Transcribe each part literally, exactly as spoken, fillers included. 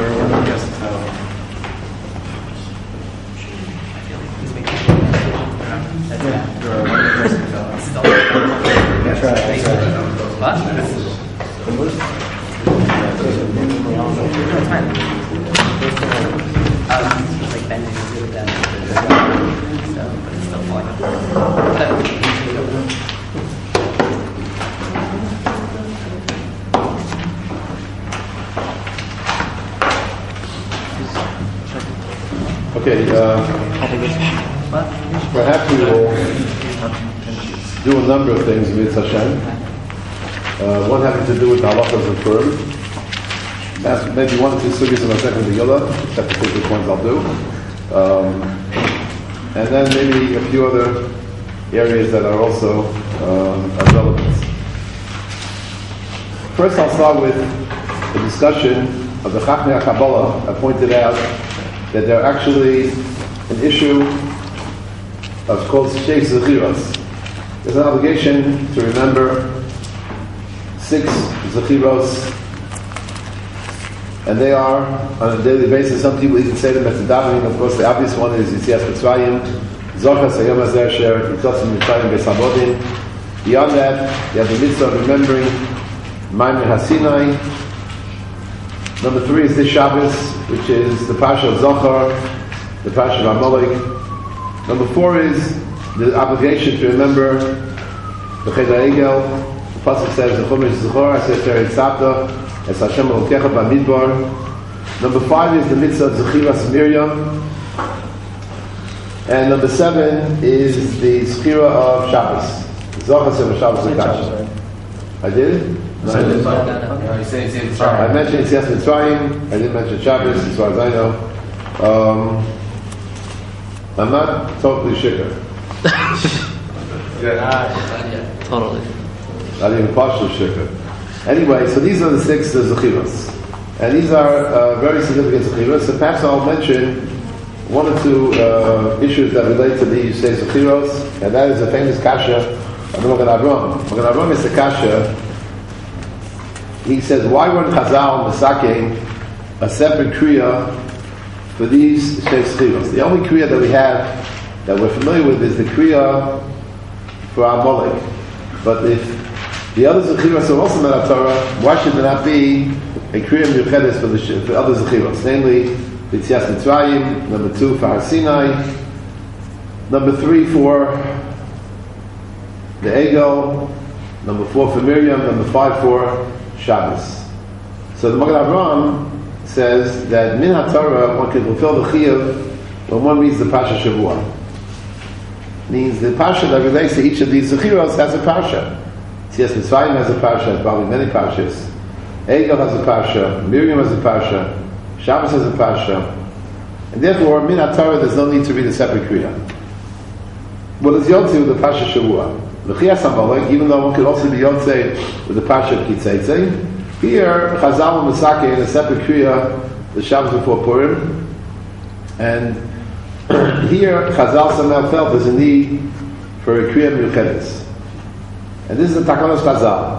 one just to. That's yeah. You're one person to still. That's right. What? It's fine. Um, like bending to them. So, but it's still falling apart. Okay, uh, perhaps we will do a number of things with Hashem. Uh, one having to do with the halachas of Purim. Maybe one or two sugis in my second Megillah, except to take which ones I'll do. Um, and then maybe a few other areas that are also um, of relevance. First, I'll start with the discussion of the Chachmei HaKabbalah. I pointed out that they're actually an issue of called Sheikh Zechiros. There's an obligation to remember six Zechiros, and they are on a daily basis. Some people even say them at the davening. Of course, the obvious one is Yitzias Mitzrayim, Zochas Hayom Hazer Asher Yitzotzim Mitzrayim Beis Habodim. Beyond that, you have the mitzvah of remembering Maimer HaSinai. Number three is this Shabbos, which is the Parsha of Zohar, the Parsha of Amalek. Number four is the obligation to remember the Cheder Egel. The Pasuk says, "The Chumash Zohar, Asher Yitzata, Es Hashem Elokecha Bamidbar." Number five is the mitzvah of Zechiras Miriam. And number seven is the Zechira of Shabbos. Zohar Sefer Shabbos Lekasha. I did? No, I didn't. No, you say it's Mitzrayim. I mentioned Yitzias Mitzrayim. I didn't mention Shabbos, as far as I know. Um, I'm not totally shikar. Totally. Not even partial shikar. Anyway, so these are the six uh, Zechiros. And these are uh, very significant Zechiros. So perhaps I'll mention one or two uh, issues that relate to these say Zechiros, and that is a famous kasha of the Magen Avraham. Magen Avraham is the kasha. He says, why weren't Chazal Masaking a separate kriya for these Shei Zechiros? The only kriya that we have that we're familiar with is the kriya for Amalek. But if the other Zechiros are also not Torah, why should there not be a kriya Miuchedes for the for other Zechiros? Namely, Yitzias Mitzrayim, number two for Har Sinai, number three for the Egel, number four for Miriam, number five for Shabbos. So the Magen Avraham says that Min HaTorah, one can fulfill the Chiyuv when one reads the Parsha Shavua. Means the Parsha that relates to each of these Zechiros has a Parsha. Yitzias Mitzrayim has a Parsha, probably many Parshas. Egel has a Parsha, Miriam has a Parsha, Shabbos has a Parsha. And therefore, Min HaTorah, there's no need to read a separate Kriya. What is Yotze with the Parsha Shavua? L'chias Amalek, even though one could also be Yotze with the Parsha of Kitzetzei, here, Chazal and Masake in a separate Kriya, the Shabbos before Purim, and here, Chazal somehow felt there's a need for a Kriya Miuchedes. And this is the Takanos Chazal.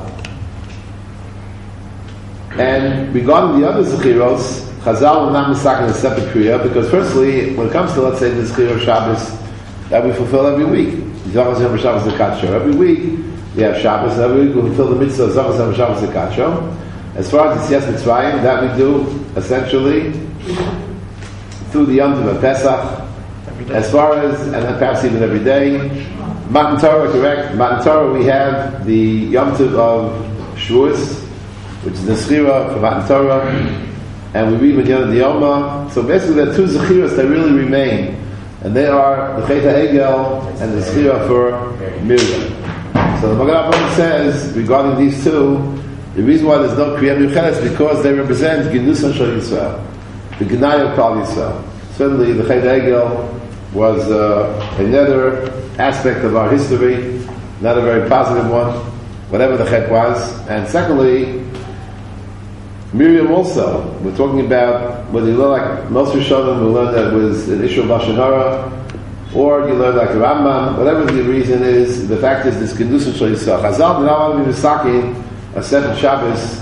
And regarding the other Zechiros, Chazal will not Masake in a separate Kriya, because firstly, when it comes to, let's say, the Zechira of Shabbos, that we fulfill every week. Every week we have Shabbos, every week we fulfill the mitzvah of Zachas and Shabbos Zekacho. As far as Yitzias Mitzrayim, that we do essentially through the Yom Tov of Pesach. As far as, and perhaps even every day, Matan Torah, correct? Matan Torah, we have the Yom Tov of Shavuos, which is the Zechira for Matan Torah, and we read Megillah Diyoma. So basically, there are two Zechiros that really remain. And they are the Cheder Egel and the Zechira for Miriam. So the Magen Avraham says, regarding these two, the reason why there's no Kriya Miuchedes is because they represent Genusan Shel Yisrael, the Genai of Klal Yisrael. Certainly the Cheder Egel was uh, another aspect of our history, not a very positive one, whatever the Chet was. And secondly, Miriam also, we're talking about whether you learn like most Rishonim, we learn that it was an issue of Lashon Hara, or you learn like the Rambam, whatever the reason is, the fact is this Kedusha Shel Yisrael. Chazal did not want to be Misaking a separate Shabbos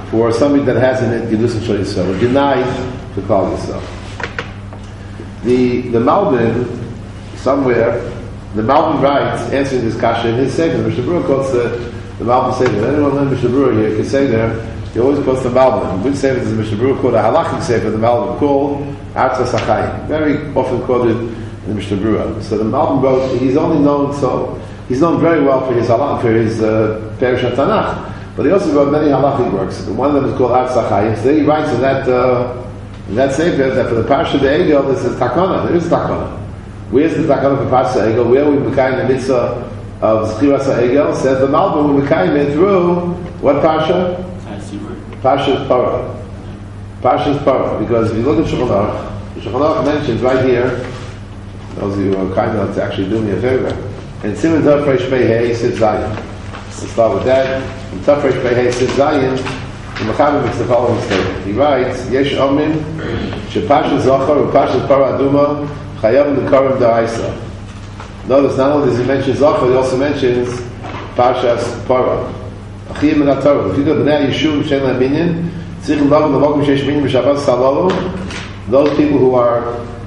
for somebody that has in it Gedushin Shal Yisrael, or denied to call Yisrael. The the Malbim, somewhere, the Malbim writes, answering this kasha in his segment, Mishnah Berurah quotes the, the Malbim segment. Anyone learn Mishnah Berurah here can say there, he always quotes the Malbim. Which segment is the Mishnah Berurah quote? A halachic segment, the Malbim called Artzas HaChaim. Very often quoted in the Mishnah Berurah. So the Malbim wrote, he's only known, so, he's known very well for his halach, for his uh, Perish Tanakh. But he also wrote many halachic works. One of them is called Artzas HaChaim. So he writes in that, uh, in that sefer that for the Parsha of the Egel, this is Takana. There is Takana. Where's the Takana for Parsha Egel? Where we Mekayim the mitzvah of Zchiras Egel? Says the Malbim we Mekayim it through what Parsha? Parsha Parah. Parsha Parah. Because if you look at Shulchan Aruch, Shulchan Aruch mentions right here, those of you who are kind enough to actually do me a favor, in Siman Tov Reish Pei Hey Sid Zayin. Let's start with that. In Tov Reish Pei Hey Sid Zayin, the Mechaber makes the following statement. He writes, Yesh Omin, She Parsha Zochar, U Parsha Parah Aduma, Chayav L'Karim Da'aisa. Notice, not only does he mention Zochar, he also mentions Parshas Parah. Achiyim and Atorah. If you go to Bnei Yishuv, Shen LaMinyan, Tzichem Lav, L'Mokum Shesh Minyan, B'Shabbat Salolo, those people who are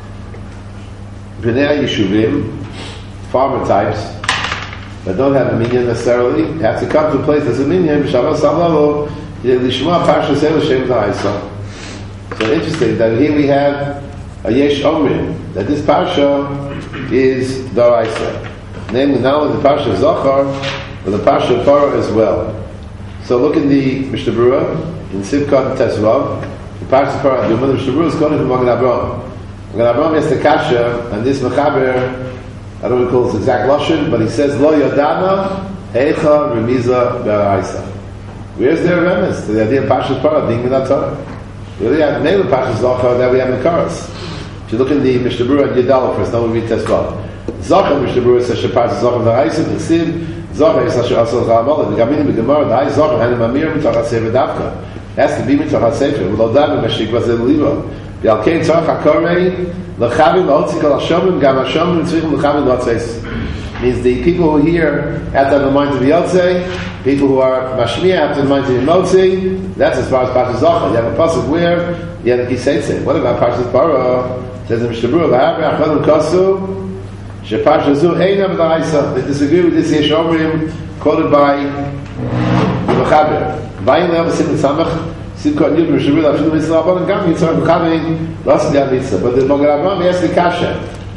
Bnei Yishuvim, farmer types, that don't have a minyan necessarily, have to come to a place that's a minyan, B'Shabbat Salolo, Lishma Parshas El Shem Da'aisa. So interesting that here we have a Yesh Omrim, that this Parsha is Da'aisa. Namely, not only the Parsha of Zochar, but the Parsha of Parah as well. So look in the Mishnah Berurah, in Sivkot and Tesvav, the Parsha of Parah Aduma, the Mishnah Berurah is quoted from Magen Avraham. Magen Avraham has the kasha, and this Mechaber, I don't recall his exact lashon, but he says, Lo Yodana, Eicha Remiza Da'aisa. Where's their remnants to the idea of Parshas Parah being without Torah? We really have name of Parshas Zochar that we have in Karas. If you look in the Mishnah Berurah and Yedallah first, now we read Tesvav. Zochar, Mishnah Berurah says, Parshas Zochar Da'aisa, the Siv, Zochar is Asher Asal Cha'amolah, the Gamin, the Gemara, the Hai Zochar, Hanim Amir, Mitoch HaSefer Davka. It has to be Mitoch HaSefer, V'lo Davi, Meshik Vazel Liva. V'alkein Tzorach HaKorei, L'chavim, L'otzik Al Hashomim, Gam Hashomim, Tzrichim L'chavim L'otzeis. Means the people who hear have to have the mind to be Yotzei, people who are Mashmiya have to have the mind to be Motzi. That's as far as Parshas Zochar. You have a pasuk where you have a Kiseitze. What about Parshas Parah? It says in Mishnah Berurah, V'ha'avei Achadim Kosu, Sheparshas Zu Einam Da'aisa. They disagree with this Yesh Omrim quoted by the Mechaber. Vayin Le'el V'Sim Tzamach, Simkot Yud Mishnah Berurah, Afilu Mitzvah Rabban, Gam Yitzhak Mechaber, Rasid Yad Mitzvah. But the Magen Avraham asked the kasha,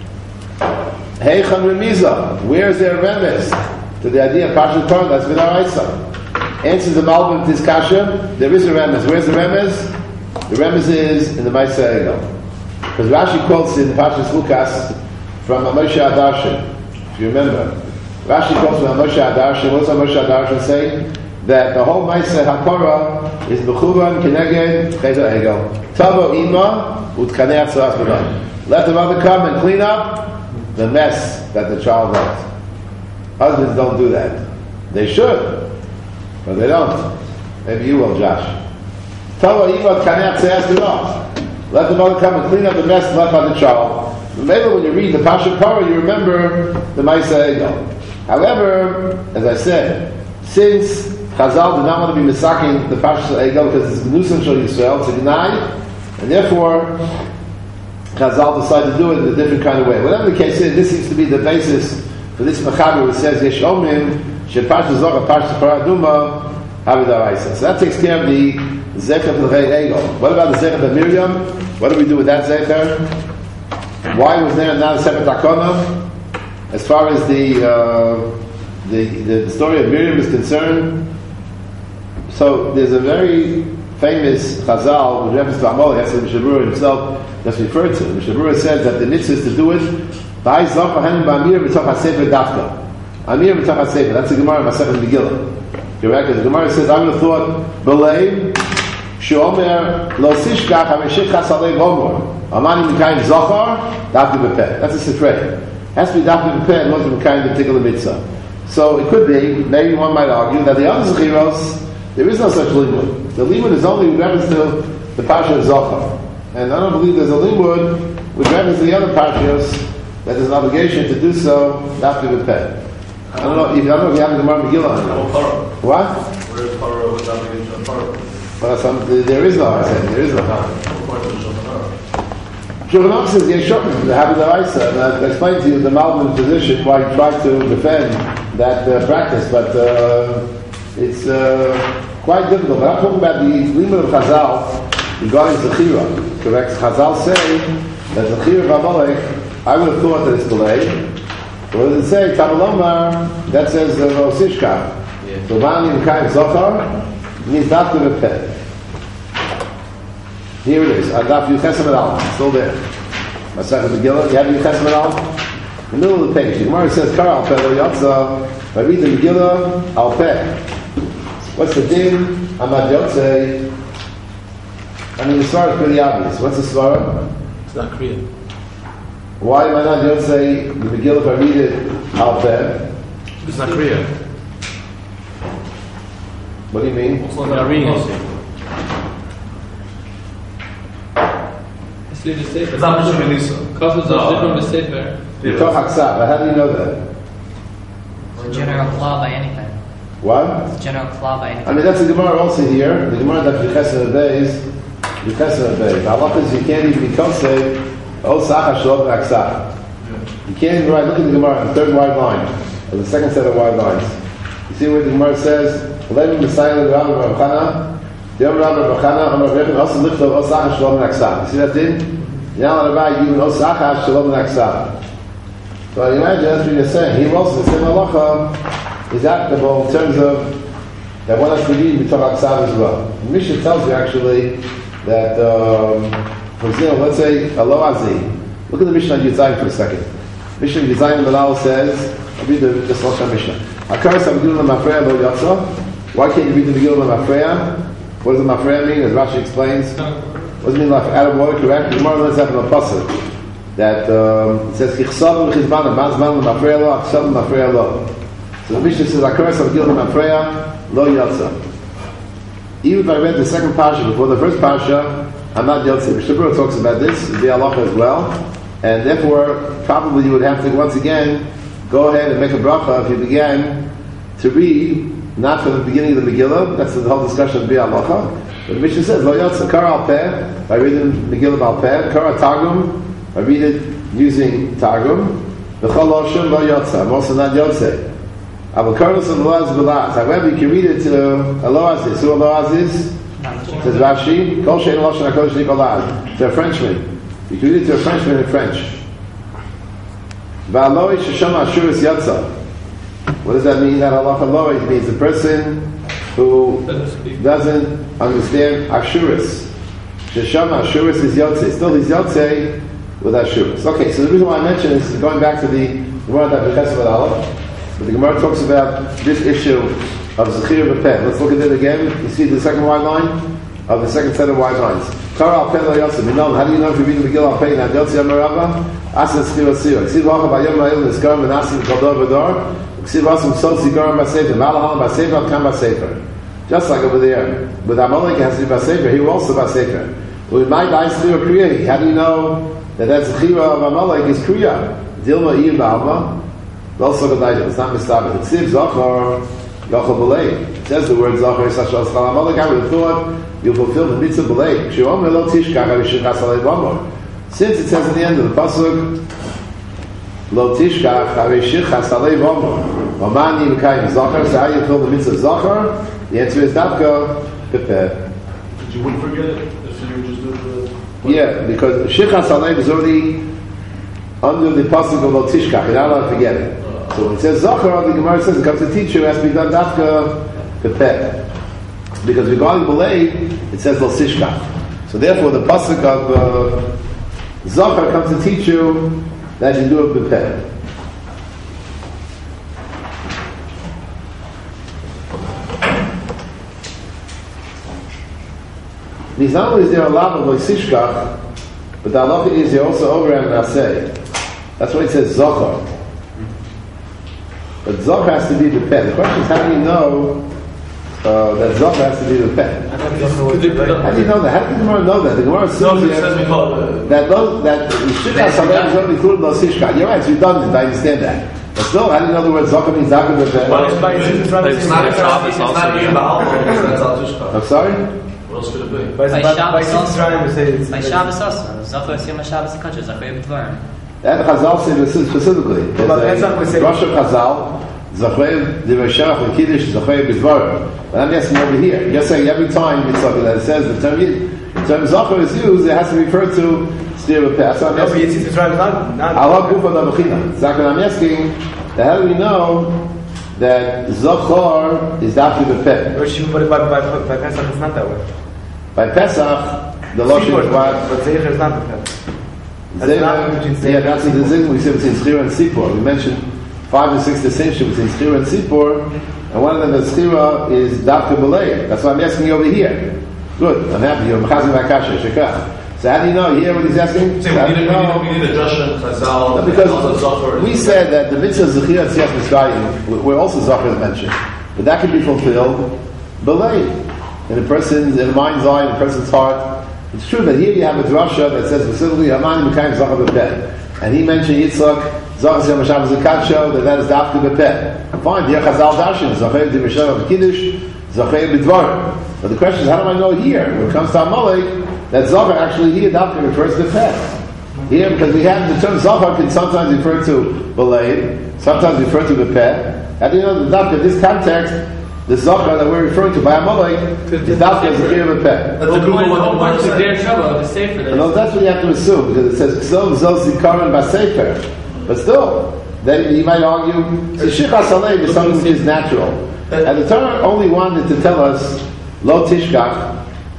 Heichan Remiza, where's their remez to the idea of Parshas Parah? That's with our Isa. Answers the Malbim to this kasha, there is a remez. Where's the remez? The remez is in the Ma'aseh Egel. Because Rashi quotes in Parshas Lukas from Moshe Adarshan. If you remember, Rashi quotes from Moshe Adarshan. What does Moshe Adarshan say? That the whole Ma'aseh HaParah is B'chuvan Keneged Cheder Egel. Tavo Ima Utkanei Atzaras B'nai. Let the mother come and clean up the mess that the child left. Husbands don't do that. They should, but they don't. Maybe you will, Josh. Let the mother come and clean up the mess left by the child. Maybe when you read the Parshat Parah, you remember the Ma'aseh Egel. However, as I said, since Chazal did not want to be misaking the Parshat Egel because it's Gnusam Shal Yisrael, it's a Gnai, and therefore Chazal decided to do it in a different kind of way. Whatever the case is, this seems to be the basis for this Mechaber which says Yesh Omrim, Sheparshas Zochar, Parshas Parah Aduma, Havidaraisa. So that takes care of the Zecher L'Rei Egel. What about the Zecher of Miriam? What do we do with that Zecher? Why was there not a separate Takona? As far as the, uh, the the story of Miriam is concerned, so there's a very famous Chazal with reference to Amalek, as the Mishnah Berurah himself just referred to. The Mishnah Berurah says that the mitzvah is to do it by Zochar Hanim Ba'amir B'toch HaSefer Dafka. Amir B'toch HaSefer. That's the Gemara in Masechet Megillah. Correct? The Gemara says, I would have thought, B'lei She'omer Lo Sishkach HaMeshich Chasalei Gomor Amani Mikayim Zochar Dafka B'peh. That's a Sifrei. It has to be Dafka B'peh and not Mikayim particular mitzvah. So it could be, maybe one might argue, that the other Zechiros, there is no such limud. The limud is only with reference to the Parsha of Zochar. And I don't believe there's a limud with reference to the other Parshas that there's an obligation to do so after the pet. I don't know if I don't know if you have the Gemara Megillah. No Parah. What? Where's Parah with obligation of Parah? Well, some, there is no Hashem, there is no Hashem. Shulchan Aruch says Yesh Shokim, the Habit Daraisa, and I explained to you the Malbim's position why he tried to defend that uh, practice, but uh, it's uh, quite difficult. But I'm talking about the limit of Chazal regarding Zechira. Correct? Chazal say that Zechira of Amalek, I would have thought that it's delayed. What does it say? Tamalomar, that says uh, Rosishka. So Vani Mekayim Zochar means not to repent. Here it is. Adaf Yuchesem et Al. Still there. Masechet Megillah. You have Yuchesem et Al? In the middle of the page. The Gemara says, Kara al peh lo yotza. If I read the Megillah, al peh. What's the din? Amad yotzei. I mean, the svara is pretty obvious. What's the svara? It's not Korean. Why am I not yotzei the Megillah if I read it al peh? It's not Korean. What do you mean? We're not reading it. It's the Sefer. It's not Mishra Melissa. Kosmos is different from the Sefer. You talk Haksav, but how do you know that? It's a general law by anything. What? It's a general law by anything. I mean, that's the Gemara also here. The Gemara that Yuchesem Abeis, Yuchesem Abeis. The halakha is you can't even be kosei, O Sacha Shalom Haksav. You can't even write, look at the Gemara, the third wide line, or the second set of wide lines. You see where the Gemara says, Levin Messiah the Rabbi Rav Chana, the Rabbi Rav Chana, Amar Rechem, also lift of Osacha Shalom Haksav. You see that thing? You're not allowed to even Osacha Shalom Haksav. So I imagine that's what you're saying. He also, the same halacha is applicable in terms of that one has to read B'Torah Haksav as well. The Mishnah tells you actually that, um, for example, let's say Alo Azi. Look at the Mishnah Yudzayin for a second. Mishnah Yudzayin Malal says, I'll read the, this Lashon Mishnah. Akaras Abdullah Mafreya Lo Yotza. Why can't you read the Megillah Mafreya? What does the Mafreya mean? As Rashi explains, what does it mean like out of water? Correct. The Gemara learns that from a pasuk that um, it says Chichsav L'Chizman Mazman L'Mafreya Lo Achsav L'Mafreya Lo. So the Mishnah says Akaras Abdullah Mafreya Lo Yotza. Even if I read the second parsha before the first parsha, I'm not Yotze. Mishnah Berurah talks about this, the halacha as well, and therefore probably you would have to once again go ahead and make a bracha if you began to read. Not from the beginning of the Megillah, that's the whole discussion of Bia Halacha. But the Mishnah says, Lo Yotza, Kara al Peh, by reading Megillah al Peh, Kara Targum, I read it using Targum, V'chol Oshim Lo Yotza, I'm also not Yotze. Aval Karnos and Lo Az B'Laz, however, you can read it to Lo Aziz. Who Lo Aziz? Says Rashi, Kol Shein Loshen HaKodesh Nikol Az, to a Frenchman. You can read it to a Frenchman in French. V'aloi Sheshama Ashuris Yotza. What does that mean? That halacha lo, it means a person who doesn't understand Ashuris. Sheshama Ashuris is Yotze. Still he's Yotze with Ashuris. Okay, so the reason why I mention is going back to the Gemara that B'Chesed with Aleph. But the Gemara talks about this issue of Zechir B'Peh. Let's look at it again. You see the second wide line of the second set of wide lines. Kara al Peh lo Yotze. How do you know if you read the Megillah al Peh and Yotze Yom Rava? Asa Tzchir Asir. Ksiv Lacha B'Yom Ha'il Nizkar Menasim Kaldor V'Dor. Just like over there, with Amalek has to be Basefer, he will also Basefer. With my dice to a Kriya, how do you know that that's the Chira of Amalek is Kriya? Dilma Iyim Ba'alma, also the Daijah, it's not Mistabit. It says Zachar, Yachal B'lei. It says the word Zachar, Sashal Schal Amalek, I would have thought you'll fulfill the mitzvah B'lei. Shi'om Elo Tishkach, Avishich Hasalei B'amor. Since it says at the end of the Pasuk, Lo Tishkach, Avishich Hasalei B'amor. Mamani Mekayim Zachar, so how you fill the mitzvah Zachar? The answer is Davka Pepeh. You wouldn't forget it if you would just do the... Yeah, because Shichas Alev is already under the pasuk of Lo Tishkach. You're not allowed to forget it. So when it says Zachar, the Gemara says it comes to teach you, it has to be done Davka Pepeh. Because regarding Belay, it says Lo Tishkach. So therefore the pasuk of uh, Zachar comes to teach you that you do it Pepeh. Means not only is there a lot of Loisishkach, but the halacha is there also over and Naseh. That's why it says Zachar. But Zachar has to be the pet. The question is, how do you know uh, that Zachar has to be the pet? How do you know that? How did the Gemara know that? The Gemara says No, it here says before. that those, that Shikha Saleh is only included Loisishkach. You're right, it's redundant, I understand that. But still, how do you know the word Zachar means Zachar the pet? Well, it's not a Shabbos also. I'm sorry? What else could it be? By By Shabbos Shabbos trying to say it's By Shabbos also. Zachor Siyam Shabbos Kaddish. Zachor B'Dvarim. And Chazal say this specifically. Well, but Pesach we say- Rosh Chazal, Zachrei Divrei Sherach and Kiddush, Zachrei B'Dvarim. But I'm asking over here. You're saying every time it's something that it says the term the term Zachor is used, it has to refer to Stira Peh. So I'm No, but asking. Yitzis Mitzrayim is not. not Allah Gufa Davachina. Exactly. I'm asking. that How do we know that Zachor is Dafki B'Peh? Or she put it by, by, by Pesach, it's not that way. By Pesach, the Lashon Sipur, is what? but Zeicher is not the Pesach. That's Zeira- not between Zeicher yeah, and that's the Sipur. distinction we see between Schira and Sipur. We mentioned five and six distinctions between Schira and Sipur, and one of them is Schira is Dafka B'Lei. That's why I'm asking you over here. Good, I'm happy. You're Mechazim Akasha, Shekach. So how do you know? You hear what he's asking? See, How we do need, you a, know? we need, we need a Joshua Chazal. No, because we said that the mitzvah Zechir Tziyach Mitzrayim, where also Zachar is mentioned, but that can be fulfilled B'Lei. In a person's, in a mind's eye, in a person's heart. It's true that here you have a drasha that says specifically Hamani Mekayim Zachar B'Peh, and he mentioned Yitzchak Zachar Siyam Shabbos Zekadsho, that that is Dafka B'Peh. Fine, here Chazal Dashin Zachar Divrei Sherach Kiddush, Zachar B'Dvarim. But the question is, how do I know here when it comes to Amalek that Zachar actually here Dafka refers to Peh? Here, because we have the term Zachar can sometimes refer to B'Lei, sometimes refer to B'Peh. How do you know the Dafka in this context? The Zachar that we're referring to by Amalek is Dafka Zechir B'Peh. That's the The Google whole one. point of their Shabbat, the Sefer. And no, that's what you have to assume, because it says K'sov Zos Zikaron B'Sefer. But still, then you might argue, Shichas Aleim is something which is natural. And the Torah only wanted to tell us, Lo Tishkach.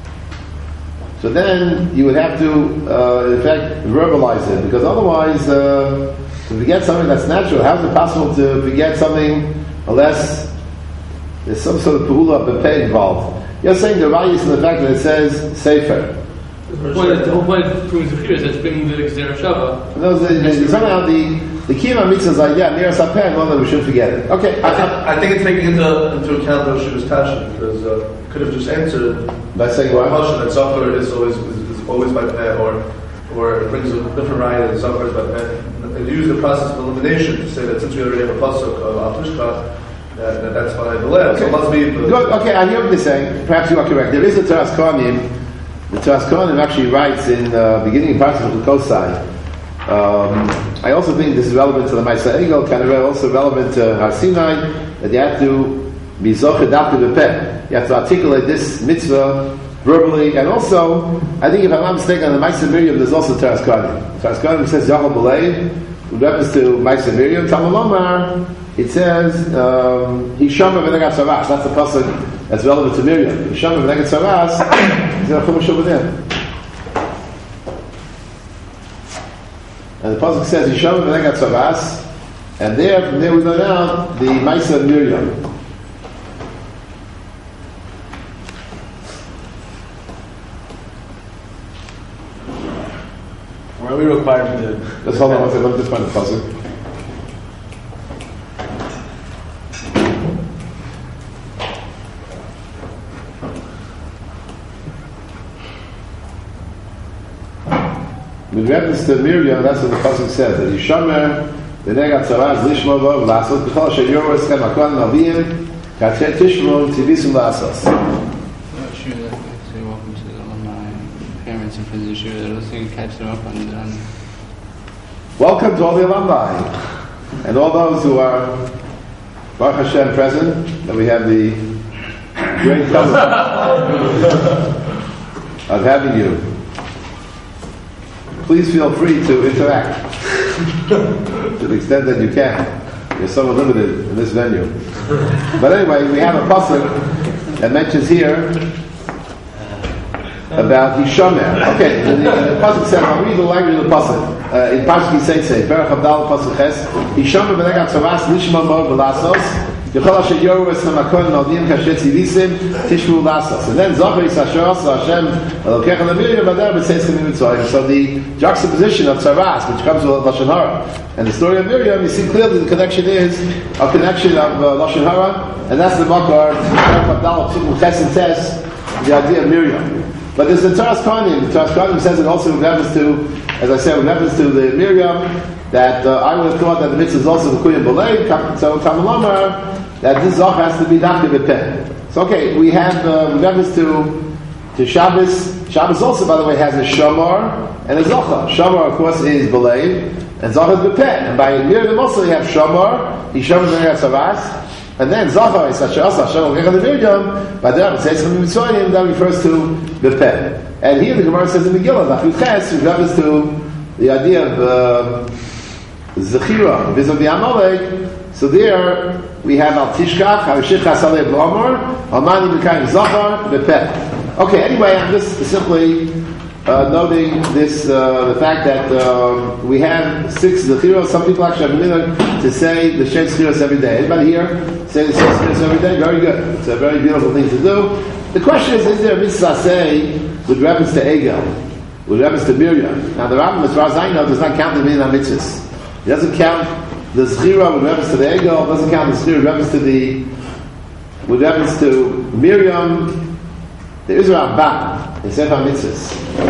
So then you would have to, uh, in fact, verbalize it, because otherwise, uh, to forget something that's natural, how is it possible to forget something unless there's some sort of Pehula B'Peh involved? You're saying the Rayis in the fact that it says Sefer. The whole point of proving Zechir is that it's bringing the Gzera Shabbat. No, the, the, somehow the the kiyum mitzvah is like, yeah, Miras HaPeh, well, then we shouldn't forget it. Okay, I think, I think it's taking into, into account Rosh Hashanah's Tasha, because uh, could have just answered by saying Well, what? Pasha that Zachar is always is, is always by Peh, or or it brings a different riot that Zachar is by Peh. And use the process of elimination to say that since we already have a pasuk of Al Tishkach, that, that that's by the land. So it must be. The, Good. Okay, I hear what you're saying. Perhaps you are correct. There is a Teras Kohanim. The Teras Kohanim actually writes in the uh, beginning parts of the Kosai. Um, I also think this is relevant to the Ma'aseh Egel, kind of also relevant to Har Sinai, that you have to be Zocher Dafka B'Peh. You have to articulate this mitzvah verbally, and also, I think if I'm not mistaken, on the Ma'aseh Miriam, there's also Teras Kohanim. Teras Kohanim says Yachal B'Lei, with reference to Ma'aseh Miriam. Talmud Lomar, it says Hishama V'Negat Saras. That's the pasuk that's relevant to Miriam. Hishama V'Negat Saras is in a Chumash over there. And the pasuk says Hishama V'Negat Saras, and there, from there we go down the Ma'aseh Miriam. Where are we required to do? Let's hold on one second. Let me just find the pasuk. With reference to Miriam, that's what the pasuk says. That Yishamer v'negat tzara lishma v'ov lasos b'chol sheyor eschem hakol naviyim kachet tishmon tivisum lasos. Not sure that they say welcome to the alumni, parents and friends this year. I don't think you catch them up on the on. Welcome to all the alumni and all those who are Baruch Hashem present. That we have the great pleasure of having you. Please feel free to interact to the extent that you can. You're somewhat limited in this venue. But anyway, we have a pasuk that mentions here about Hishomer. Okay, the, the pasuk says, I'll read the language of the pasuk. Uh, in Pashki Seitse, Perach Abdal pasuk Ches, Hishomer v'negat tzavas lishma mo v'lasos, Yechol asher yoru eschem hakol naldim kashet zivisim tishvu lasos. And then Zachar Yisasher Asa Hashem Elokecha Lemiriam Badar B'Tzeiskim Mitzrayim. So the juxtaposition of tzavas, which comes with Lashon Hara, and the story of Miriam, you see clearly the connection is a connection of uh, Lashon Hara, and that's the makar Perach Abdal Psuk Ches and Tes, the idea of Miriam. But there's the Teras Kohanim. The Teras Kohanim says it also with reference to, as I said, with reference to the Miriam, that uh, I would have thought that the mitzvah is also the Kuyim B'Lei, so Talmud Lomar, that this Zoch has to be Dafka B'Peh. So okay, we have, uh, with reference to to Shabbos. Shabbos also, by the way, has a Shamar and a Zocha. Shamar, of course, is Belev, and Zocha is Bepeh. And by Miriam also, you have Shamar, he Shamar Miriam Savas, and then Zocha is Hashasa, Shamar Miriam Miriam, by the it says from Mitzrayim, that refers to Bepeh. And here the Gemara says in Megillah, Lachut Ches, refers to the idea of uh, Zechira, vis-a-vis Amalek. So there we have Al Tishkach, Harishich Hasaleh B'Omor, Almani B'Kayim Zachar, Bepeh. Okay, anyway, I'm just simply uh, noting this, uh, the fact that uh, we have six Zechiros. Some people actually have a minute to say the Shem Zechiros every day. Anybody here say the Shem Zechiros every day? Very good. It's a very beautiful thing to do. The question is, is there a mitzvah say with reference to Egel, with reference to Miriam? Now the Rambam, as far as I know, does not count the Minyan mitzvahs. He doesn't count the Zechira with reference to the Egel, doesn't count the Zechira with reference to the, with reference to Miriam. There is a Ramban in Sefer Mitzvahs.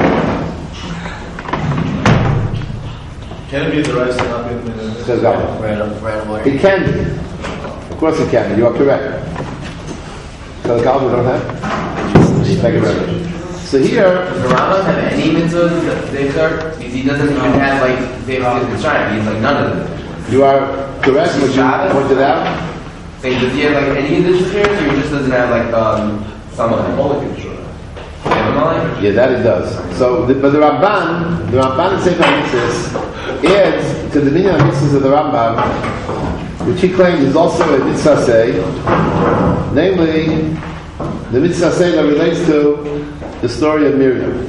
Can it be the rice and not be in the... Says God. It can be. Of course it can be. You are correct. So the God we don't have? Thank you very much. So here... Does the Rambam have any mitzvahs that they start? Because he doesn't even have like, they have his Mitzrayim. He's like none of them. You are correct what you pointed out. So does he have like any of the Shafirs, or he just doesn't have like um, some of them? Yeah, that it does. So, the, but the Ramban, the Ramban in Sefer Mitzvahs adds to the Minyan Mitzvahs of the Rambam, which he claims is also a mitzvah say, namely the mitzvah say that relates to the story of Miriam.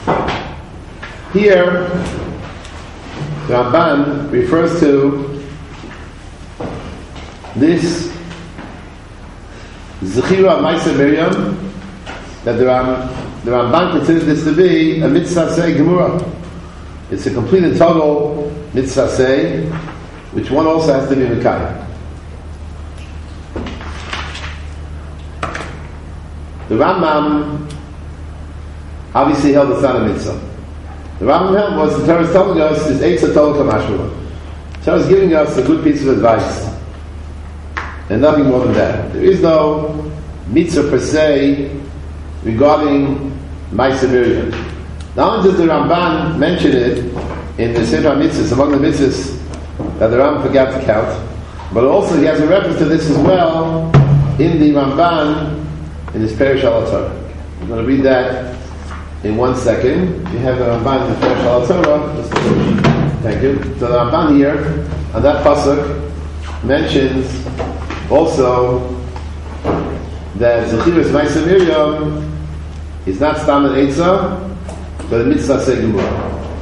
Here, the Ramban refers to this Zechira Maisa Miriam, that the, Ram, the Ramban considers this to be a mitzvah say Gemura. It's a complete and total mitzvah say, which one also has to be Mekayim. The Rambam obviously held it's not a mitzvah. The Rambam held was the Torah is telling us is Eitzah Tol Kamashmula. The Torah is giving us a good piece of advice, and nothing more than that. There is no mitzvah per se regarding Maisa Miriam. Not only does the Ramban mention it in the Sefer Mitzvahs, among the mitzvahs that the Ramban forgot to count, but also he has a reference to this as well in the Ramban in his Perish Al Torah. I'm going to read that in one second. You have the Ramban in the Perish Al Torah. Thank you. So the Ramban here, on that pasuk, mentions also that Zechiras Maisa Miriam is not Stam and Eitzah, but a mitzvah say Gemara.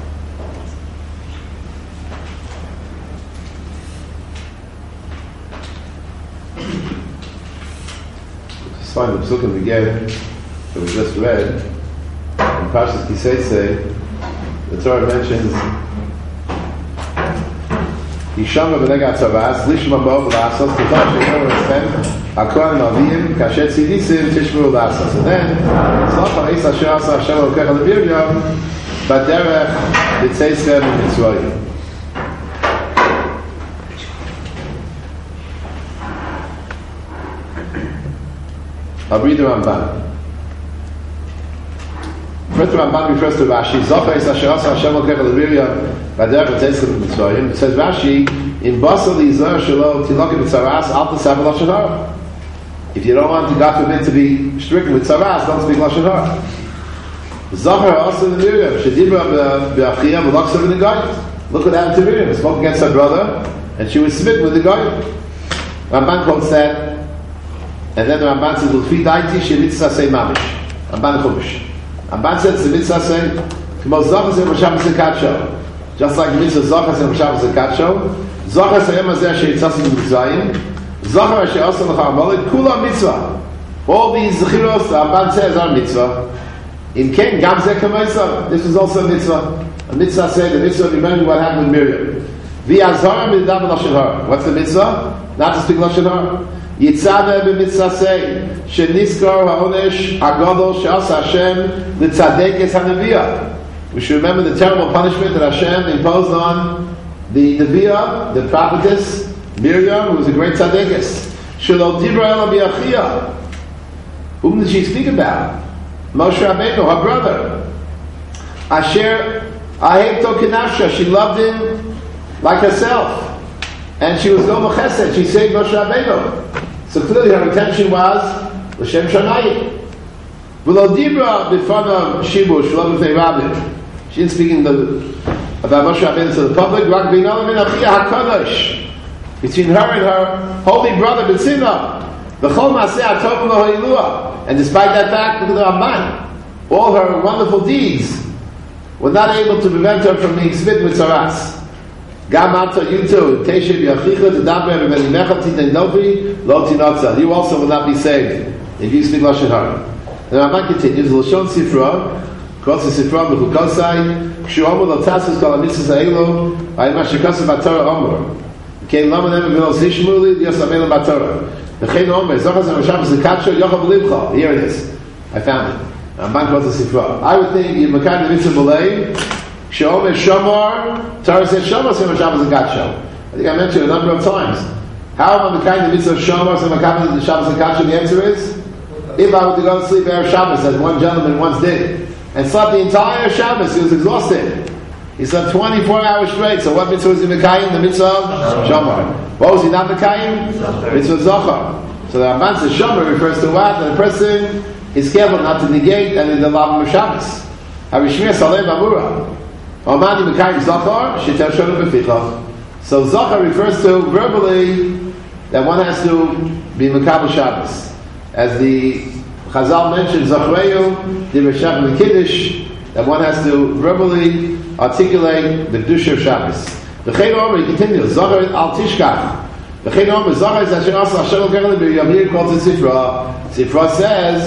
Let's find the psukim again that we just read. In Parshas Kisei, the Torah mentions Yishama v'nega tzavas, lishma b'ov l'asas, t'chol she'yor v'estem, ha'kohen avim, kashet tzidissim, tishmuru l'asas. And then, Zlacha eis asher asa Hashem elokecha leBiryam, b'derech b'tzeisem v'mitzrayim. I'll read the Ramban. First, the Ramban refers to Rashi. Zlacha eis asher asa Hashem elokecha leBiryam, it says Rashi, in Basel Yizar Shalom Tilokim Tzaras Al Tasav Lashon Hara. If you don't want to God forbid to be stricken with Tzaras, don't speak Lashon Hara. Zachar also the Miriam Shedibra Be'achiyah V'Laksav in the Goyim. Look what happened to Miriam. Spoke against her brother, and she was smitten with the Goyim. Ramban quotes that, and then the Ramban says, "L'fi daiti she mitzvah say mamish." Ramban Chumash. Ramban says the mitzvah say, "K'mo Zachar say Moshav Zekatsho." Just like the mitzvah Zachar and Shabbos Zekatsho, Zachar sayem azeh sheitzasim mitzrayim, Zachar she'asa l'cha amalek, kula mitzvah. All these zechiros, the Ramban says, are mitzvah. In Ken, gam zeh kamaisa, this is also a mitzvah. A mitzvah said, the mitzvah, remember what happened with Miriam. V'yazhara midav l'shon hara. What's the mitzvah? Not to speak l'shon hara. Yitzadeh b'mitzvah say, she'niskar ha'onesh ha'gadol she'asa Hashem l'tzadekes ha'neviyah. We should remember the terrible punishment that Hashem imposed on the Neviah, the prophetess Miriam, who was a great tzaddikus. Shelo dibra ela bi'achiyah. Whom did she speak about? Moshe Rabbeinu, her brother. Asher Ahevto Kenafsha, she loved him like herself. And she was Goma Chesed, she saved Moshe Rabbeinu. So clearly her intention was L'Shem Shamayim. V'lo dibra b'fanav shibush, v'lo b'fnei Rabbim. She didn't speak in the, about Moshe Rabbeinu to the public, Rak b'inol min achiyah HaKadosh. Between her and her holy brother B'tzina. V'chol ma'aseh atov v'lo ha'ilua. And despite that fact, look at the Ramban. All her wonderful deeds were not able to prevent her from being smitten with Saras. Gam ata you too, Teshev yachicha t'daber v'venimecha titen novi lo tinotza. You also will not be saved if you speak Lashon Hara. The Ramban continues, L'shon Sifra, Kotze Sifra b'chukosai, Kshuomu lo tasus kol ha-mitzvahs ha'elu, Ayim ha-shekosai b'Torah Omer. Kein lama nem v'lo zishmuli, Dios amelu b'Torah. V'chein Omer, Zochas ha-Moshav z'katsho, Yochav b'libcha. Here it is. I found it. Ramban Kotze Sifra. I would think, you're Mekayim the mitzvah b'lei, Kshuomer Shomar, Torah says Shomar, so Moshav z'katsho. I think I mentioned it a number of times. How am I Mekayim the mitzvah Shomar, so Mekayim the Shabbos z'katsho? The answer is, if I were to go to sleep Erev Shabbos, as one gentleman once did, and slept the entire Shabbos, he was exhausted. He slept twenty-four hours straight. So what mitzvah was he Mekayim? The mitzvah of Shomar. What was he not Mekayim? Mitzvah of Zochar. So the Ramban says Shomar refers to what? That a person is careful not to negate any of the law of Shabbos. Harishmir Saleh Bamura. Omani Mekayim Zochar, Sheter Shonu Beficha. So Zochar refers to verbally that one has to be Mekabel Shabbos. As the Chazal mentioned, Zachreyu, the Rishab and the Kiddush, that one has to verbally articulate the Kedusha of Shabbos. The Chen Omer, he continues, Zachar al Tishkach. The Chen Omer, Zachar is Asher Asa Hashem al Gerel Miriam, here calls it Sifra. Sifra says,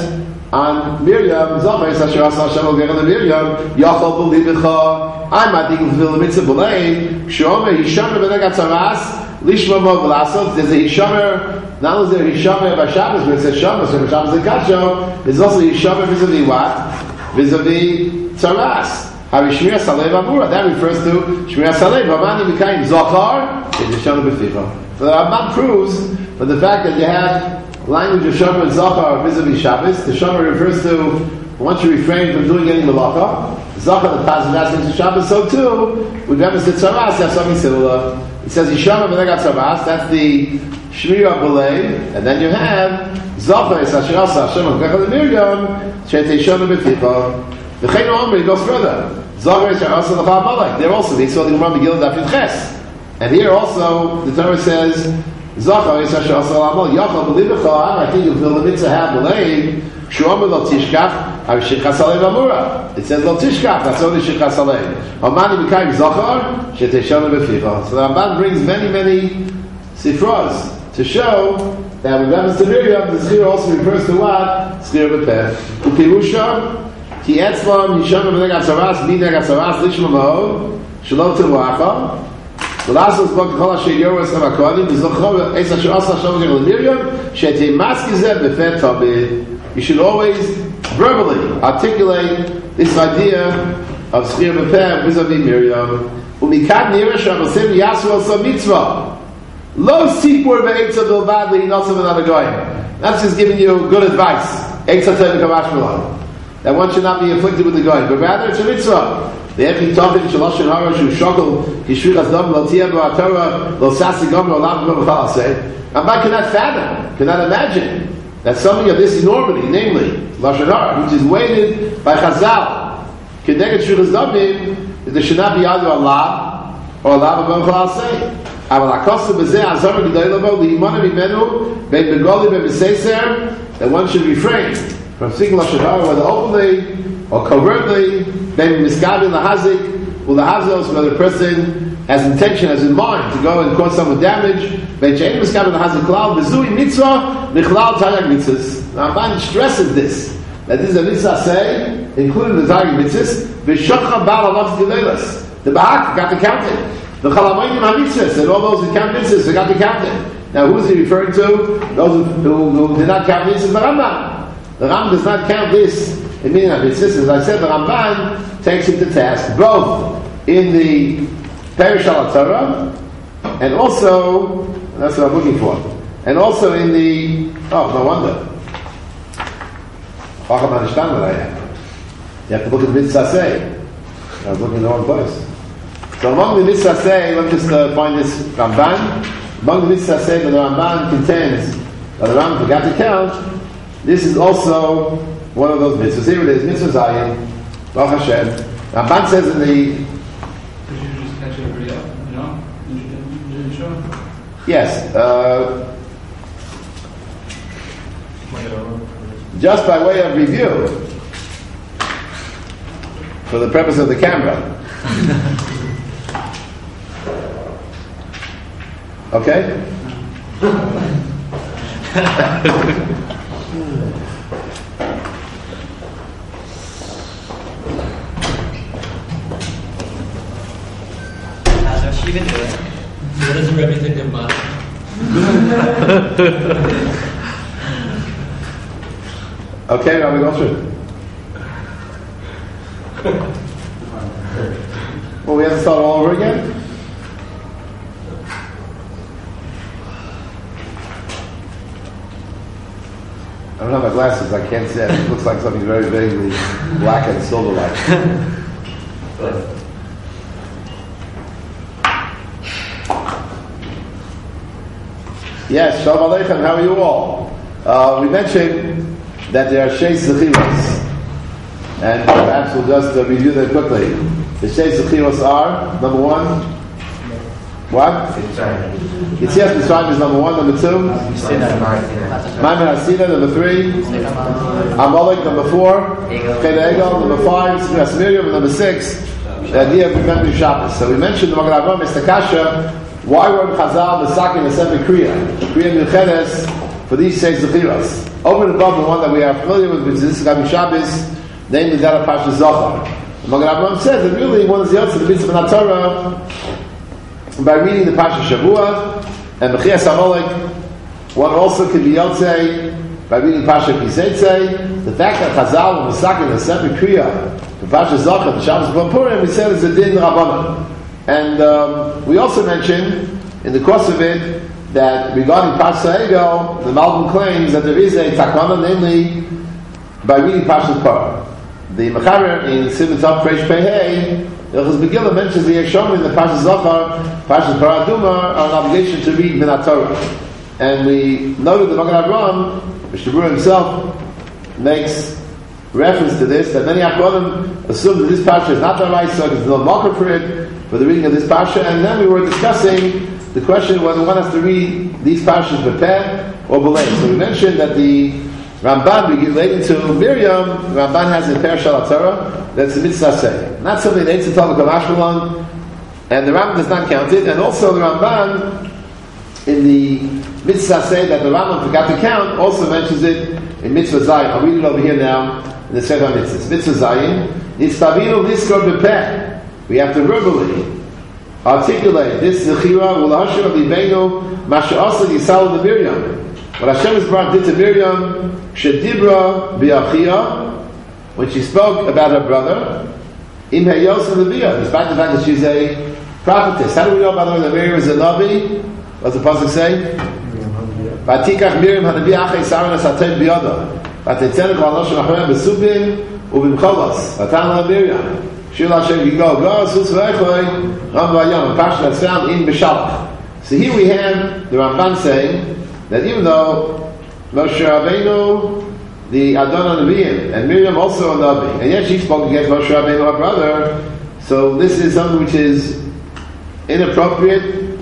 on Miriam, Zachar is Asher Asa Hashem al Gerel Miriam, Yachol B'libecha, I'm at the Gvil Mitzvah B'lei, Shomer, Hishamer B'negat Saras, Lishma Mo B'lasot, there's a Hishamer, not only is there Hishamer by Shabbos, but it says Shabbos, so Shabbos and Kacho, there's also Hishamer vis-a-vis what? Vis-a-vis Tzaras. Harishmir Saleh Amura, that refers to Shmir Saleh, Vamani Mekayim Zochar, and Hishamer B'ficha. So the Ramban proves, from the fact that you have language of Shomer and Zochar vis-a-vis Shabbos, the Shomer refers to, once you refrain from doing any malacha, Zochar, the positive aspects of Shabbos, so too, with reference to Tzaras, you have something similar. It says Hishamer B'negat Tzaras, that's the Shmira B'lei, and then you have Zochar is Asher Asa Hashem al Gerel Miriam, Shetei Shonu B'ficha. The Chen Omer goes further. Zochar is Asher Asa L'chal Malak. There also, they saw the Gemara Megillah Daf Ches. And here also, the Torah says, Zochar is Asher Asa L'chal Malak. Yachal B'libecha, I think you'll feel the mitzvah have B'lei, Shuomer Lo Tishkach, Har Shikha Saleh V'amura. It says Lo Tishkach, that's only Shikha Saleh. Omani Mekayim Zochar, Shetei Shonu B'ficha. So the Ramban brings many, many Sifras to show that when reference to Miriam, the Zchir also refers to what? Zchir B'peh. Upirusha, Ki Etzlam, Yishamer B'negat Saras, B'negat Saras, Lishma Mo, Shalom Teruacha, V'lasos B'ok Kol Asher Yoros HaMakodim, V'zochor Eis Asher Asa Hashem Gerel Miriam, Shetei Maskizeh B'feh Tabeh. You should always verbally articulate this idea of Zchir B'peh vis-a-vis Miriam. Umikad Nira Shamasim Yasu Al Mitzvah. Lo sipur ve'etza bilvad le'inosav another goyim. That's just giving you good advice. Etza tevik havashmalah. That one should not be afflicted with the goyim, but rather it's a mitzvah. Ve'echi tovin shaloshin hara shu shokol kishvich hasdom lo tiyah b'atorah lo sasi gom lo lav gom v'chal aseh. Ramban cannot fathom, cannot imagine that something of this enormity, namely lashon hara, which is weighted by Chazal, kedeged shvich hasdom, that there should not be either a lav or a lav gom v'chal aseh. That one should refrain from speaking Lashon Hara, whether openly or covertly, whether the person has intention, has in mind to go and cause someone damage. Ramban stresses this, that this is a mitzvah say, including the Zayag mitzvahs, the Bahak got to count it. The Chalamayim HaMitzvahs, and all those who count mitzvahs, they got to count it. Now, who is he referring to? Those who, who, who did not count mitzvahs, the Rambam. The Rambam does not count this in meaning of mitzvahs. As I said, the Ramban takes it to task, both in the Perish al Torah, and also, that's what I'm looking for, and also in the, oh, no wonder. I understand what I am. You have to look at the mitzvah say. I was looking in the wrong place. So among the mitzvah say, let me just uh, find this Ramban. Among the mitzvah say that the Ramban contends, that the Ramban forgot to count, this is also one of those mitzvahs. Here it is, mitzvah Zayin, Baruch Hashem. Ramban says in the... Did you just catch everybody up, you know? You didn't show? Yes, uh, just by way of review, for the purpose of the camera. Okay? How's your Shiva doing? What does the Rebbe think about it? Okay, Rabbi Goldschmidt. Well, we have to start all over again? I don't have my glasses, I can't see it. It looks like something very vaguely black and silver-like. Yes, Shalom Aleichem, how are you all? Uh, we mentioned that there are Shei Zechiros, and perhaps we'll just uh, review them quickly. The Shei Zechiros are, number one, what? Yitzias Mitzrayim is number one, number two? Maimer Hasina, number three? Amalek, number four? Ched Egel, number five? Smiras Miriam, number six? The idea of remembering Shabbos. So we mentioned the Magen Avraham, Mister Kasha, why were Chazal Mesakin the seven Kriya? Kriya Milchedes for these Shei Zechiros. Over and above the one that we are familiar with, which is Rabbi Shabbos, namely that of Parshas Zohar. Magen Avraham says that really one is the answer to the mitzvah of Torah by reading the Parsha Shavua and Mechias Amalek. One also can be Yotzei by reading Parsha Kisetzei. The fact that Chazal was Mesakin the seven Kriya for Parsha Zohar, the Shabbos of Purim, we said is a din Rabbanan. And um, we also mentioned in the course of it that regarding Parsha Egel, the Malbim claims that there is a takana, namely by reading Parsha Parah. The Mechaber in Sivan Tav Reish Pei Hey, Ilchus Megillah mentions the Yeshom in the Parsha Zohar, Parsha Parah Duma, are an obligation to read Minat Torah. And we noted the Magen Avraham, Mister Brewer himself, makes reference to this, that many Achronim assume that this Parsha is not the right, so there's no marker for it, for the reading of this Parsha. And then we were discussing the question whether one has to read these Parshas B'Peh or B'Lein. So we mentioned that the Ramban relating to Miriam, Ramban has in Per Shal HaTorah, that's the mitzvah say. Not something that Eitzah Talmud Kamashmalon, and the Rambam does not count it. And also the Ramban, in the mitzvah say that the Rambam forgot to count, also mentions it in mitzvah Zayin. I'll read it over here now in the Sefer Mitzvahs. Mitzvah Zayin, Nitztavinu Niskor B'Peh. We have to verbally articulate this Zechira Ulahashim Libeinu Masha Asa Yisal the Miriam. What Hashem has brought did to Miriam, Shedibra Biachia, when she spoke about her brother, Im Heyos Levia, despite the fact that she's a prophetess. How do we know about her that Miriam is a Navi? What's the pasuk say? Vatikach Miriam Hanavi Achei Saran Asatei Biyada. Vatetzenek V'aloshon Acharem Besubim Ubimcholos. Vatan Miriam. Shir Hashem Yigo Go Sus V'Echoy Ram V'Ayam, a parsha that's found in Beshalach. So here we have the Ramban saying that even though Moshe Rabbeinu, the Adon Nevi'im, and Miriam also a Navi, and yet she spoke against Moshe Rabbeinu, her brother, so this is something which is inappropriate,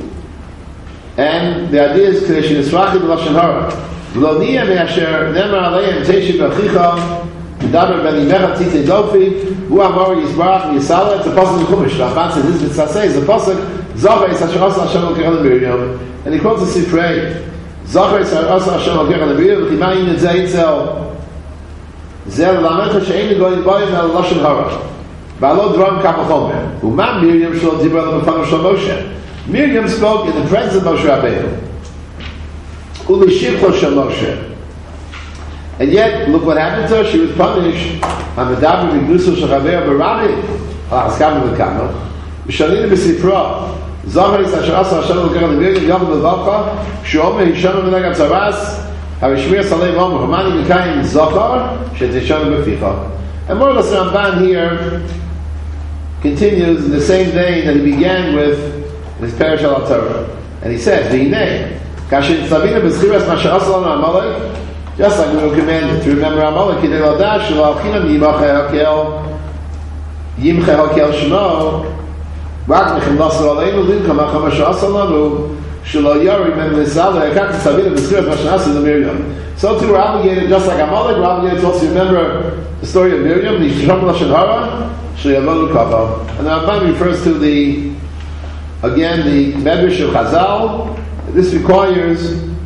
and the idea is Kedesh Nisrachim L'Lashon Hara. V'lo niyeh me'asher nemar aleim teishim b'achicha Dabar ben Imecha Tzitei Dofi, Hu Amor Yisbarach Yisala. It's a pasuk in Chumash. Ramban says this mitzvah says the pasuk Zachar Yisasher Asa Hashem Al Miriam, and he quotes the Sifrei Zachar Yisasher Asa Hashem Al Miriam. V'chimayin et Zeh Itzel Zer Lamecha She'ein Goyin Boyim El Lashon Hara Ba'alo Dram Kapachomer U'man Miriam Shlo Dibra L'Mefanav Shel Moshe. Miriam spoke in the presence of Moshe Rabbeinu U'Lishivcho Shel Moshe. And yet, look what happened to her. She was punished. Hamadav Vigduso Shachavei Barami. Haskam V'Kama. Mishalina B'Sifra. Zachar Yisasher Asa Hashem L'Kach L'Miriam Yom L'Vavcha. Sheomer Hisham V'Nagam Tzaras. Harishmir Saleh Omer, Hamani Mikayim Zachar, Shetishon Beficha. And more or less, the Ramban here continues in the same vein that he began with in his Perish al Torah. And he says, V'hinei, Kashin Tzavina B'schiras Masha Asalon Amalek, just like we were commanded to remember Amalek, Kidei Ladash, Shelo Alchinam Yimachei Hakel, Yimchei Hakel Shmo, Rak Mechim Nasser Aleinu, Limka Macha Masha Asalonu, Shelo Yori Mem Nizaleh, Kashin Tzavina B'schiras Masha Asalon Miriam. So too, we're obligated, just like Amalek, we're obligated to also remember the story of Miriam, the Shisham Lashon Hara, Sheyavonu Kava. And the Ramban refers to the, again, the Medrash of Chazal. This requires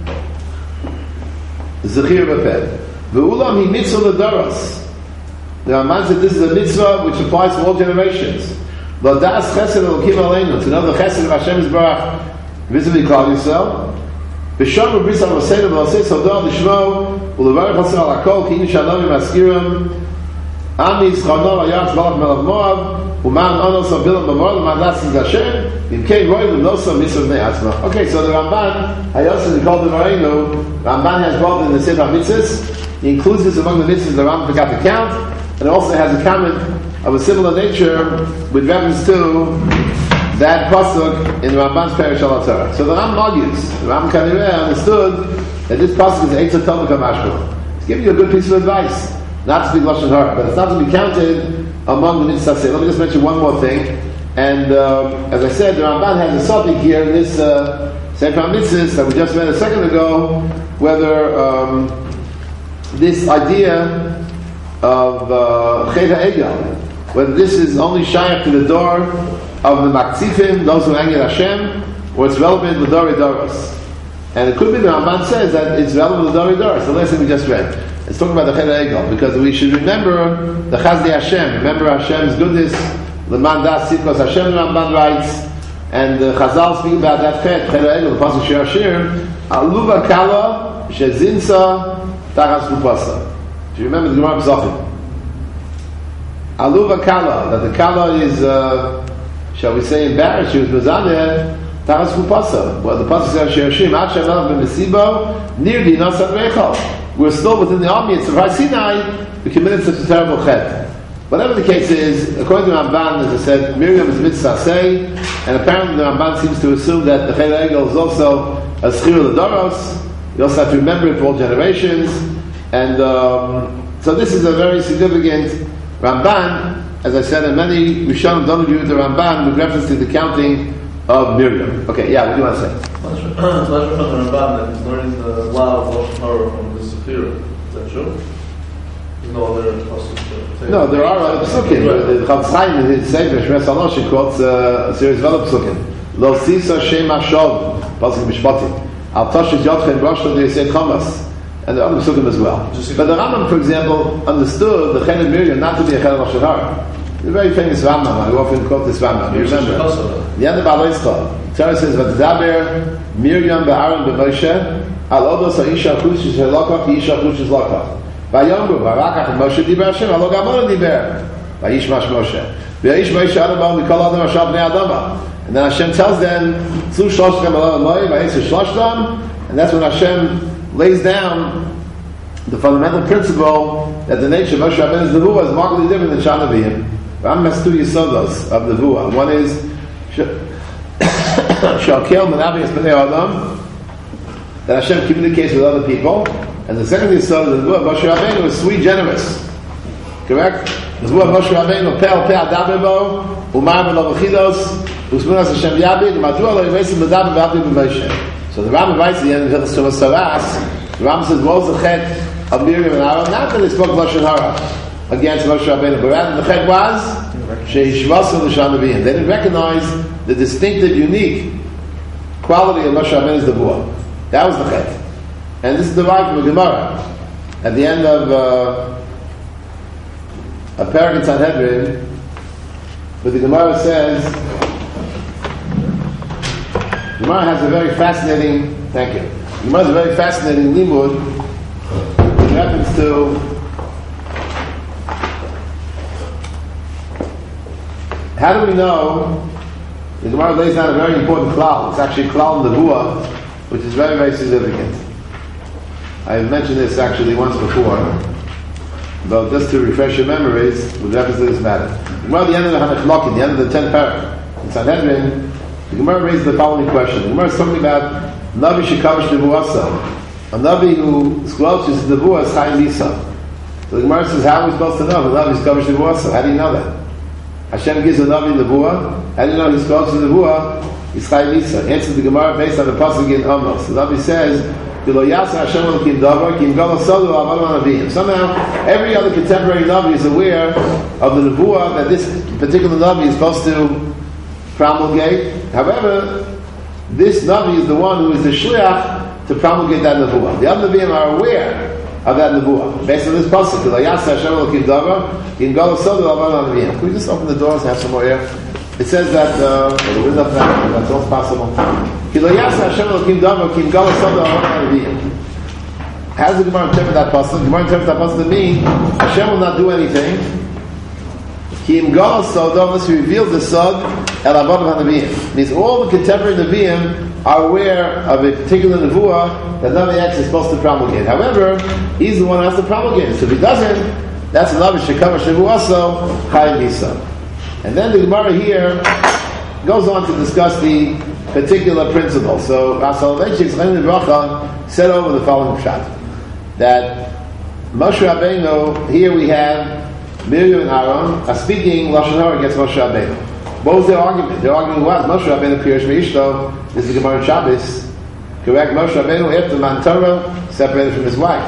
Zechir B'Peh. Ve'ulam hi mitzvah l'daros. The Ramban said this is a mitzvah which applies to all generations. L'das chesed elokim aleinu, to know the chesed of Hashem Yisbarach vis-a-vis Klal Yisrael. B'sham v'bris al-Roseinu v'al-Sei Sodor l'shmo u'levarech Hashem al-Akol ki in shalom v'maskirim Ami Yitzchano Ayach Balak Melech Moab Uman Onos Abilam B'Mor L'man Latsin Zashem Im Kei Roy L'Nosa Mitzvah B'nei Atzma. Okay, so the Ramban Hayosin he called the Moreinu. Ramban has brought in the Sefer Mitzvahs. He includes this among the mitzvahs the Ramban forgot to count, and it also has a comment of a similar nature with reference to that pasuk in Ramban's Perish al Torah. So the Ram argues, the Ram Kanireh understood that this pasuk is Eitzah Talmud Kamashma. He's giving you a good piece of advice, not to speak Lashon Hara, but it's not to be counted among the mitzvahs. Let me just mention one more thing. And um, as I said, the Ramban has a topic here in this uh, Sefer Mitzvahs that we just read a second ago, whether um, this idea of Chet HaEgel, whether this is only shaykh to the door of the Maktzifim, those who hang at Hashem, or it's relevant to the Dori Doros. And it could be the Ramban says that it's relevant to the Dori Doros, the last thing we just read. It's talking about the Chet HaEgel, because we should remember the Chazdi Hashem, remember Hashem's goodness, the Mandas Sitkos Hashem, the Ramban writes, and the Chazal speak about that Chet, Chet HaEgel, the Pasuk Shir Hashir, Aluva Kala, Shezinsa, Tachas Kupasa. Do you remember the Gemara Pesachim? Aluva Kala, that the Kala is, uh, shall we say, embarrassed, she was Mezaneh, Tachas Kupasa. Well, the Pasuk says Shir Hashir, Ma'at Shemelach B'Mesibo, Nir Di Nasat Reichel. We're still within the army of Har Sinai, we committed such a terrible chet. Whatever the case is, according to Ramban, as I said, Miriam is mitzvah say, and apparently the Ramban seems to assume that the Chet HaEgel is also a schir l'doros. You also have to remember it for all generations, and um, so this is a very significant Ramban. As I said, and many Rishonim don't agree with the Ramban with reference to the counting of Miriam. Okay, yeah, what do you want to say? It's not from the Ramban that he's learning the law of Lashon Hara from the Sephira. Is that true? There's no other pasuk. No, there are other psukim. The Chafetz Chaim in his Sefer Shmei Salosh quotes uh, a series of other psukim. Lo sisa shem hashov pasuk mishpatim al tashish yotchem roshlo de'yisei chamas, and the other psukim as well. But the Rambam, for example, understood the Chet of Miriam not to be a Chet of Lashon Hara. The very famous Rambam. I often quote this Rambam. You remember? The end of Ba'al Yitzchak. Torah says, "V'tzaber Miriam be'Aaron be'Moshe al odos ha'isha chush shelokach ha'isha chush shelokach." Vayomru v'arakach Moshe diber Hashem alo gamon diber vayishmash Moshe v'yish Moshe adamah mikol adam asher bnei adama. And then Hashem tells them, "Tzu shloshtem alon loy v'yisur shloshtem," and that's when Hashem lays down the fundamental principle that the nature of Moshe Rabbeinu's nevuah is markedly different than Shah Nevi'im. Ram has two yisodos of nevuah. One is Shalkel Menavi Bnei Adam, that Hashem communicates with other people, and the second yisod of the nevuah of Moshe Rabbeinu is sui generis. Correct? The nevuah of Moshe Rabbeinu Pe'al Pe'al Dabebo Umar V'Lo V'Chidos Usmunas Hashem Yabid U'Madua Lo Yivesim V'Dabim V'Abdim V'Moshe. So the Ram writes at the end of Hilchos Shuvas Saras, the Ram says, what was the chet of Miriam and Aaron? Not that they spoke Lashon Hara against Moshe Rabbeinu, but rather the chet was Sheishvasu L'Shah Nevi'im. They didn't recognize the distinctive, unique quality of Moshe Rabbeinu's nevuah. That was the chet. And this is derived from the Gemara. At the end of uh, a parak in Sanhedrin, where the Gemara says, the Gemara has a very fascinating, thank you, the Gemara has a very fascinating limud in reference to how do we know. The Gemara lays down a very important klal. It's actually klal nevuah, which is very, very significant. I've mentioned this actually once before, but just to refresh your memories with reference to this matter. Well, the end of the Hanachlokin, the end of the tenth parak in Sanhedrin, the Gemara raises the following question. The Gemara is talking about Navi Shekavish Nevuasa, a Navi who squelches the Nevuah is Chaim Misa. So the Gemara says, how are we supposed to know the Navi Shekavish Nevuasa? How do you know that? Hashem gives a Navi Nevuah. How do you know he squelches the Nevuah? He's Chaim Misa. Answers the Gemara based on the pasuk in Amos. The Navi says, somehow, every other contemporary Navi is aware of the Nevuah that this particular Navi is supposed to promulgate. However, this Navi is the one who is the Shliach to promulgate that Nevuah. The other Naviim are aware of that Nevuah. Based on this pasuk, can we just open the doors and have some more air? It says that, uh, the window back, that's all possible. How does the Gemara interpret that pasuk? The Gemara interprets that pasuk to mean Hashem will not do anything. Unless he reveals the sod el avodav hanaviyim. Means all the contemporary Nevi'im are aware of a particular nevuah that Navi X is supposed to promulgate. However, he's the one who has to promulgate it. So if he doesn't, that's a Navi shekavash nevuaso chayim misa. And then the Gemara here goes on to discuss the particular principle. So Soloveitchik said over the following pshat that Moshe Rabbeinu, here we have Miriam and Aaron are speaking Lashon Hara against Moshe Rabbeinu. What was their argument? Their argument was Moshe Rabbeinu Pirish Meishto. This is the Gemara in Shabbos. Correct? Moshe Rabbeinu after Man Torah separated from his wife.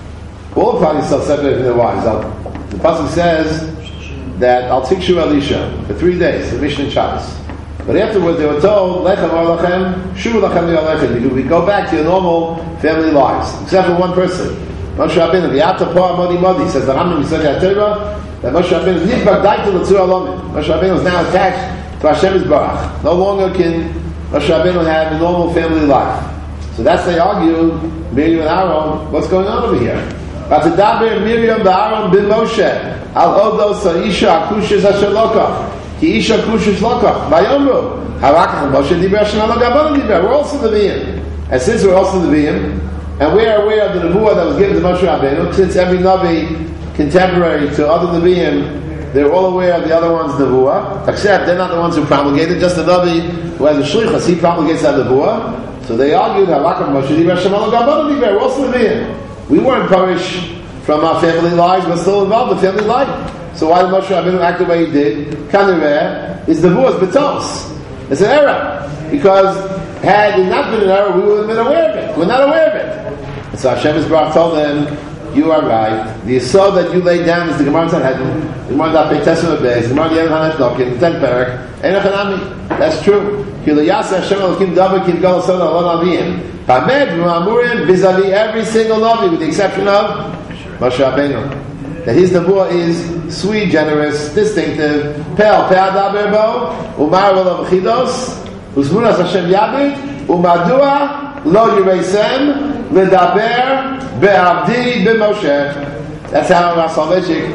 All parties still separated from their wives. The pasuk says that Al Tikshu Elisha for three days, the Mishnah in Shabbos. But afterwards they were told, Lechem or Lachem, Shuv Lachem Yolechem. We go back to your normal family lives, except for one person. Moshe Rabbeinu, V'yata Po Modi Modi, says the Rambam Yisrael HaTorah, that Moshe Rabbeinu, Nidbak Daita L'tzur Alomim. Moshe Rabbeinu is now attached to Hashem's Barach. No longer can Moshe Rabbeinu have a normal family life. So that's, they argue, Miriam and Aaron, what's going on over here? V'tadaber Miriam Ba'aron bin Moshe, Al Odo Sa'isha Akushis HaShalokach, Ki Isha Akushis Lokach, Vayomru, Harakach Moshe Diber Hashem Alo Gabon Diber. We're also the Nevi'im. And since we're also the Nevi'im, and we are aware of the Nevuah that was given to Moshe Rabbeinu, since every Navi contemporary to other Nevi'im, they're all aware of the other one's Nevuah, except they're not the ones who promulgated, just the Navi who has a Shlichus, he promulgates that Nevuah. So they argued, Harakach Moshe Diber Hashem Alo Gabon Diber. We're also Nevi'im. We weren't perished from our family lives, but still involved in family life. So why did Moshe Rabbeinu act the way he did? Kanireh is Nevuah's betos. It's an error. Because had it not been an error, we would have been aware of it. We're not aware of it. And so Hashem Yisbarach told them, you are right. The Yisod that you laid down is the Gemara Sanhedrin, the Gemara Dafei Tesla Beis, the Gemara Yemen Hanesh Nokin, the tenth parak, Ein Echanami. That's true. Kilayasa Hashem Elokim Davar Kim Gal Sod Alon Aviyim. Pamed Mu'amurim vis-a-vis every single Navi, with the exception of Moshe Rabbeinu. That his Nevuah is sweet, generous, distinctive. Pel Pe'ad Daber Bo Umar V'Lo V'Chidos Uzmunas Hashem Yabid Umadua Lo Yireisem L'Daber Be'Abdi B'Moshe. That's how Rav Soloveitchik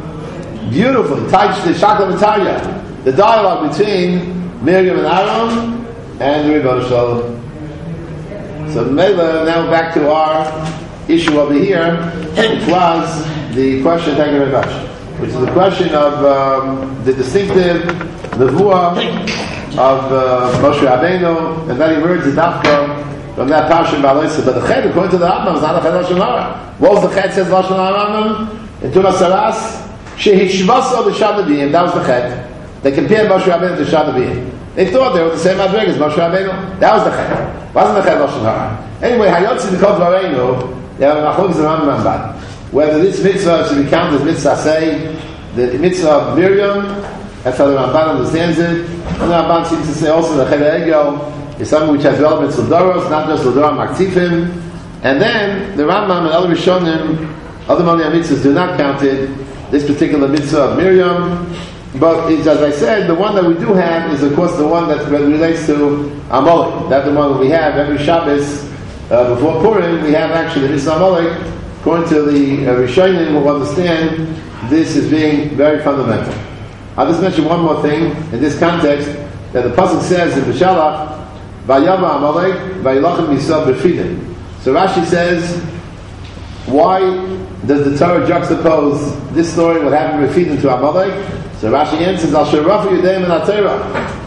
beautifully touched the Shakla V'Tarya, the dialogue between Miriam and Aaron and the Rebbeinu Shalom. So Mela, now back to our issue over here, which was the question, thank you very much, which is the question of um, the distinctive Nevuah of uh, Moshe Rabbeinu, and that emerged in Dafka from that Parsha Ba'alisa. But the Ched, according to the Rambam, is not a Ched Lashon Hara. What was the Ched, says Lashon Hara in Tumas Saras? Shehishvaso B'Shad that was the Ched. They compared Moshe Rabbeinu to Shad They thought they were the same Madrig as Moshe Rabbeinu. That was the Ched. Wasn't the Ched Lashon Hara. Anyway, Hayotzi B'Kol Dvareinu, they have a Machlokes and Rambam about whether this mitzvah should be counted as mitzvah say, the mitzvah of Miriam, that's how the Ramban understands it. And the Ramban seems to say also the Ched Egel is something which has relevance to Doros, not just to Doram Maktifim. And then the Rambam and other Rishonim, other Monei mitzvahs do not count it, this particular mitzvah of Miriam. But it's, as I said, the one that we do have is of course the one that relates to Amalek. That's the one that we have every Shabbos uh, before Purim. We have actually the mitzvah Amalek. According to the uh, Rishonim who understand this as being very fundamental. I'll just mention one more thing in this context, that the pasuk says in B'Shalach, Vayava Amalek, Vayilachem Yisrael B'Fidim. So Rashi says Why does the Torah juxtapose this story, what happened with feeding to Amalek? So Rashi answers, Al Sherafu Yudayim in Torah.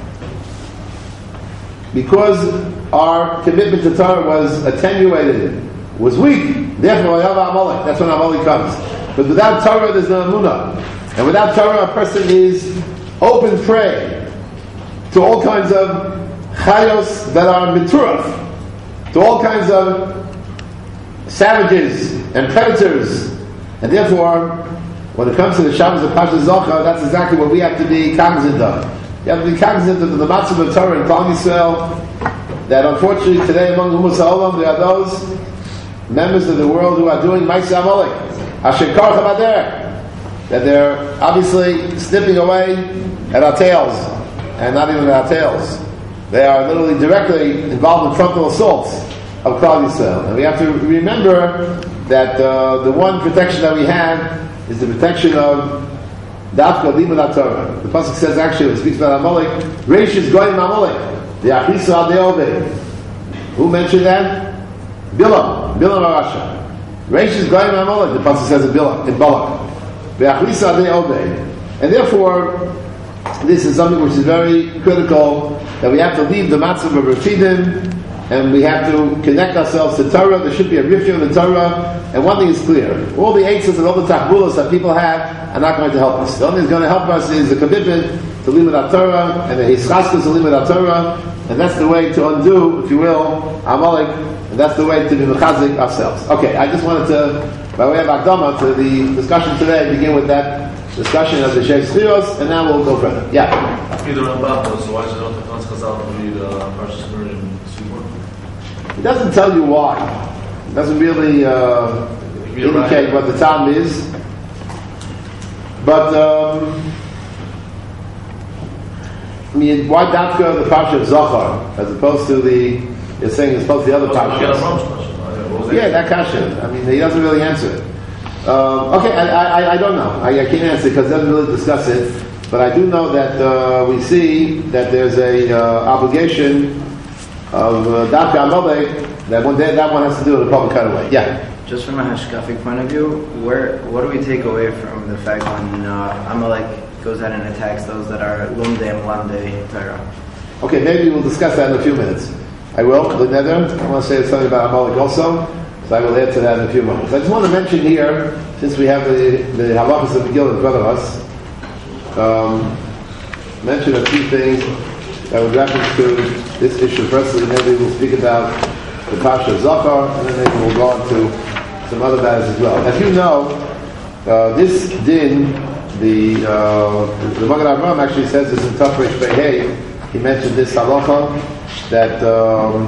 Because our commitment to Torah was attenuated, was weak, therefore Amalek. That's when Amalek comes. But without Torah, there's no Emunah. And without Torah, a person is open prey to all kinds of chayos that are mituraf, to all kinds of savages and predators. And therefore, when it comes to the Shabbos of Pasha Zochar, that's exactly what we have to be cognizant of. You have to be cognizant of the matzah of Torah and Klal Yisrael, that unfortunately today among Ummos HaOlam there are those members of the world who are doing Ma'aseh Amalek, Asher Karcha Bader, that they're obviously snipping away at our tails, and not even at our tails. They are literally directly involved in frontal assaults of Klal Yisrael. And we have to remember that uh, the one protection that we have is the protection of Dafka Limud Torah. The pasuk says actually, when it speaks about Amalek, Reish is Goyim Amalek, the Achisa Adei Obed. Who mentioned that? Bilam, Bilam Arasha. Reish is Goyim Amalek, the pasuk says in Bilam, in Balak. The Achisa Adei Obed. And therefore, this is something which is very critical, that we have to leave the matzah of Refidim, and we have to connect ourselves to Torah. There should be a rifya in the Torah. And one thing is clear: all the eitzes and all the tachbulas that people have are not going to help us. The only thing that's going to help us is the commitment to limud Torah and the hischaskus to limud Torah, and that's the way to undo, if you will, Amalek, and that's the way to be mechazik ourselves. Okay, I just wanted to, by way of akdama to the discussion today, begin with that discussion of the Sheikh Schiros, and now we'll go further. Yeah. Either Rambam, so why is it not Chazal to read Parshas Shemini in Sibur? It doesn't tell you why. It doesn't really uh, indicate what the time is. But, um, I mean, why Dafka the Parsha of Zohar, as opposed to the, you're saying as opposed to the other Parshas? Yeah, that kasha. I mean, he doesn't really answer it. Um, okay, I, I, I don't know. I, I can't answer because it doesn't really discuss it. But I do know that uh, we see that there's a uh, obligation of Dafka uh, Amalek that one day that one has to do in a public kind of way. Yeah. Just from a hashkafic point of view, where what do we take away from the fact when uh, Amalek goes out and attacks those that are Lumdei and Lamdei Torah? Okay, maybe we'll discuss that in a few minutes. I will. The nether. I want to say something about Amalek also, so I will add to that in a few moments. I just want to mention here, since we have the the halachas of Megillah in front of us, um, mention a few things that would reference to this issue. Firstly, maybe we'll speak about the Parsha of Zohar, and then maybe we'll go on to some other matters as well. As you know, uh, this din, the uh, the Magen Avraham actually says this in Taf Reish Pei Hey. He mentioned this halacha that um,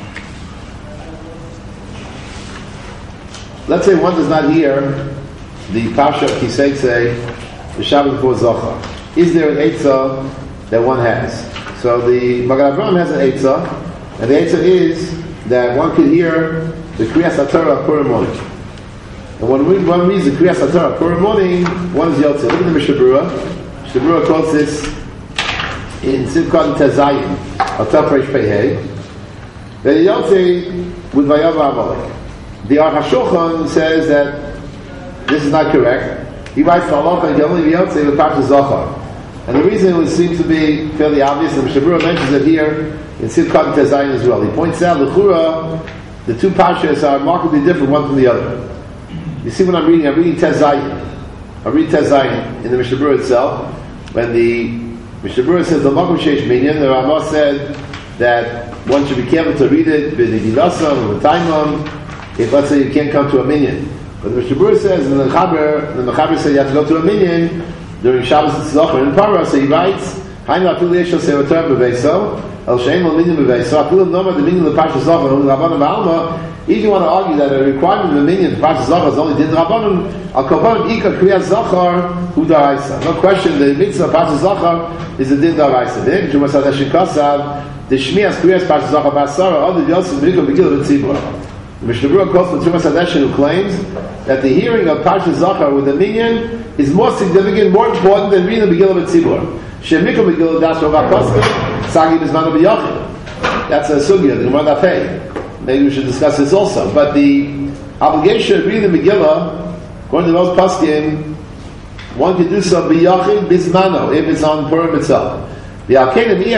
let's say one does not hear the Parsha of Kiseitze, the Shabbat before Zohar. Is there an eitzah that one has? So the Magen Avraham has an eitzah, and the eitzah is that one could hear the Kriyas HaTorah Purim morning. And when one reads the Kriyas HaTorah Purim morning, one is Yotzei. Look at the Mishnah Berurah. Mishnah Berurah quotes this in Sivkot Tezayin of Taf Reish Pei Hey. That Yotzei with Vayava Amalek. The Aruch HaShulchan says that this is not correct. He writes the halacha can only be Yotzei with Parsha Zohar. And the reason it seems to be fairly obvious, and Mishnah Berurah mentions it here in Sivkot Tezayin as well. He points out L'chura, the two Parshas are markedly different one from the other. You see what I'm reading? I'm reading Tezayin. I read Tezayin in the Mishnah Berurah itself. When the Mishnah Berurah says the Makom Sheish Minyan, the Ramah said that one should be careful to read it b'nigilasam, with taimam, if let's say you can't come to a minyan. But the Mishnah Berurah says, and the Mechaber, the Mechaber said you have to go to a minyan during Shabbos and Tzedakah and Parah. So he writes, Hainu afilu yeshel sevatar b'veiso, el shein lo minyan b'veiso, afilu nomad the minyan l'Parsha Zohar, only Rabbanim ba'alma. If you want to argue that a requirement of a minyan for Parsha Zohar is only din Rabbanim, al kovan ika kriyas Zohar hu daraisa. No question, the mitzvah of Parsha Zohar is a din daraisa. The name Trumas Hadashim Kasav, the shmias kriyas Parsha Zohar b'asara, other yosef b'rikol b'gil b'tzibur. The Mishnah Berurah quotes the Trumas Hadashim who claims that the hearing of Parsha Zohar with a minyan is more significant, more important than reading the Megillah b'tzibur. Shemikol Megillah das Rav HaPoskim, Sagi b'zmanu b'yochid. That's a sugya, the Gemara Daf Hey. Maybe we should discuss this also. But the obligation of reading the Megillah, according to those paskim, one can do so biyachid bismano if it's on Purim itself. Let's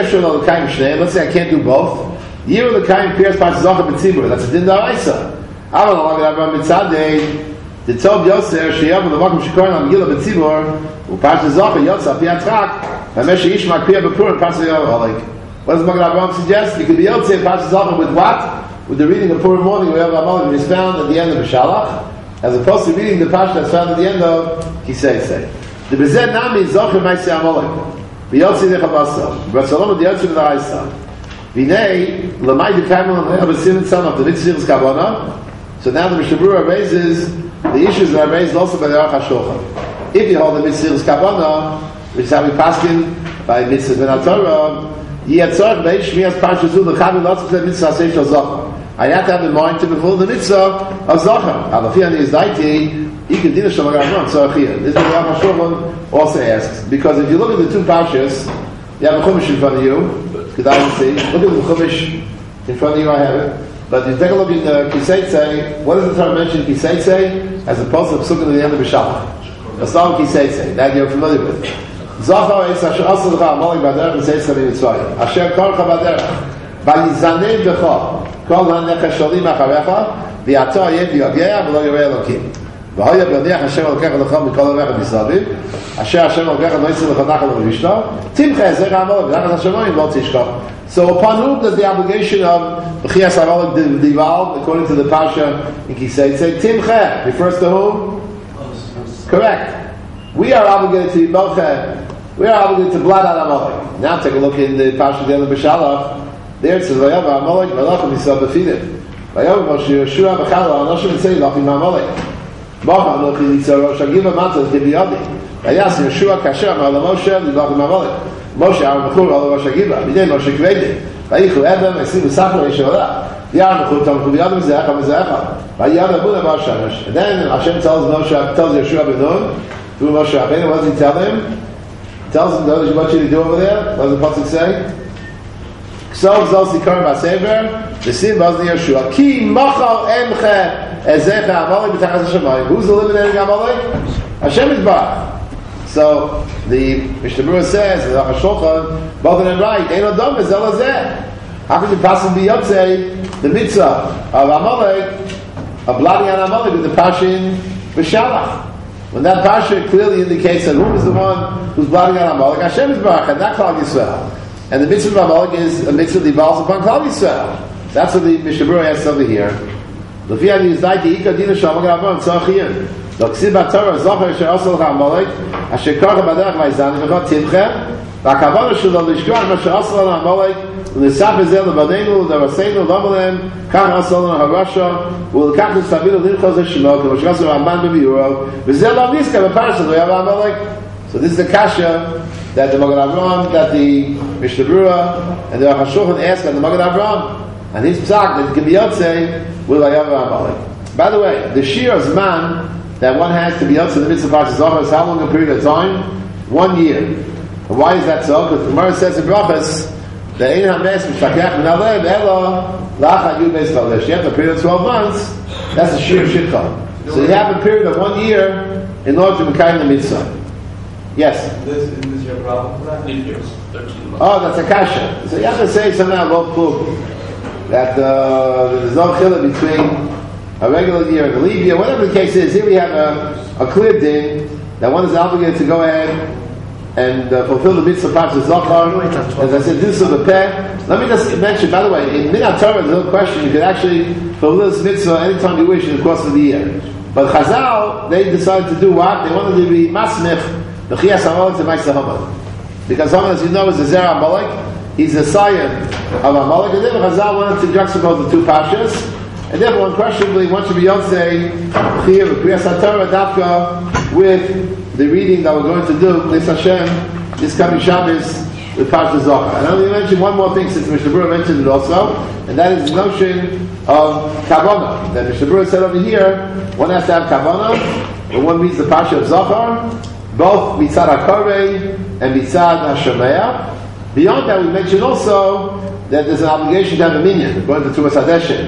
say I can't do both. Year of the Kaim Piers Parshas Zachar B'tzibur. That's a din da'araisa. I don't know why Rabbi Mitzadeh the Tov Yosef Sheyav the Makom Shikorin on Megillah B'tzibur U'Parshas Zachar Yotza Piatrak V'Meshe Yishmak Piyah B'Purim Parshas Yav. What does Magen Avraham suggest? You could be Yotze Parshas Zachar with what? With the reading of Purim morning where Amalek is found at the end of B'Shalach, as opposed to reading the Parsha that's found at the end of Kisei Sei. The Bezed Nami Zachar Ma'aseh Amalek. V'Yotze Nechavasa. V'Salom V'Yotze V'Daraisa. V'nei L'may D'Kaimel L'Abasim Tzam of the Mitzvah's Kavanah. So now the Mishnah Berurah raises the issues that are raised also by the Aruch HaShulchan. If you hold the Mitzvah's Kavanah, which is how we paskin by Mitzvah Ben HaTorah, Yi Yatzorach Be'ez Shmias Parshas Zu L'Chavim L'Otzach Mitzvah Aseh Shal Zachar. I have to have in mind to fulfill the mitzvah of Zachar. Alafiyan is daiti. Ikadina Shalagaram Tzarachiyah. This is what Aruch HaShulchan also asks, because if you look at the two parshas, you have a chumash in front of you. Kedai see. Look at the chumash in front of you. I have it. But if you take a look in the Kiseitze, what does the Torah mention Kiseitze as opposed to the Pesukah at the end of B'Shalach? That's not Kiseitze. That you're familiar with. Zachar is Asher Asal L'cha Amalek B'Aderech V'Seitze V'Mitzvayim. Asher Korcha B'Aderech V'Yizanein B'Cha Kol HaNechas Sholim Acharecha V'Yato Hayem V'Yogea V'Lo Yorei Elokim. V'Hoya B'Yoniach Hashem Elokecha L'cha Mikol HaMecha B'Yisaviv Asher Hashem Elokecha Noitzi L'cha Nachal V'Vishto Timcha Ezer HaAmalek V'Nachas HaShemayim Lo Tishka. So upon whom does the obligation of B'chias HaAmalek devolve according to the Pasha in Kisei? Say Timcha refers to whom? Correct. We are obligated to Bocha. We are obligated to blot out Amalek. Now take a look in the Pasha Del B'Shalach. There it says, "Vayav Amalek Malachim Yisrael B'Fidim." Vayav Moshe Yeshua B'Chala Anoshim Tzei Lachim Amalek. Bacha Anochi Litzar Rosh Hagiva Matzah Kibiyadi. Vayas Yeshua Kasher Ma'al Moshe L'Lachim Amalek. Moshe Ar Mechur Al Rosh Hagiva. B'nei Moshe Kvedi. Vayichu Edom Esim V'Sachar Yesholah. Yar Mechur Tom Kibiyadi V'Zecha V'Zecha. Vayav Abuna Bar Shemesh. And then Hashem tells Moshe, tells Yeshua Ben Nun through Moshe Rabbeinu. What does he tell him? Tells him, what what should he do over there? What does the pasuk say? Ksov zos likarim b'sever, v'sim bazni Yeshua. Ki machal emche ezecha Amalek b'tachas Hashemayim. Who's eliminating Amalek? Hashem is Barach. So the Mishnah Berurah says, the Aruch HaShulchan, both of them right. Ein odom ezel hazeh. How could you possibly be yotzei the mitzvah of Amalek, of blotting out Amalek with the pashin b'shalach? When that Pasha clearly indicates that who is the one who's blotting out Amalek, Hashem is Barach, and not Klal Yisrael. And the mitzvah of Amalek is a mitzvah that devolves upon Klal Yisrael. That's what the Mishnah Berurah has over here. L'fi is daiti ika dina shal Magen Avraham tzarachiyim. L'ksiv b'Torah zachar asher asal Amalek asher karcha b'derech v'ayzani v'chot timchem v'akavana shelo l'shkar asher asal Amalek l'nisaf ezel l'baneinu l'daraseinu l'amalem kach asal l'harasha u'l'kach l'stavinu l'imchaz ha'shemot l'mashkas l'ramban b'miuro v'zel lo niska b'parashat v'yav Amalek. So this is the kasha that the Magen Avraham, that the Mishnah Berurah and the Aruch HaShulchan ask on the Magen Avraham, and his psak that can be yotzei with v'yav Amalek. By the way, the shir zman that one has to be yotzei the mitzvah parshas Zachar is how long a period of time? One year. And why is that so? Because the Gemara says in Brachas that ein hames mishtakach min alev elo lachad yud beis chadash. You have a period of twelve months. That's a shir shitcha. So you have a period of one year in order to become the mitzvah. Yes. This is this your problem for that? Years, thirteen months. Oh, that's a kasha. So you have to say somehow both prove that uh, there's no chillah between a regular year and a leap year. Whatever the case is, here we have a, a clear din that one is obligated to go ahead and uh, fulfill the mitzvah parshas Zachar. As I said, do so the peh. Let me just mention, by the way, in Minat Torah, there's no question. You can actually fulfill this mitzvah anytime you wish in the course of the year. But Chazal, they decided to do what? They wanted to be masmich the Chias Amalek to Ma'aseh Haman. Because Haman, as you know, is a Zer Amalek. He's the scion of Amalek. And then Chazal wanted to juxtapose the two pashas. And therefore, unquestionably, one should be yotzei Chiyav Kriyas HaTorah Dafka with the reading that we're going to do, L'is Hashem, this coming Shabbos with Parshas Zachar. And I'm going to mention one more thing since Mishnah Berurah mentioned it also, and that is the notion of Kavanah. That Mishnah Berurah said over here, one has to have Kavanah, when one reads the Parsha of Zachar, both Mitzad HaKorei and Mitzad HaShomeah. Beyond that, we mentioned also that there's an obligation to have a minyan, according to Tumas HaDeshen.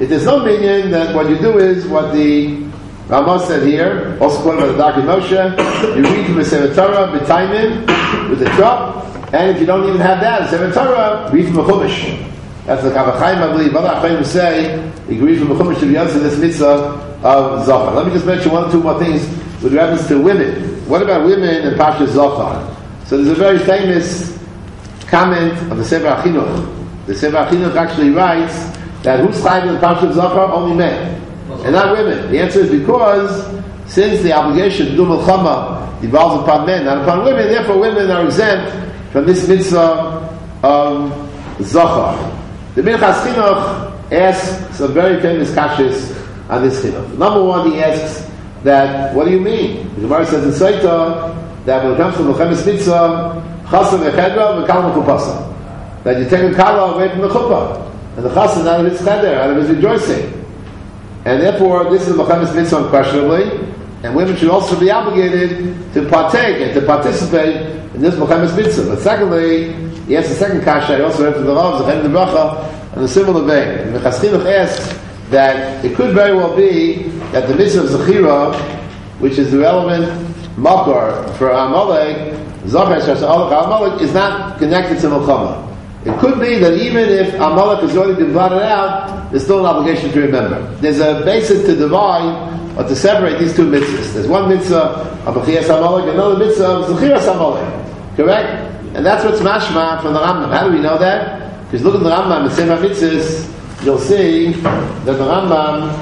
If there's no minyan, then what you do is what the Ramah said here, also quoted by the Darkei Moshe, you read from the Sefer Torah, b'taimin, with the drop, and if you don't even have that, the Sefer Torah, read from the Chumash. That's the Kavachayim, I believe. Other Achayim say, you can read from the Chumash to be answered in this mitzvah of Zohar. Let me just mention one or two more things with reference to women. What about women in Parshas Zohar? So there's a very famous comment of the Sefer HaChinuch. The Sefer HaChinuch actually writes that who's chayav in the Parshas Zohar? Only men, and not women. The answer is because since the obligation to do Milchama devolves upon men, not upon women, therefore women are exempt from this mitzvah of Zohar. The Minchas Chinuch asks some very famous kashas on this chinuch. Number one, he asks that, what do you mean? The Gemara says in Saita that when it comes to Milchemes Mitzvah, Chasam Echedra v'Kal Mekupasa, that you take a kala away from the chuppah, and the Chasam out of his cheder, out of his rejoicing. And therefore, this is Milchemes Mitzvah unquestionably, and women should also be obligated to partake and to participate in this Milchemes Mitzvah. But secondly, he asks the second kasha, I also heard from the Rav, Zachem Nebracha, on a similar vein. And the Minchas Chinuch asks that it could very well be that the mitzvah of Zechira, which is the relevant makor for Amalek, Zohar Shas Amalek, is not connected to Milchama. It could be that even if Amalek has already been blotted out, there's still an obligation to remember. There's a basis to divide or to separate these two mitzvahs. There's one mitzvah of B'chiyas Amalek, another mitzvah of Zechiras Amalek. Correct? And that's what's mashma from the Rambam. How do we know that? Because look at the Rambam in Sefer Mitzvahs, you'll see that the Rambam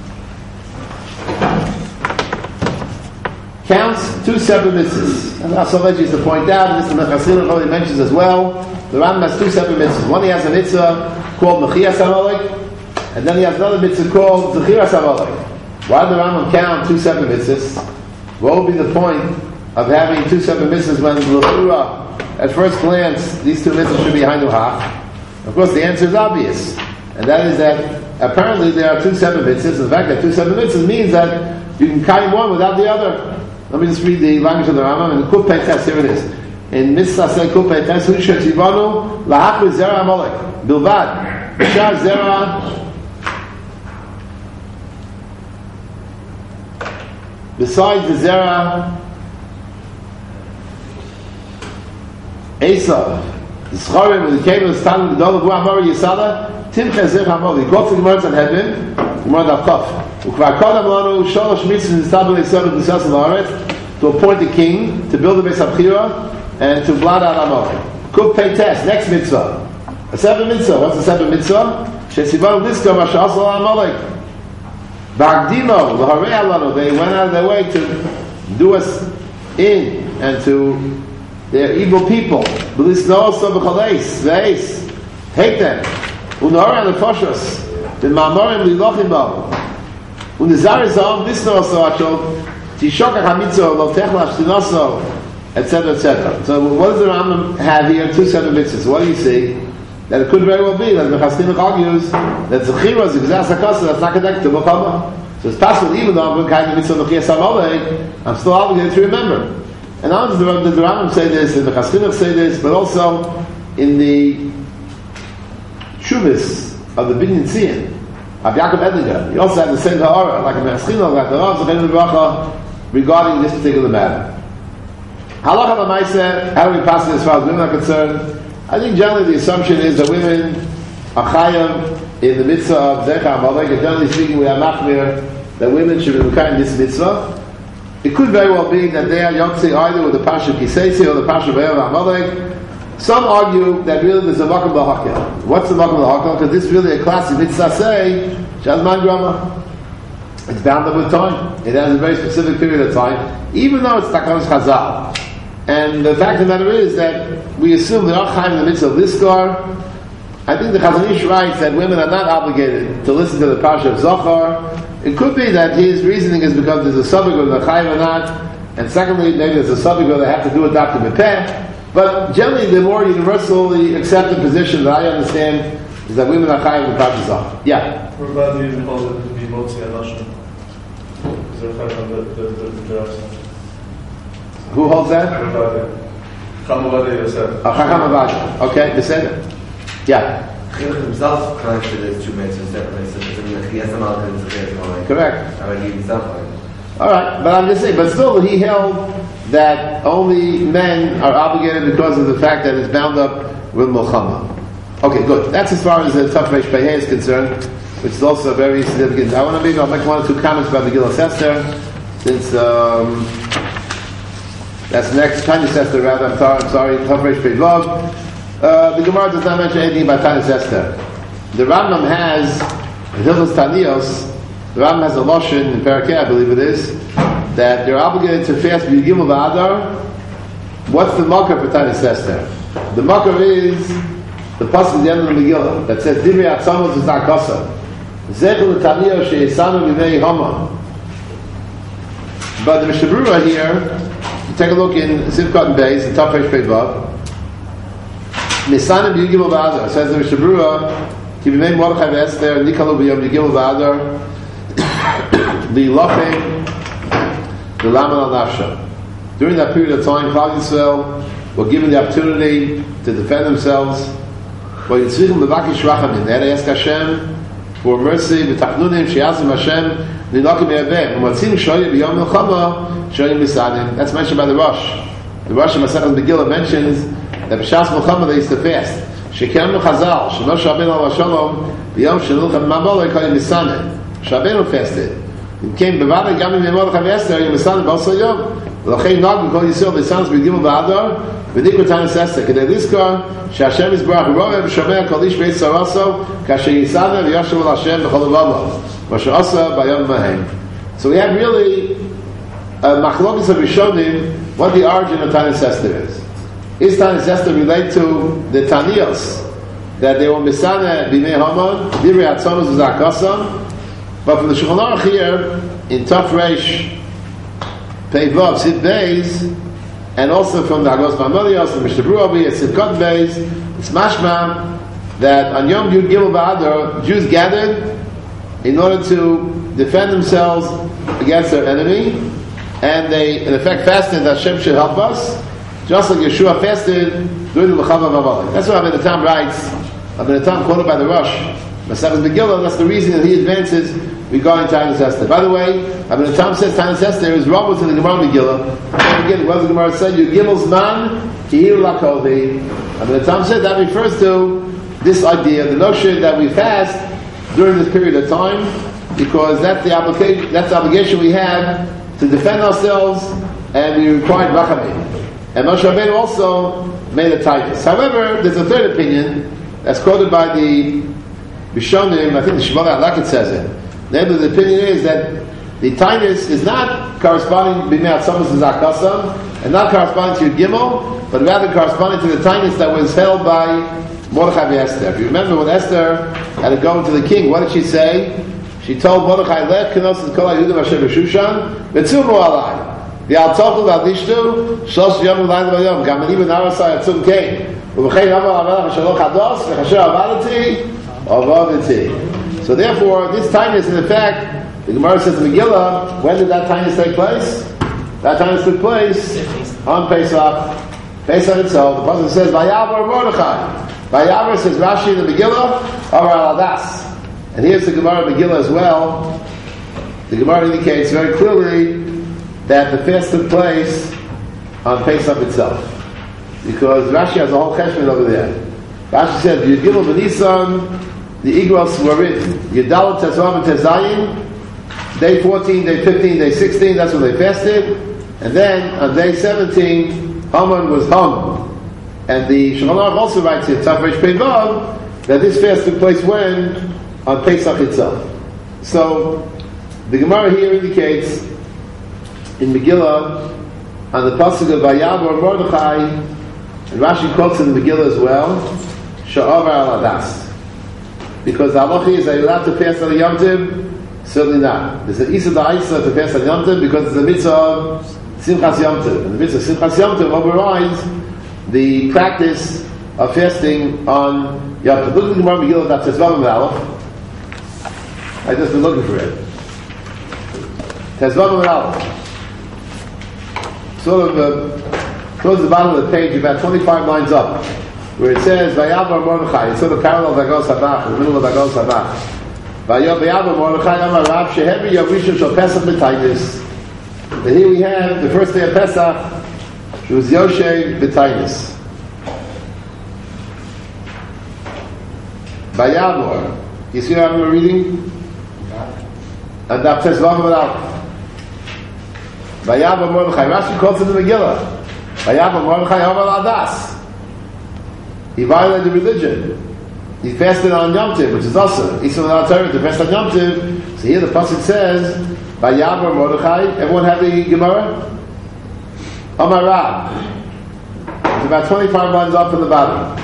counts two separate mitzvahs. And also let you to point out, and this is the Minchas Chinuch already mentions as well, the Rambam has two separate mitzvahs. One, he has a mitzvah called Mechiyas Amalek, and then he has another mitzvah called Zechiras Amalek. Why did the Rambam count two separate mitzvahs? What would be the point of having two separate mitzvahs when l'chura, at first glance, these two mitzvahs should be behind the hach? Of course, the answer is obvious, and that is that apparently there are two separate mitzvahs. The fact that two separate mitzvahs means that you can carry one without the other. Let me just read the language of the Rambam in the Kuf Peites. Here it is. In Mitzvah Say Kuf Peites, Hu shetzivanu lahachri zera Amalek bilvad shar zera besides the zera Esav, the Schorim, and the Kevin, the Stan, the Dol, the Amor Yisada, Timche Zech Amor. He quotes the Gemara on Hedvin, Gemara Daf Kaf. Ukvar Kodam Lanu Sholosh Mitzvahs Nistabel Yisrael B'Nisas L'Aretz, to appoint a king, to build a Beis HaBchira, and to blot out Amor. Kuf Peites, next mitzvah. A separate mitzvah. What's the separate mitzvah? Shesivan Liska Masha Asal Amalek. Bagdino, L'Harei Alanu. They went out of their way to do us in and to they're evil people. But this also b'chaleis, veis, hate them. Unoran lefoshos, the mamorim lilochim bo. Unizar zom this no so achol tishokach hamitzo lo techlash tinoso, et cetera, et cetera. So what does the Rambam have here? Two separate mitzvahs. What do you see? That it could very well be that the Minchas Chinuch argues that Zechira is exas hakasa that's not connected to Milchama. So it's possible even though I'm going to carry the mitzvah of Mechiyas Amalek, I'm still obligated to remember. And not only does the Rambam say this, and the Minchas Chinuch say this, but also in the Shuvas of the Binyan Tzion, of Yaakov Edinger, he also had the same Ha'ara, like a Minchas Chinuch, like the Rav Zachem Nebracha, regarding this particular matter. Halacha L'maaseh, how do we pass it as far as women are concerned? I think generally the assumption is that women are chayav in the mitzvah of Zecha Amalek, and generally speaking we are machmir that women should be in this mitzvah. It could very well be that they are yotzi either with the Pasha Kisesi or the Pasha Be'er Amalek. Some argue that really there's a Makam B'Hakel. What's the Makam B'Hakel? Because this is really a classic mitzvah say, Shazman Grama. It's bound up with time. It has a very specific period of time, even though it's Takanos Chazal. And the fact of the matter is that we assume that Achayim in the mitzvah of Liskar. I think the Chazon Ish writes that women are not obligated to listen to the Pasha of Zohar. It could be that his reasoning is because there's a subject whether they're Chayim or not, and secondly, maybe there's a subject where they have to do a doctor B'Peh. But generally, the more universally accepted position that I understand is that women are Chayim in the Pasha of Zohar. Yeah? What about the even called it to be Motzi Anashim? Is there a kind of the the the draft? Who holds that? Chacham Ovadia Yosef. Oh, Chacham Ovadia. Okay, Beseder. Yeah. Chinuch himself connected those two mitzvahs separately, so it's he has some other things to say. Correct. I would he himself like. All right, but I'm just saying, but still he held that only men are obligated because of the fact that it's bound up with Milchama. Okay, good. That's as far as the Tafresh Peheh is concerned, which is also very significant. I want to maybe I'll make one or two comments about Megillah Esther, since um, that's next. Tanya Esther, rather. I'm sorry. I'm sorry. Tafresh Peheh. Uh, the Gemara does not mention anything about Tanya Esther. The Rambam has in Hilchos Tanios. The Rambam has a lashon in Parakeh, I believe it is, that they're obligated to fast B'Yigimel V'Adar. What's the marker for Tanya Esther? The marker is the pasuk at the end of the Megillah that says Divrei Atzamos V'Zakasa Zechel L'Taniyo She'esanu B'Mei Hama. But the Mishnah Berurah here, take a look in Sivkot and Beis, the Tafresh Pei Vav. Nisanim B'Yigimel V'Adar says the Mishnah Berurah Ki B'Mei Mordechai V'Esther Nikalu B'Yom B'Yigimel V'Adar L'Ilochem L'Laman Al Nafsha. During that period of time, Klal Yisrael were given the opportunity to defend themselves. But Yitzrichim Levakish Rachamim, they had to ask Hashem for mercy. V'Tachnunim She'azim Hashem L'Ilokim Ye'aveh. U'matzim Shoyim B'Yom Milchama Shoyim B'Sadim. That's mentioned by the Rosh. The Rosh in Masechet Megillah mentions that B'Shas Milchama they used to fast. Shekem Chazal Shemoshe Rabbeinu Alav Shalom B'Yom Shenilchem Mamolei Koyim B'Sadim. Shabbeinu fasted. It came bevada gamim memorach avester yom esan b'asol yom. L'chei nog b'kol Yisrael b'sans b'gimel b'adar v'dik b'tan esester. Kedei liskar she'Hashem yisbarach roeh v'shomea kol ish b'etz saraso kasher yisana v'yashav al Hashem b'chol levav v'asher asa b'yom mahem. So we have really a machlokes of Rishonim what the origin of Tanya Esther is. Is Tanya Esther relate to the Taniyos that they were misana b'nei Haman divrei atzamos v'zakasam? But from the Shulchan Aruch here, in Taf Reish, Pei Vav, Sid Beis, and also from the Hagos Mamelios, the Mishnah Berurah, Sid Kot Beis, it's mashma that on Yom Yud Gimel Ba'adar, Jews gathered in order to defend themselves against their enemy, and they, in effect, fasted that Hashem should help us, just like Yeshua fasted during the Mechava Mamalek. That's what Abin Atam writes, Abin Atam quoted by the Rosh, Masechet Megillah, that's the reason that he advances regarding Tanya Esther. By the way, Abin Atam says Tanya Esther is wrong with the Gemara Megillah. Again, what the Gemara said, you Gimel's man, Kihir Lakovi. Abin Atam said that refers to this idea, the notion that we fast during this period of time, because that's the application, that's the obligation we have to defend ourselves, and we require Rachamim. And Moshe Rabbeinu also made a tightness. However, there's a third opinion that's quoted by the Rishonim, I think the Shmuel Alakit says it. Namely, the opinion is that the tightness is not corresponding to B'nei Atzamos V'Zakasam, and not corresponding to Gimel, but rather corresponding to the tightness that was held by Mordechai Esther. If you remember when Esther had to go to the king, what did she say? She told Mordechai, Lech Kenos Kol HaYudim Asher B'Shushan, V'tzumu Alai. The Al-Tochel V'Adishtu, Shlosh Yom V'Layim V'Yom, Gam Ani V'Narasai Atzum Kein, V'V'chein Amal Amelach Asher Chados, V'Chasher Avadati, Avadati. So therefore, this tightness, in effect, the Gemara says in Megillah, when did that tightness take place? That tightness took place on Pesach. Pesach itself, the Pasuk says, Vayavar Mordechai. Vayavar says Rashi in the Megillah, Avar Aladas. And here's the Gemara Megillah as well. The Gemara indicates very clearly that the fast took place on Pesach itself. Because Rashi has a whole cheshbon over there. Rashi says, Yudgimel B'Nisan, the Igros were written. Yedalot Tezvav and Tezayim, day fourteen, day fifteen, day sixteen, that's when they fasted. And then on day seventeen, Haman was hung. And the Shulchan Aruch also writes here, Tafresh Pei Vav, that this fast took place when? On Pesach itself. So, the Gemara here indicates, in Megillah, on the pasuk of Vayavar Mordechai, and Rashi quotes in the Megillah as well, Sha'avar al Adas. Because the halacha is that you're allowed to fast on Yom Tov? Certainly not. There's an Isa Da'isa to fast on Yom Tov because it's the mitzvah of Simchas Yom Tov. And the mitzvah of Simchas Yom Tov overrides the practice of fasting on Yom Tov. Look at the Gemara Megillah that says Tezvav Aleph. I just been looking for it. Tezvav Aleph. Sort of uh, towards the bottom of the page, about twenty-five lines up. where it says Vayavar Mordechai. It's sort of parallel Dagos Habach, in the middle of Dagos Habach. Vayavar Mordechai Amar Rav Shehevi Yavisha Shal Pesach B'Tainis. And here we have the first day of Pesach. She was Yoshe B'Tainis. Vayavar. You see what I'm reading? And that says Vav Vav. Vayavar Mordechai. Rashi calls it the Megillah. Vayavar Mordechai Amar Adas. He violated religion. He fasted on Yom Tov, which is also He saw the Torah to fast on Yom Tov. So here the pasuk says, "Vayavar Mordechai." Everyone have the Gemara? Amar Rav. It's about twenty-five lines up from the bottom.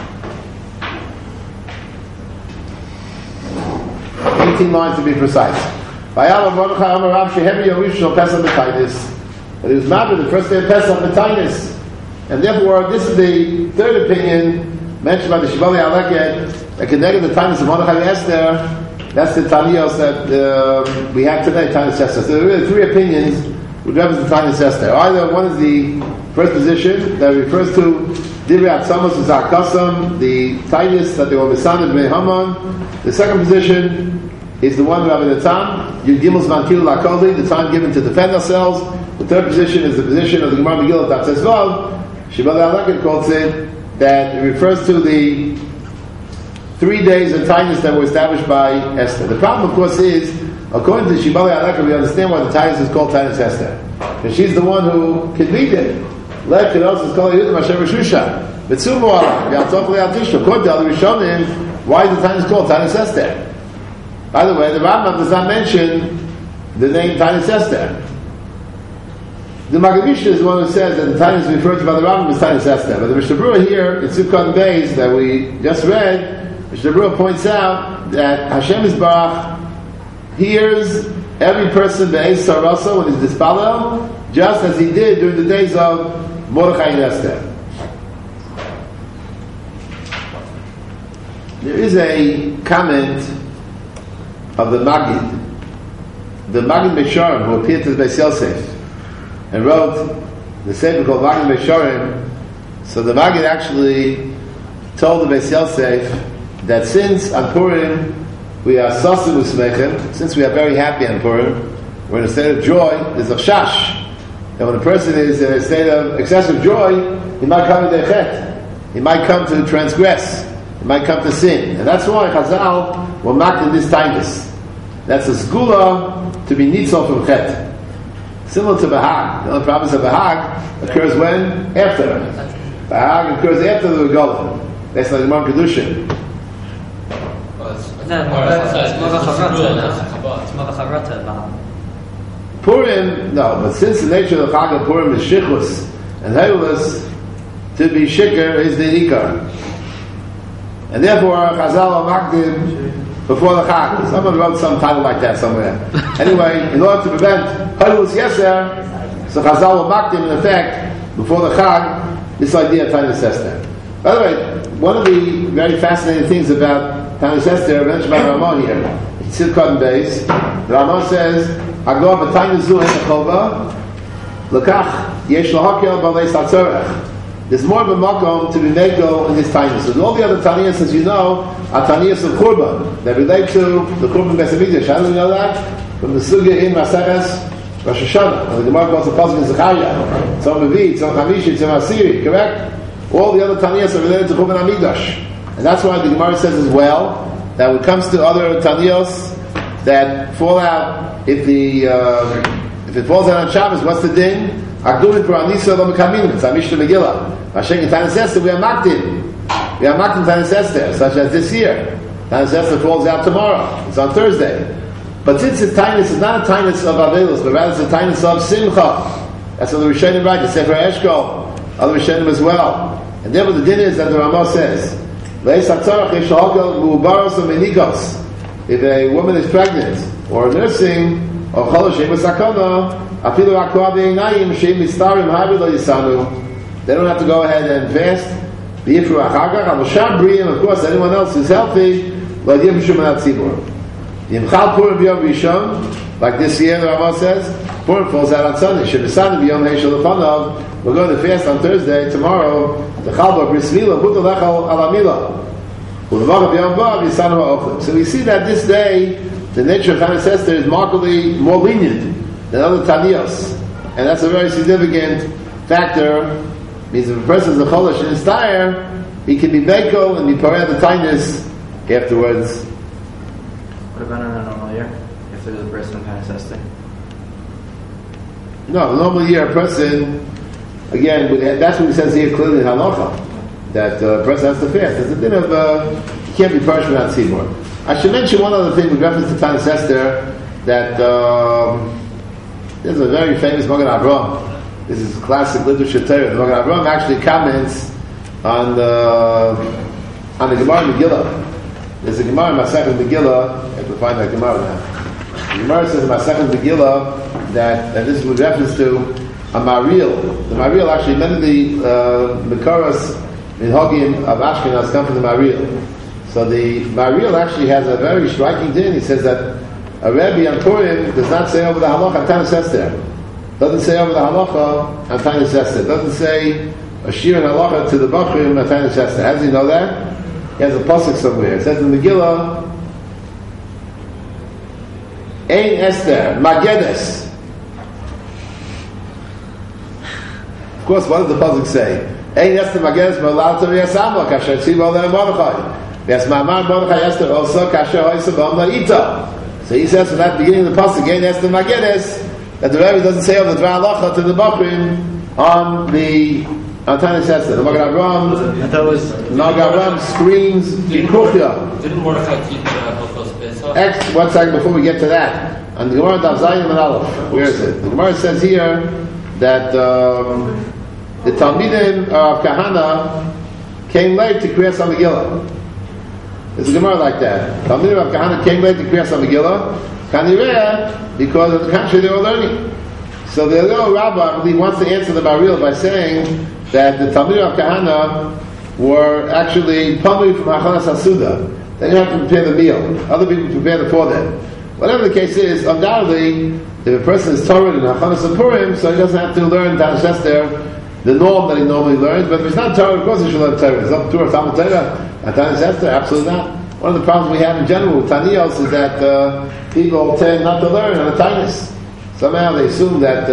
Eighteen lines to be precise. Vayavar Mordechai Amar Rav Shehevi Yavush Pesach B'Tainis. But he was married the first day of Pesach B'Tainis, and therefore this is the third opinion mentioned by the Shibali Aleket, that connected the Tanis of Mordechai and Esther. That's the Tanios that uh, we have today, Tanis Esther. So there are really three opinions which represent the Tanis Esther. Either one is the first position that refers to Divrei Atzamos and Zakasam, the Tanis that they were Mesaned Bnei Haman. The second position is the one Rabbi Natan, Yud Gimel Zman Kilu L'Akoli, the time given to defend ourselves. The third position is the position of the Gemara Megillah that says Vav. Shibali Aleket calls it that it refers to the three days of Tainus that were established by Esther. The problem, of course, is, according to Shibali Aleka, we understand why the Tainus is called Tainus Esther. Because she's the one who can read it. Lev Kedos is called Yehudim Hashem Rishusha. Betzumu Alek, Yaltof Le'altisha. According to the Rishonim, why is the Tainus called Tainus Esther? By the way, the Rambam does not mention the name Tainus Esther. The Maggid Mishnah is the one who says that the Tainus referred to by the Rambam is Tainus Esther. But the Mishnah Berurah here, in Sukkot Beis, that we just read, Mishnah Berurah points out that Hashem Yisbarach hears every person Be'ez Sarasa when he's dispalel, just as he did during the days of Mordechai and Esther. There is a comment of the Maggid, the Maggid Mesharim, who appeared to the Beis Yosef and wrote the sefer called Maggid Mesharim. So the Maggid actually told the Beis Yosef that since on Purim we are sasim usmechem, since we are very happy on Purim, we're in a state of joy, there's a chash. And when a person is in a state of excessive joy, he might come to chet, he might come to transgress, he might come to sin. And that's why Chazal were marked in this timeless. That's a skula to be nitzol from chet. Similar to Bahag. The only problem is that Bahag occurs when? After. Bahag occurs after the Regalim. That's like the Gemara Kedushin. Purim, no, but since the nature of the Chag of Purim is Shichus and Heilus, to be Shikr is the Ikar. And therefore, Chazal are Makdim before the Chag. Someone wrote some title like that somewhere. Anyway, in order to prevent Heilus Yeser, so Chazal are Makdim in effect before the Chag, this idea of Tainus Esther. By the way, one of the very fascinating things about Tainus Esther mentioned by Ramah here, it's Silkot Beis. Ramah says, "Agor b'Tainus zu hechova, lekach yesh lahakel b'alei satzorech." There's more of a makom to be made go in this Tainus. So all the other Taniyas, as you know, are Taniyas of Korban that relate to the Korban Beis Hamikdash. How do we know that? From the Sugya in Maseches Rosh Hashanah. And the Gemara calls the pasuk in Zechariah. Tzom Mevi, Tzom Chamishi, Tzom Asiri. Correct? All the other Taniyas are related to Korban Hamikdash. And that's why the Gemara says as well that when it comes to other Taniyos that fall out, if the uh, if it falls out on Shabbos, what's the din? Agdumit for Anisa lo mekamin. It's our Mishnah Megillah. Hashem Tainus Esther, we are makdim. We are makdim Tainus Esther, such as this year. Tainus Esther falls out tomorrow. It's on Thursday. But since the Tainus is not a Tainus of Avelus, but rather it's a Tainus of Simcha. That's what the Rishonim write. The Sefer Eshkol, other Rishonim as well. And therefore the din is that the Ramah says, if a woman is pregnant or nursing or they don't have to go ahead and fast. Of course, anyone else who's healthy, like this year, the Ramah says, Purim falls out on Sunday. we're going to fast on Thursday, tomorrow, the Chalba, Bris Mila, Buta Lechal Ala Mila. So we see that this day, the nature of Tanis Esther is markedly more lenient than other Taniyos. And that's a very significant factor. It means if a person is a Cholish in his tire, he can be Beko and be Pareh the Tainus afterwards. What about in a normal year? If there's a person in Tanis Esther? No, a normal year, a person, again, that's what he says here clearly in Halacha, that uh, a person has to fast. There's a bit of, uh, you can't be punished without Seymour. I should mention one other thing with reference to Tanis Esther, that um, there's a very famous Magen Avraham. This is classic literature Torah. Magen Avraham actually comments on the, on the Gemara Megillah. There's a Gemara in Masechet Megillah, I have to find that Gemara now. The Gemara says in Masechet Megillah that, and this is with reference to a Maril. The Maril, actually, many of the uh, Mekaras in Hogim of Ashkenaz come from the Maril. So the Maril actually has a very striking thing. He says that a Rebbe on Purim does not say over the halacha on Tanis Esther. Doesn't say over the halacha on Tanis Esther. Doesn't say a shir and halacha to the Bachrim on Tanis Esther. How does he know that? He has a pasuk somewhere. It says in the Megillah, Ein Esther, Magedes. Of course, what does the pasuk say? Ein Esther Magedes, Ma'alav Tori Yasamla, Kasher Tziva Oleh Mordechai. Yes, Ma'amar Mordechai Esther also, Kasher Hoysa B'om La'ita. So he says from that beginning of the pasuk, Ein Esther Magedes, that the Rebbe doesn't say over the Dvar Halacha to the Bachrim on the on Tanis Esther. The Magen Avraham, Magen Avraham screams Bikuchya. Didn't Mordechai keep Hilchos Pesach? X, one second before we get to that. On the Gemara Daf Zayin and Aleph, where is it? The Gemara says here that um, the Talmidim of Kahana came late to Kriyas HaMegillah. There's a Gemara like that. Talmidim of Kahana came late to Kriyas HaMegillah, Kanireh, because of the country they were learning. So the little Rabbi, I believe, wants to answer the Baril by saying that the Talmidim of Kahana were actually pummeled from Hachanas HaSuda. They didn't have to prepare the meal. Other people prepared it for them. Whatever the case is, undoubtedly, if a person is Torah in Hachanas HaPurim, so he doesn't have to learn Tanis Esther, the norm that he normally learns. But if he's not Torah, of course he should learn Torah. Is that Torah, Talmud Torah, and Tanis Esther? Absolutely not. One of the problems we have in general with Taniyos is that uh, people tend not to learn on a Tanis. Somehow they assume that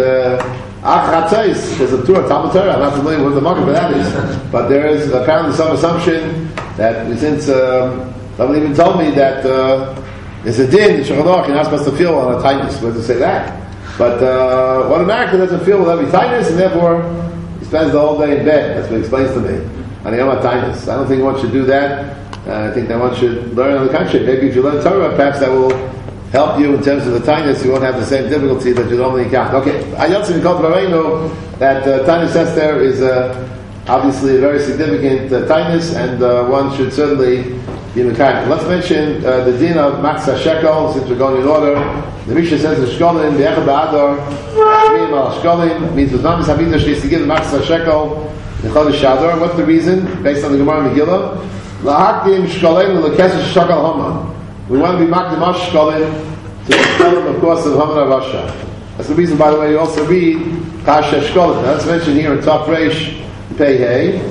Ach Chatzos is a Torah, Talmud Torah. I'm not familiar with the market for that is, but there is apparently some assumption that since um, someone even told me that uh, there's a din in Shulchan Aruch, you're not supposed to feel on a tightness. Where to say that? But uh, one American doesn't feel with every tightness, and therefore he spends the whole day in bed. That's what he explains to me. And he has tightness. I don't think one should do that. Uh, I think that one should learn on the country. Maybe if you learn Torah, perhaps that will help you in terms of the tightness. You won't have the same difficulty that you normally encounter. Okay, Ayatsim Kol Dvareinu, that uh, Tanis Esther is uh, obviously a very significant uh, tightness, and uh, one should certainly be mekayim. Let's mention uh, the din of Matzah Shekel, since we're going in order. The Mishnah says the Shkolim, the Echad Ba'adar, Shmiyim al Shkolim, means with Namis Habidah, she needs to give Matzah Shekel, the Chodesh Shadar. What's the reason? Based on the Gemara Megillah. Lahakdim Shkolim, L'Kesesh Shekel Homa. We want to be Makdim Ash Shkolim, to the Shkolim, of course, of Haman Avasha. That's the reason, by the way, you also read Pasha Shkolim. That's mentioned here in Top Reish Pei Hey.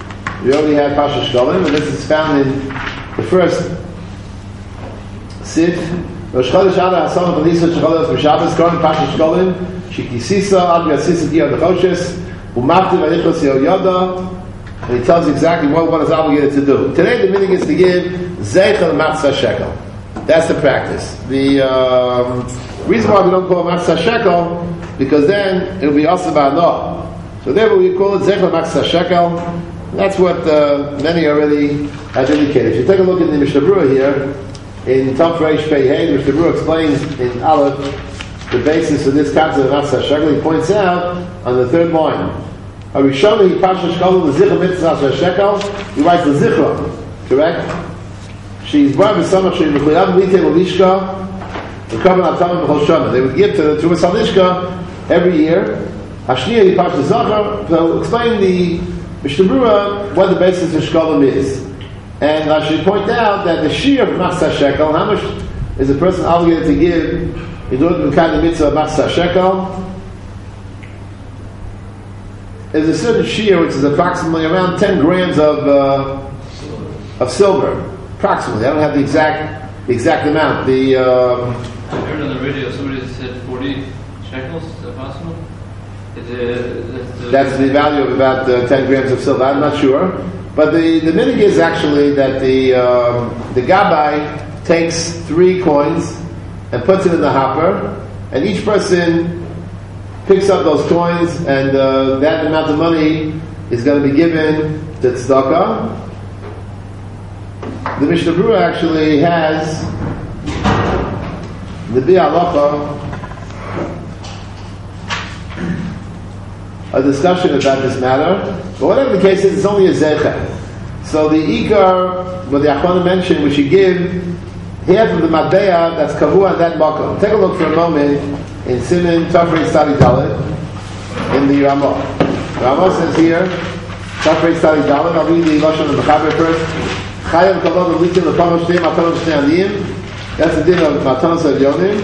We already have Pasha Shkolim, and this is found in the first Sif. Rosh Chodesh Adar Hasam V'Nisa Shecholos B'Shabbos Koran Pasha Shkolim Shikisisa Ad Yatsisa Giyah Dechoshes U'Machtiv Ayichos Yoyada, and he tells you exactly what one is obligated to do. Today the meaning is to give Zeichel Matzah Shekel. That's the practice. The um, reason why we don't call it Matzah Shekel, because then it will be Asa Ba'anoh. So therefore we call it Zeichel Matzah Shekel. That's what uh, many already have indicated. If you take a look at the Mishnah Berurah here, in Tov Reish Pei Hey, the Mishnah Berurah explains in Aleph the basis of this concept of Matzah Shekel. He points out on the third line, Harishon he Pasha Shkolim the Zichra Mitzvah Matzah Shekel. He writes the Zichra, correct? She's brought with some of she Mechuyam Lite Malishka, the Kavan Atam B'Chol Shana. They would give to the Tumas Halishka every year. Hashniya he Pasha Zachar. So explain the Mishnah Berurah what the basis of Shkolim is. And I should point out that the Shir of Matzah Shekel, how much is a person obligated to give in order to become the mitzvah of Matzah Shekel? is a certain shear which is approximately around ten grams of uh, of silver. Approximately, I don't have the exact the exact amount. The um, I heard on the radio somebody said forty shekels. Is that possible? Is it, that's, the, that's the value of about uh, ten grams of silver. I'm not sure, but the the minig is actually that the um, the gabbai takes three coins and puts it in the hopper, and each person picks up those coins, and uh, that amount of money is going to be given to tzedakah. The Mishnah Berurah actually has the Bi Halacha a discussion about this matter, but whatever the case is, it's only a zecher. So the ikar, what the Achronim mentioned, we should give half of the matbeya that's kavua in that makom. Take a look for a moment in Siman Tafrei Tzadi Dalet in the Ramah. Ramah says here, Tafrei Tzadi Dalet. I'll read the lashon of the Mechaber first. Chayav kavod l'litin l'pam shnei matanos shnei aniyim. That's the din of matanos avyonim.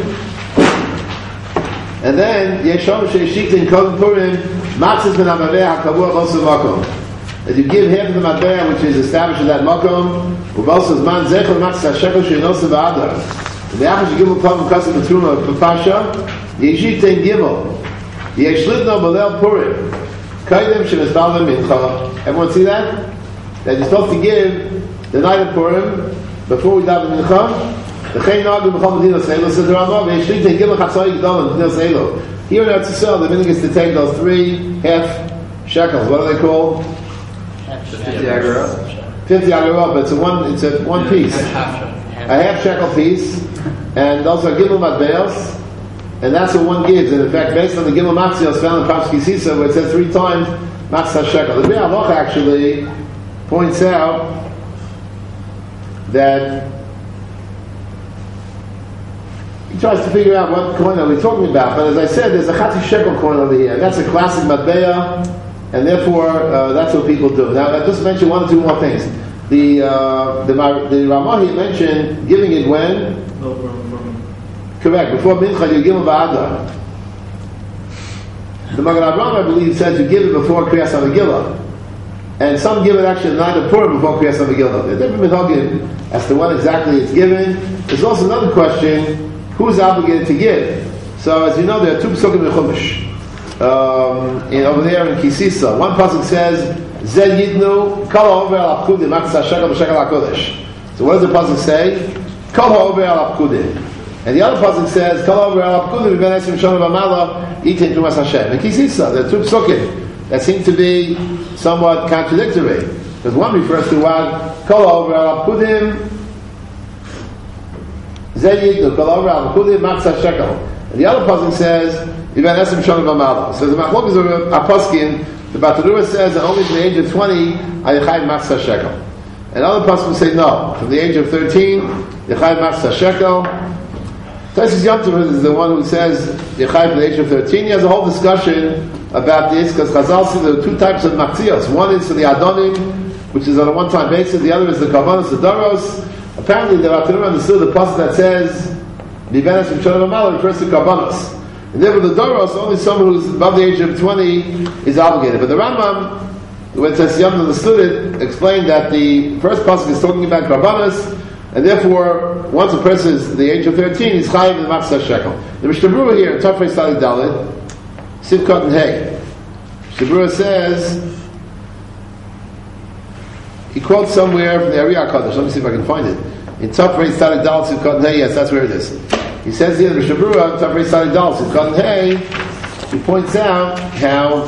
And then yeshom sheishitin kol purim matzis ben amaveh hakavua b'osu makom. That you give half of the matbeya which is established in that makom. U'b'osu zman zechel matzis hashekel sheinosu v'adar. And the Achash Gimel Tom Kassim Betruma Papasha Yeshit Tein Gimel Yesh Lidno Balel Purim Kaidem Shenesdalem Mincha. Everyone see that? That you're supposed to give the night of Purim before we daven Mincha. The Chayin Nagim B'chol Medina Seilo says the Rambam Yeshit Tein Gimel Chatzai G'dom Medina Seilo. Here in Eretz Yisrael, the minhag is to take those three half shekels. What are they called? fifty agorot. Fifty agorot, but it's a one. It's a one piece. a half shekel. A half shekel piece, and those are gimel matbeos, and that's what one gives. And in fact, based on the gimel matzios found in Pashki Sisa, where it says three times matzah shekel, the Bi Halacha actually points out that he tries to figure out what coin are we talking about. But as I said, there's a chatzi shekel coin over here, and that's a classic matbeya, and therefore uh, that's what people do. Now, I just mentioned one or two more things. The uh, the the Ramah mentioned giving it when? No, from, from. Correct. Before mincha, you give it ba'adar. The Magen Avraham, I believe, says you give it before Kriyas HaMegillah, and some give it actually the night of Purim before Kriyas HaMegillah. There are different minhagim as to when exactly it's given. There's also another question: who's obligated to give? So, as you know, there are two pesukim in Chumash. Um, in, over there in Kisisa, one pasuk says. Zed Yidnu Kol Ha'over Al Apkudim Matzah Shekel B'Shekel HaKodesh. So what does the pasuk say? Kol Ha'over Al Apkudim. And the other pasuk says Kol Ha'over Al Apkudim V'ben Esim Shana B'Mala Yitin Tumas Hashem. And Kisisa, there are two psukim that seem to be somewhat contradictory. Because one refers to what? Kol Ha'over Al Apkudim Zed Yidnu Kol Ha'over Al Apkudim Matzah Shekel. And the other pasuk says V'ben Esim Shana B'Mala. So the machlok is a pasuk. The Batarua says that only from the age of twenty, Ayachai Matzah Shekel. And other pasuk say no. From the age of thirteen, Yachai Matzah Shekel. Taisus Yom Tov is the one who says Yachai from the age of thirteen. He has a whole discussion about this because Chazal says there are two types of Machtzios. One is for the Adonim, which is on a one-time basis. The other is the Kavanos, the Doros. Apparently, the Batarua understood the pasuk that says Nivenes from Shalom Amal refers to Kavanos. And therefore, the Doros, only someone who's above the age of twenty is obligated. But the Rambam, when Tzes Yom understood it, explained that the first pasuk is talking about Karbanos, and therefore, once a person is the age of thirteen, he's chayiv in Matzah Shekel. The Mishnah Berurah here, Tafrei Tzadi Dalet, Sivkot and Hey. Mishnah Berurah says, he quotes somewhere from the Ariyah Kodesh. Let me see if I can find it. In Tafrei Tzadi Dalet, Sivkot and Hey, yes, that's where it is. He says here, the Mishnah Berurah, Tafrei Tzadi Dalet, Sivkot and Hey, he points out how,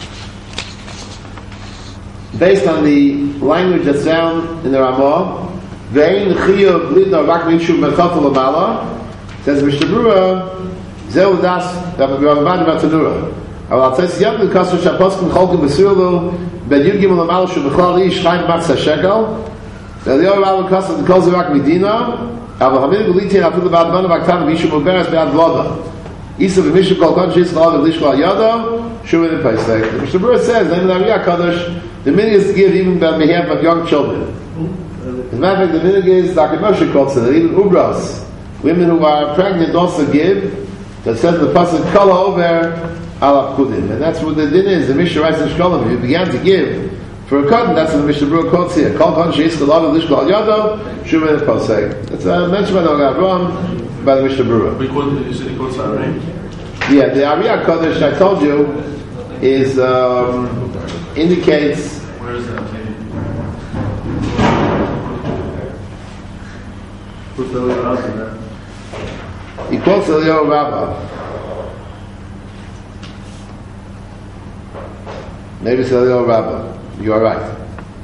based on the language that's found in the Ramah, Ve'ein chiyuv lidna rak minshu merchafel lamala, says Mishnah Berurah, zeu das Rambam Batanura. Aval tzes yam l'kasser shaposkim cholkim b'sirlu ben yud gimel lamala shu b'chlal ish chaim matzah shekel. Ve'lior aval l'kasser l'kol zerak medina. Aval hamid b'litin afil l'bad mana v'aktan v'ishu m'beres be'ad v'loda. Isa v'mishu kol kon shis l'al v'lishkal yado shumin and paisek. The Mishnah Berurah says, in the Ariyah Kodesh, the minhag is to give even on behalf of young children. As a matter of fact, the minhag is, Doctor Moshe quotes it, that even ubras, women who are pregnant also give. That says the pasuk kol over Alav Kudim. And that's what the din is. The Mishnah writes in Shkolim. If you began to give for a cotton, that's what the Mishnah Berurah quotes here. Kol kon she'is kolav lishkol al yado, shumen et posek. That's uh, mentioned by the Magen Avraham, by the Mishnah Berurah. We quote, you said he quotes that, right? Yeah, the Ariyah Kodesh I told you is um, indicates. Where is that? Who's the other house in there? He quotes Eliyahu Rabbah. Maybe it's Eliyahu Rabbah. You are right.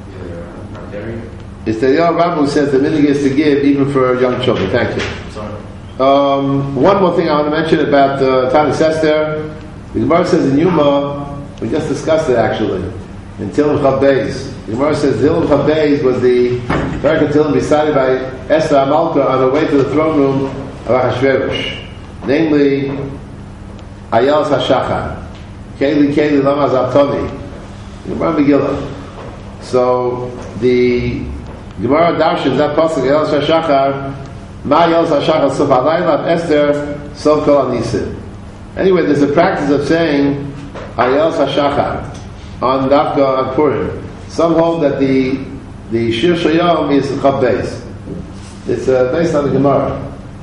It's Eliyahu Rabbah who says the minig is to give even for young children. Thank you. Sorry. Um, one more thing I want to mention about uh, Tanis Esther. The Gemara says in Yuma, we just discussed it actually, in Tilim Chav Beis. The Gemara says Tilim Chav Beis was the Parak Tilim decided by Esther Amalka on her way to the throne room of Ahasuerus, namely Ayal Hashachar, Keli Keli Lama Zaptoni, Gemara Megillah. So the Gemara Darshans that pasuk Ayal Hashachar, Ma Ayal Hashachar Sof Alayla Esther Sof Kol Anisim. Anyway, there's a practice of saying Ayel Hashachar on Dafka on Purim. Some hold that the the Shir Shayom is Chav Beis. It's uh, based on the Gemara.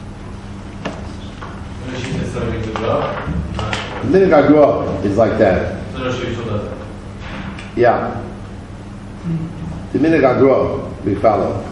The Minig Agro is like that. Yeah. The Minig Agro we follow.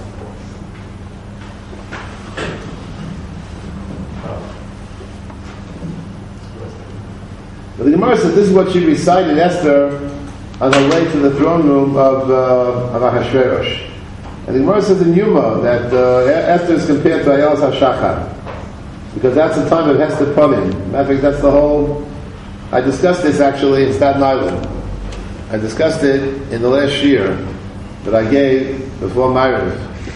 But the Gemara says this is what she recited Esther on her way to the throne room of, uh, of Ahasuerus. And the Gemara says in Yuma that uh, Esther is compared to Ayel HaShachar because that's the time of Hester Punim. Matter of fact, that's the whole. I discussed this actually in Staten Island. I discussed it in the last year that I gave before Ma'ariv,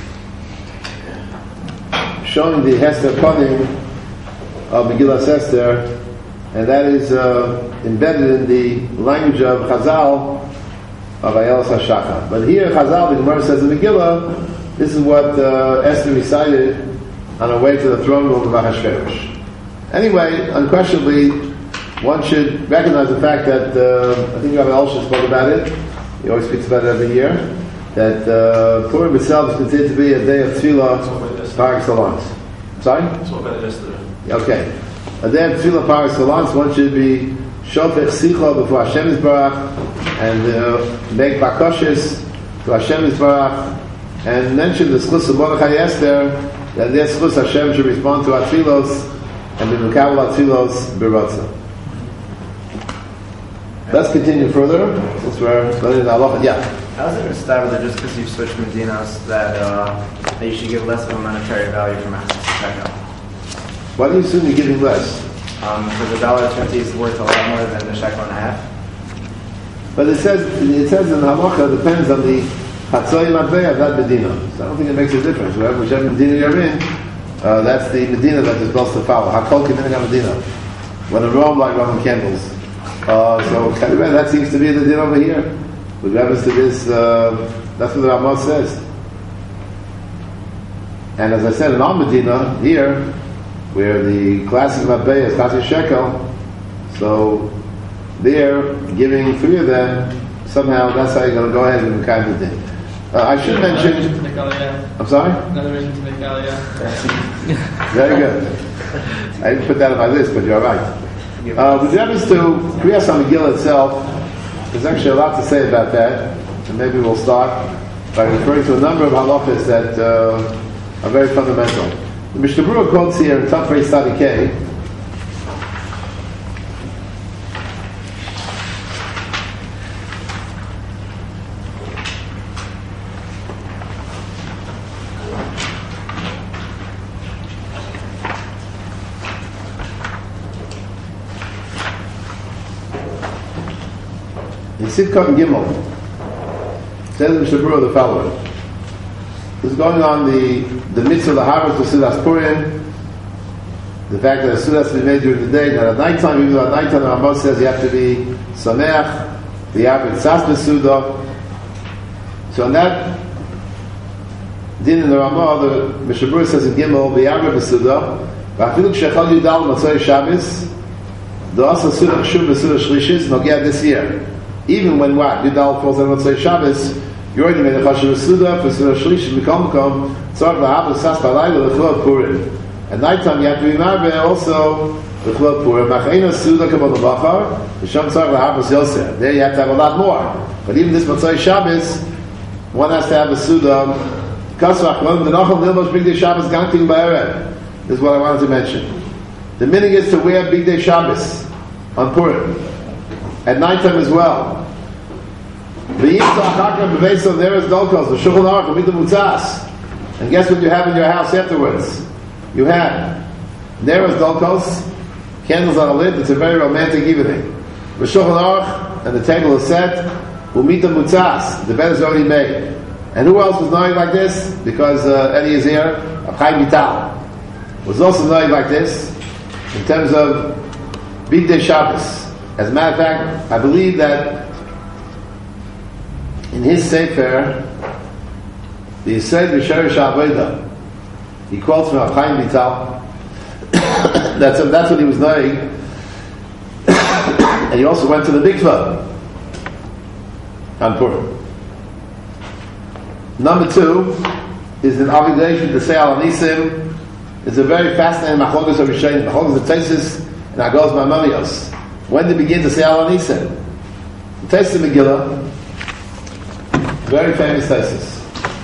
showing the Hester Punim of Megillas Esther. And that is uh, embedded in the language of Chazal of Ayel HaShachar. But here Chazal, the Gemara says in Megillah, this is what uh, Esther recited on her way to the throne room of Ahasuerus. Anyway, unquestionably, one should recognize the fact that, uh, I think Rabbi Elsher spoke about it, he always speaks about it every year, that uh, Purim itself is considered to be a day of tefillah par excellence. Sorry? That's what about yesterday. Okay. A day of tefillah par excellence, one should be shofech sicha before Hashem Yisbarach and uh, make bakoshes to Hashem Yisbarach and mention the schus of Mordechai Esther that their schus Hashem should respond to our tefillos and be mekabel our tefillos b'ratzah. Let's continue further since we're learning the halacha. Yeah. How is it established that just because you've switched medinas that, uh, that you should give less of a monetary value from access to checkout? Why do you assume you're giving less? Um, because a dollar twenty is worth a lot more than the shekel and a half. But it says it says in the halacha it depends on the Hatzoy Matveya of that Medina. So I don't think it makes a difference. Wherever, whichever Medina you're in, uh, that's the Medina that is supposed to follow. Hakol K'minhag Medina. When in Rome, like Roman candles. Uh, so that seems to be the din over here. With reference to this, uh, that's what the Ramah says. And as I said, in our Medina, here, where the classic Matveya is Chassid Shekel, so there, giving three of them, somehow that's how you're going to go ahead and kind of din. Uh, I should mention. I'm sorry? Another reason to make aliyah. Very good. I didn't put that on my list, but you're right. Uh, with reference to Kriyas HaMegillah itself, there's actually a lot to say about that, and maybe we'll start by referring to a number of halachas that uh, are very fundamental. The Mishnah Berurah quotes here in Tafrei Sadi K. In Sidkot and Gimel, says the Mishnah Berurah the following. This is going on the, the mitzvah of the harvest of Sudas Purim, the fact that a Sudas is made during the day, not at night time, even though at night time the Ramah says you have to be Sameach, the Yavit Sas Besuda. So in that din in the Ramah, the Mishnah Berurah says in Gimel, the Yavit Besuda, V'afilu K'shechal Yudal Matzoi Shabbos, the also Suda Shuv Suda Shlishis Nogia this year. Even when what Yudal falls on Motzei Shabbos, you already made a Chashuv Suda for Suda Shlishis Mikom Mikom Tzarech Lahav Sas Balayla L'Chol Purim. At night time you have to be marbe also L'Chol Purim. Machena Suda Kabbalah Bachar V'Sham Tzarech Lahav Yosef. There you have to have a lot more. But even this Motzei Shabbos, one has to have a Suda. Kasvach Lom the Nachal Nilbosh Big Day Shabbos Ganting Ba'erev. This is what I wanted to mention. The meaning is to wear Big Day Shabbos on Purim. At nighttime as well. There is Dolkos, the Shulchan Aruch, the Mutzas. And guess what you have in your house afterwards? You have there is Dolkos, candles on a lid. It's a very romantic evening. The Shulchan Aruch, and the table is set. Umita Mutzas, the bed is already made. And who else was knowing like this? Because uh, Eddie is here. Chaim Vital was also knowing like this in terms of Big Day Shabbos. As a matter of fact, I believe that in his Sefer, the Yisrael B'Sherish Avodah, he quotes from Chaim Vital. that's, that's what he was knowing. And he also went to the mikvah on Purim. Number two is an obligation to say Al Anisim. It's a very fascinating machlokas of Rishonim. Machlokas of Taisus and Agos Maimonios. When they begin to say Al Anisim, the Taisus Megillah, very famous Taisus.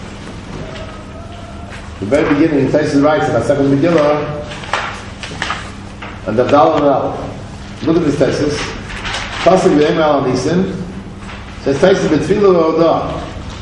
The very beginning, Taisus writes in the second Megillah, and the Dal and Al. Look at this Taisus. Pasuk V'Em Al Anisim says Taisus B'Tfilah V'Odah.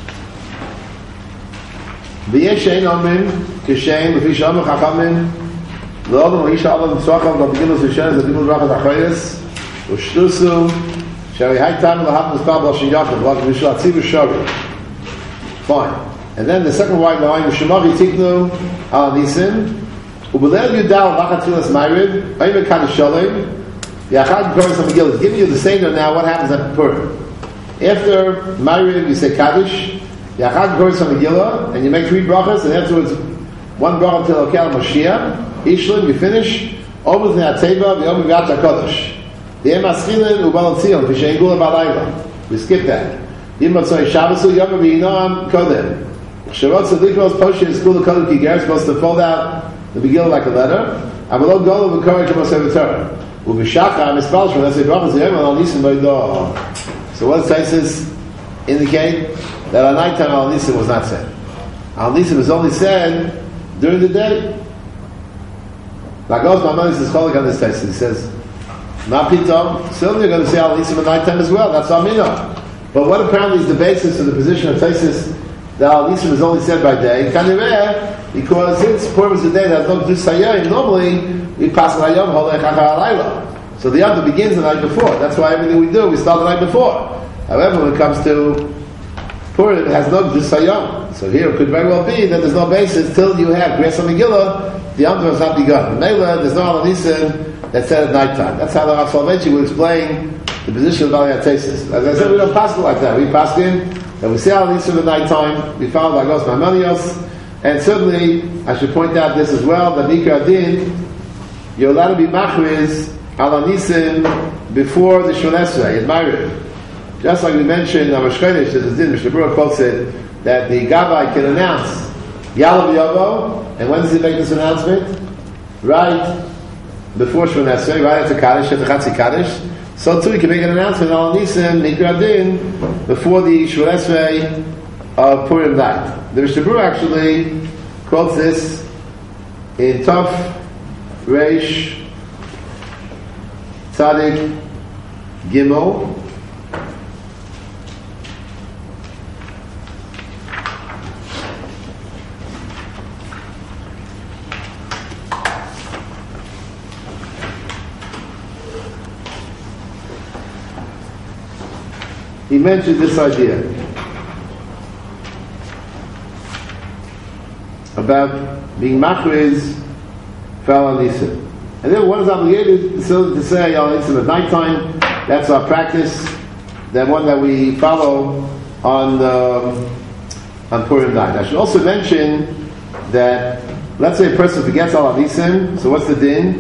ויש שאין אומרים כשאין לפי שאומר חכמים לא אדם ואיש האדם צוחם בבגילוס ושן זה דימול רחת החייס ושטוסו שהרי היי טעם להב מספר בלשן יחד רק בשביל הציב ושורי fine and then the second white line ושמחי תיקנו על הניסים ובליל יודל וחת תפילס מיירד אי מקד השולם יחד קוראים המגילוס giving you the seder now what happens at Purim after Ma'ariv you say Kaddish Yachad Goris HaMegillah, and you make three brachas, and afterwards one bracha till Okel Mashiach, Ishlim, you finish, Omuz Ne'ateva, V'yom V'yat HaKodesh. The Em Aschilin U'Bal Tzion, V'shein Gula Ba'layla. We skip that. Yim Matzoi Shabbasu, Yom V'yinoam Kodem. Shavot Tzadikros Poshe is Kula Kodem Kiger, supposed to fold out the Megillah like a letter. Avalot Golo V'korek Moshe V'torah. U'V'shachar Mispal Shon, let's say brachas, Yom Al Nisim V'ydo. So what does Taisus indicate? That at night time Al Nisim was not said. Al Nisim was only said during the day. Lagos Maimonides is calling on this text. He says, "Ma pitom." Certainly, you're going to say Al Nisim at night time as well. That's Amina. But what apparently is the basis of the position of Taisus that Al Nisim is only said by day? Kanireh, because since Purim is the day that no dus hayom, normally we pass hayom holech achar alayla. So the other begins the night before. That's why everything we do we start the night before. However, when it comes to Purim, it has no Dusayom. So here it could very well be that there's no basis till you have Grace Megillah, the Yom Tov has not begun. Mela, there's no Al Nisim that's said at night time. That's how the Rav Soloveitchik will explain the position of Balei HaTeisus. As I said, we don't pass it like that. We pass in, and we say Al Nisim at night time, we follow Lagos Maimonios, and certainly, I should point out this as well, that Nikra Adin, you're allowed to be Machriz Al Nisim before the Shmon Esrei, admire. Just like we mentioned, Amar Shchenish, there's a din, Mishnah Berurah quotes it, that the Gabbai can announce Yalav Yovo, and when does he make this announcement? Right before Shmon Esrei, right after Kaddish, after Chatzi Kaddish. So too, he can make an announcement on Nisim, Nikra Din, before the Shmon Esrei of Purim night. The Mishnah Berurah actually quotes this in Tov Reish Tzadik Gimel. He mentioned this idea about being machriz for Al Nisim. And then one is obligated so to say Al Nisim at nighttime. That's our practice. That one that we follow on um, on Purim night. I should also mention that let's say a person forgets Al Nisim. So what's the din?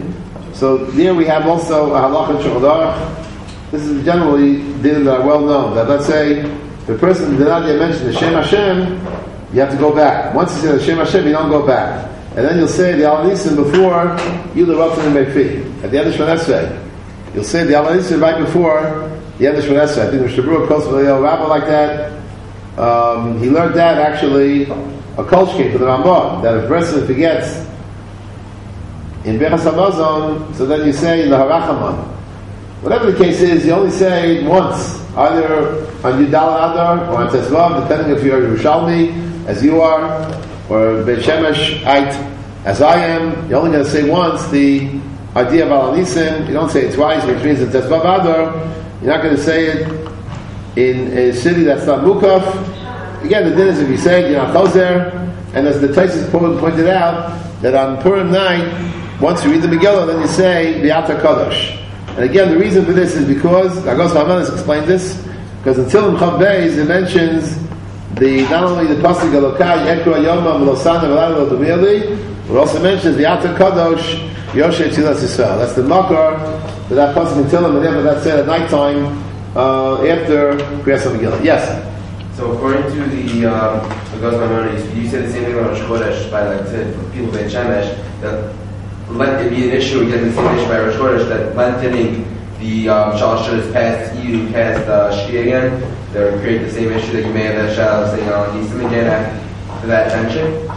So there we have also a halacha in Shulchan Aruch. This is generally din that are well known. That let's say the person did not yet mention the Shem Hashem, you have to go back. Once you say the Shem Hashem, you don't go back. And then you'll say the Al Nisim before you the Ratzon and Befi. At the end of Shemon Esrei. You'll say the Al Nisim right before the end of Shemon Esrei. I think Mister Brewer calls for a rabbi like that. Um, he learned that actually a kolshke for the Rambam, that if a person forgets in Bechas HaMazon, so then you say in the Harachaman. Whatever the case is, you only say it once, either on Yudal Adar or on Tezvav, depending if you're Yerushalmi, as you are, or Beit Shemeshite, as I am. You're only going to say once the idea of Al Nisim. You don't say it twice, which means in Tezvav Adar, you're not going to say it in a city that's not Mukaf. Again, the din is if you say it, you're not Choser, and as the Taisus pointed out, that on Purim night, once you read the Megillah, then you say the Atar Kadosh. And again, the reason for this is because Agos Vamanis explained this, because in Tilim Chav Beis it mentions the not only the pasuk Elokai Ekro Yoma Melosana V'Layla L'Dumiyali, but also mentions the Atar Kadosh Yoshe Tzilas Yisrael. That's the makar that that pasuk in Tilim, and therefore that's said at night time uh, after Kriyas Megillah. Yes. So according to the um, Agos Vamanis, you said the same thing about Rosh Chodesh by like to people Beit Shemesh that. Let it be an issue again, the same issue by Rosh Chodesh, that lengthening the um, Shalosh Chodesh past you past uh, Shkia again, that would create the same issue that you may have that Shalosh saying on Nisim again after that mention?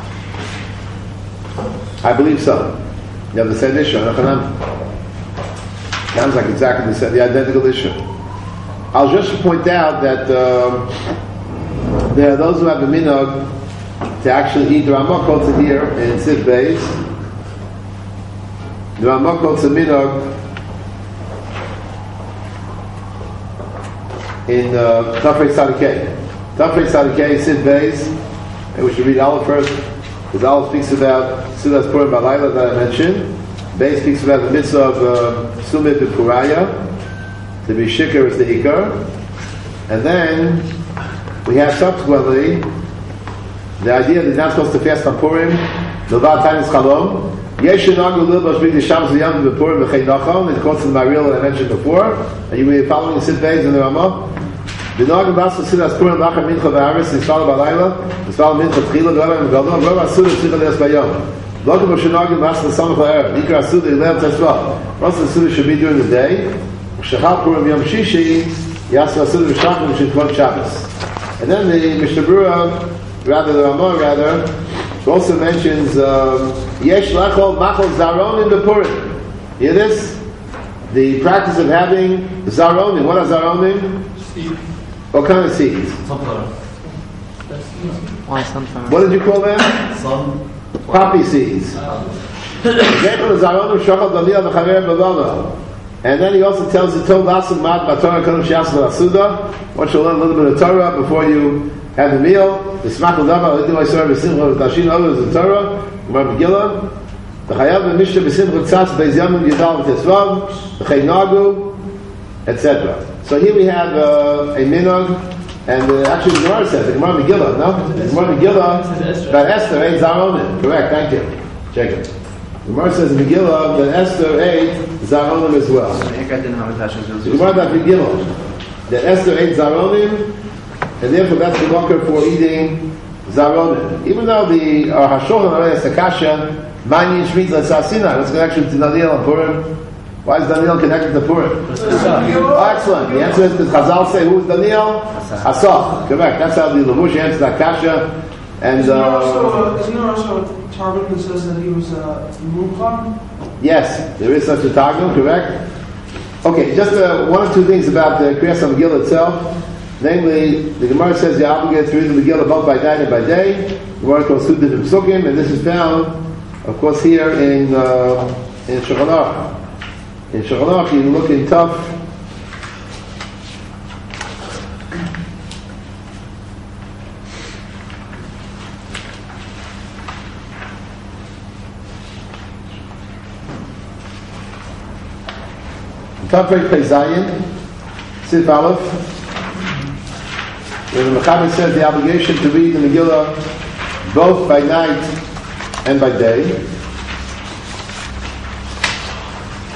I believe so. You have the same issue. Sounds like exactly the same, the identical issue. I'll just point out that um, there are those who have the minhag to actually eat the Ramah quotes here in Siv Beis. The Ramah quotes a minhag in Tafrei Tzadikei. Tafrei Tzadikei, Sid Beis, and we should read Aleph first, because Aleph speaks about Sudas Purim Balayla that I mentioned. Beis speaks about the mitzvah of uh, Sumit B'Puraya, to be Shikar is the Ikar. And then we have subsequently the idea that you're not supposed to fast on Purim, Milvad Tainis Chalom. Yesh Nagu Lilbash B'Di Shams V'Yam B'Purim V'Chei Nachon. It quotes in the Maril that I mentioned before, and you will be following the Sid Beis in the Ramah. V'Nagim B'Asur Sidas Purim Lachar Mincha V'Aris Yisfal B'Alayla Yisfal Mincha Tchila V'Alayla V'Gadol V'Av Asur Tzricha Nes B'Yom V'Lokim V'Shenagim B'Asur Samach La'er Nikra Asur D'Ilem Tezvah. Most of the Asur should be during the day. Shechal Purim Yom Shishi Yasur Asur V'Shachim V'Shikvot Shabbos. And then the Mishnah Berurah, rather the Ramah rather, also mentions Yesh Lachol Machol Zaronim B'Purim. Hear this? The practice of having Zaronim. What are Zaronim? Seed. What kind of seeds? Sunflower. Why sunflower? What did you call them? Sun. Poppy seeds. And then he also tells you, Tov Lasud Mat B'Torah Kodem Shiasel Asuda. One should learn a little bit of Torah before you have the meal. The Smachal Dava, L'Idim Yisrael B'Simcha V'Tashin Others in Torah, Gemara Megillah. The Chayav B'Mishnah B'Simcha Tzatz Beis Yamim Yidal V'Tesvav, V'Chei Nagu, et cetera. So here we have uh, a minhag, and uh, actually the Gemara says, the Gemara Megillah, no? The Gemara Megillah, that Esther ate Zaronim. Correct, thank you. Check it. The Gemara says in Megillah that Esther ate Zaronim as well. I think I didn't have a tashon. The Gemara that Megillah, that Esther ate Zaronim, and therefore that's the marker for eating Zaronim. Even though the uh, Hashulchan Aruch has a kasha, Mani Shmitz L'Sasina, let's go actually to Daniel and Purim. Why is Daniel connected to Purim? Oh, excellent. The answer is because Chazal say, who is Daniel? Asaf. Correct. That's how the Levush answers that kasha. And Isn't there uh, also, isn't there also a Targum that says that he was a Mukam? yes, there is such a Targum, correct? Okay, just uh, one or two things about the Kriyas HaMegillah itself. Namely, the Gemara says you're obligated to read the Megillah both by night and by day. The Gemara calls Sudim and Psukim, and this is found, of course, here in uh, in Shulchan Aruch. In Shulchan Aruch, you look in Tuf. In Tuf Rei Pei Zayin, Sif Aleph, where the Mechaber says the obligation to read the Megillah both by night and by day.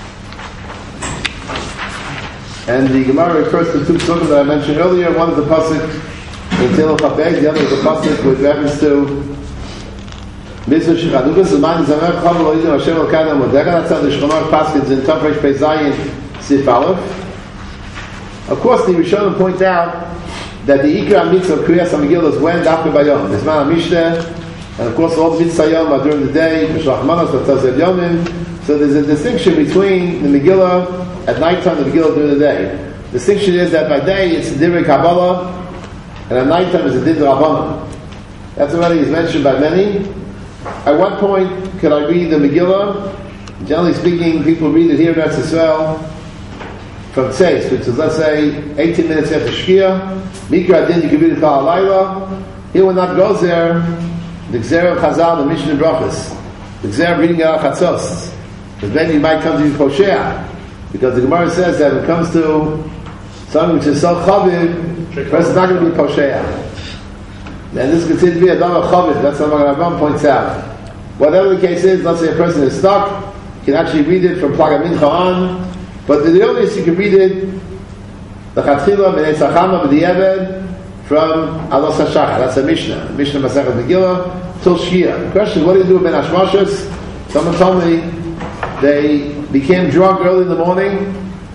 And the Gemara refers to two psukim that I mentioned earlier. One is the pasuk in Tehillim Chavei, the other is the pasuk with reference to Mitzvah Shechanukas. The man is Amer Chav Lo Yidin Hashem Elkana Modega. That's how the Shemar paskins in Tov Reish Pei Zayin Sif Aleph. Of course, the Rishonim point out that the Ikra Mitzvah of Kriyas HaMegillah is when Dafka Bayom. There's Man HaMishneh, and of course all the Mitzvah Yom are during the day, Mishlach Manos, Vatazeb Yomim. So there's a distinction between the Megillah at nighttime and the Megillah during the day. The distinction is that by day it's Divrei Kabbalah, and at nighttime it's a Divrei Rabbanan. That's already is mentioned by many. At what point can I read the Megillah? Generally speaking, people read it here in Eretz Yisrael from Tzeis, which is, let's say, eighteen minutes after Shkia. Mikra Adin, you can read it Kal HaLayla. Here when that goes there, the Gzera of Chazal, the Mishnah in Brachos, the Gzera of reading Al Chatzos, because then you might come to be Posheah. Because the Gemara says that when it comes to something which is so Chaviv, the person's not going to be Posheah. And this is considered to be a Dama Chaviv. That's what Rabban points out. Whatever the case is, let's say a person is stuck, you can actually read it from Plag HaMincha on. But the earliest you can read it, the Chatchila, B'nei Tzachama, B'di'eved, from Alos HaShachar. That's a Mishnah. Mishnah Masechet Megillah, till Shkia. The question is, what do you do with Ben Hashmashos? Someone told me they became drunk early in the morning.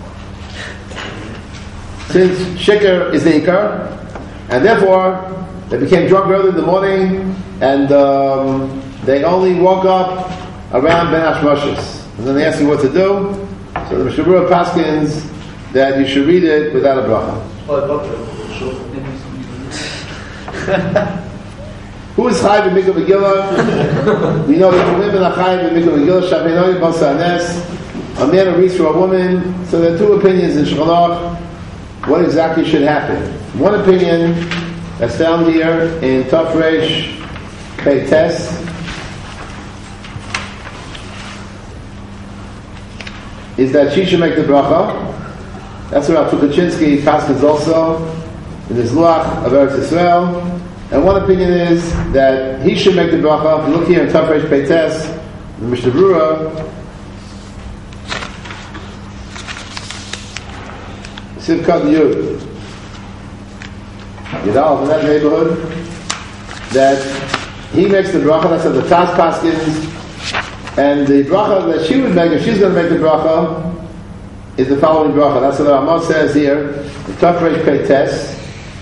Since Shikr is the Ikar, and therefore they became drunk early in the morning, and um, they only woke up around Ben Hashmashos. And then they asked me what to do. So the Mishnah Berurah paskins that you should read it without a bracha. Who is Chai b'Mikra Megillah? We know that the women are Chai b'Mikra Megillah. Shabbenoi Basa Anes. A man who reads for a woman. So there are two opinions in Shulchan Aruch. What exactly should happen? One opinion that's found here in Tov Reish Pei Tes is that she should make the bracha. That's what Rav Tukachinsky paskins also in his Luach of Eretz Yisrael. And one opinion is that he should make the bracha. If you look here in Tov Reish Pei Tes, the Mishnah Berurah, Sivkat Yud, Yidal in that neighborhood, that he makes the bracha. That's what the Taz paskins. And the bracha that she would make, if she's going to make the bracha, is the following bracha. That's what the Ramah says here. The Tov Reish Pei Tes,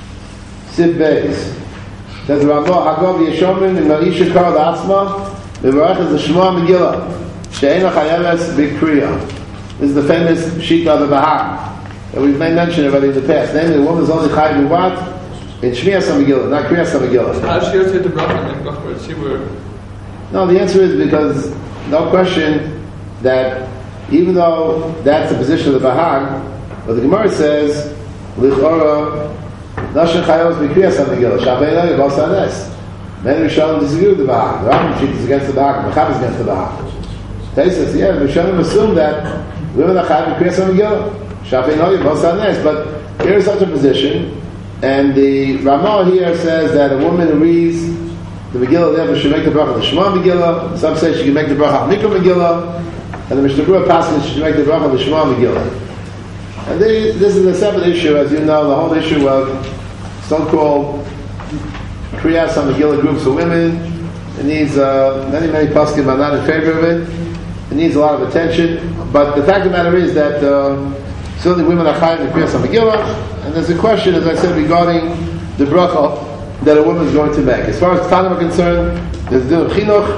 Siv Beis. Says the Ramah, Hagov Yeshomim, in Marisha Kar La'atzma, Mevarech is the Shema Megillah, She'ena Chayeves B'Kriya. This is the famous Shita of the Bahag, that we've made mention already in the past. Namely, the woman is only Chayev in what? In Shmiyas HaMegillah, not Kriyas HaMegillah. How does she go to the bracha and the bracha? She were... No, the answer is because no question that even though that's the position of the Bahag, but the Gemara says, Lichora, Nashin Chayos B'Kriyas HaMegillah, Shabei Lei B'Asa Anes. Many Rishonim disagree with the Bahag. The Rambam Shita is against the Bahag, the Chab is against the Bahag. They says, yeah, the Rishonim assume that women are Chayos B'Kriyas HaMegillah, Shabei Lei B'Asa Anes. But here is such a position, and the Ramah here says that a woman who reads the Megillah therefore should make the bracha the Shema Megillah. Some say she can make the bracha Mikra Megillah, and the Mishnah Berurah passes she should make the bracha the Shema Megillah. And they, this is a separate issue, as you know, the whole issue of so-called Kriyas HaMegillah groups of women. It needs uh, many, many poskim are not in favor of it. It needs a lot of attention. But the fact of the matter is that uh, certainly women are chayav in Kriyas HaMegillah, and there's a question, as I said, regarding the bracha that a woman is going to make. As far as Tanim are concerned, there's the chinuch.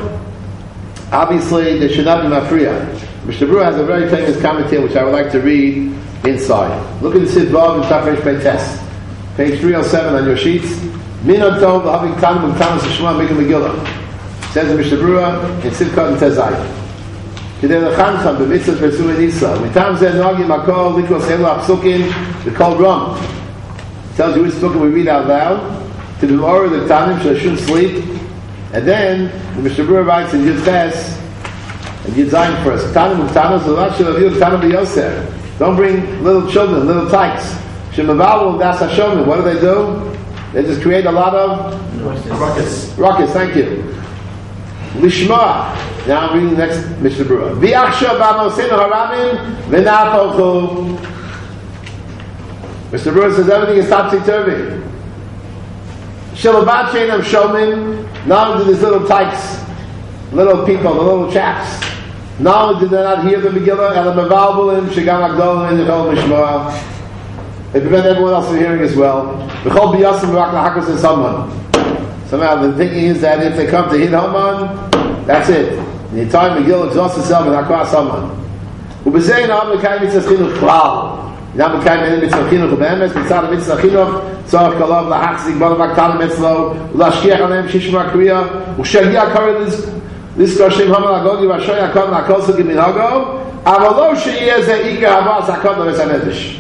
Obviously, there should not be mafriya. Mishnah Berurah has a very famous commentary which I would like to read inside. Look at the Sid Vav in Tov Reish Pei Tes, page three oh seven on your sheets. Min Tov having Tanim and Tanis Shema Mikra Megillah. Says in Mishnah Berurah in Sivkat and Tezayim. K'dei lechancham b'mitzvah pursuing Isa. Mitam zeh nogim akol likros elu apsukim v'kol ram. Tells you which book we read out loud. To the order of the Tanim, so I shouldn't sleep. And then, the Mishnah Berurah writes in Yud Tes, and Yud Zayin first. Tanim Tanim, so not shall have Tanim b'Yoser. Don't bring little children, little tykes. Shemavalu das Hashomim. What do they do? They just create a lot of ruckus. Ruckus, thank you. Lishma. Now I'm reading the next Mishnah Berurah. V'achshav b'amosenu haramim v'na'apochu. Mister Brewer says everything is topsy-turvy. Shilabat Sheinam Shomim, not only do these little tykes, little people, the little chaps, not only did they not hear the Megillah, and the Mevalbulim, Shigam Agdolim, and the Chol Mishmah, they prevent everyone else from hearing as well. The Chol Biyasim, Barak Lahakos, and someone. Somehow the thinking is that if they come to hit Haman, that's it. The entire Megillah exhausts itself and Hakras Haman. ובזה נעם לקיים מצווה חינוך כלל. נעם לקיים אין מצווה חינוך ובאמץ, מצד המצווה חינוך, צורך קלוב להחזיק בו למקטלם אצלו, ולהשקיח עליהם שישמע קריאה, ושיגיע קורא לזכור שם המן הגוגי, ואשר יקום להכל סוגי מנהגו, אבל לא שיהיה זה עיקר הבא, זה הכל דורס הנפש.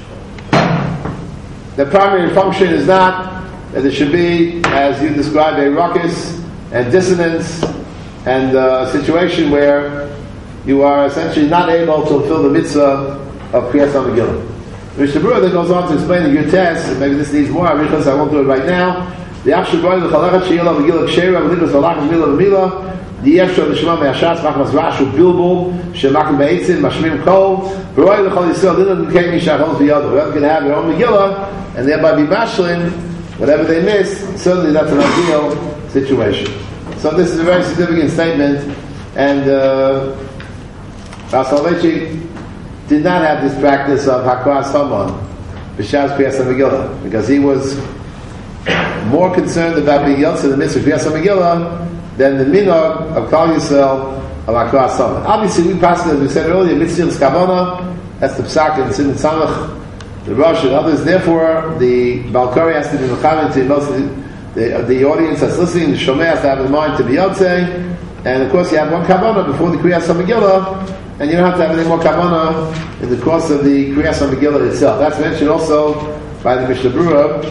The primary function is not that there should be, as you described, a ruckus and dissonance and a situation where you are essentially not able to fulfill the mitzvah of Kriyas HaMegillah. Mister Brewer then goes on to explain the your test, and maybe this needs more, because I won't do it right now. The Achshav Boy, the Chalachat Sheila, Megillah Kshera, Megillah Zalach, Megillah Megillah, the Yefshah, the Shema, Me'ashas, Machmas Rashu, Bilbul, Shemakim Be'etzin, Mashmim Kol, Roy, the Chal Yisrael, Lilan, Kei, Mishachol, V'yadu. Whoever can have their own Megillah, and thereby be mashlin, whatever they miss, certainly that's an ideal situation. So this is a very significant statement, and uh, Rav Soloveitchik did not have this practice of Hakras Haman, B'Shas Kriyas HaMegillah, because he was more concerned about being Yotze in the midst of Kriyas HaMegillah than the minog of Kal Yisrael of Hakras Haman. Obviously, we passed, as we said earlier, Mitzvah's Kavana, that's the Psak and Simon Samach, the Rosh and others. Therefore, the Balkari has to be Mechavan to most of the, the, the audience that's listening, the Shomei has to have in mind to be Yotze, and of course you have one Kavana before the Kriyas HaMegillah, and you don't have to have any more kavanah in the course of the Kriyas HaMegillah itself. That's mentioned also by the Mishnah Berurah.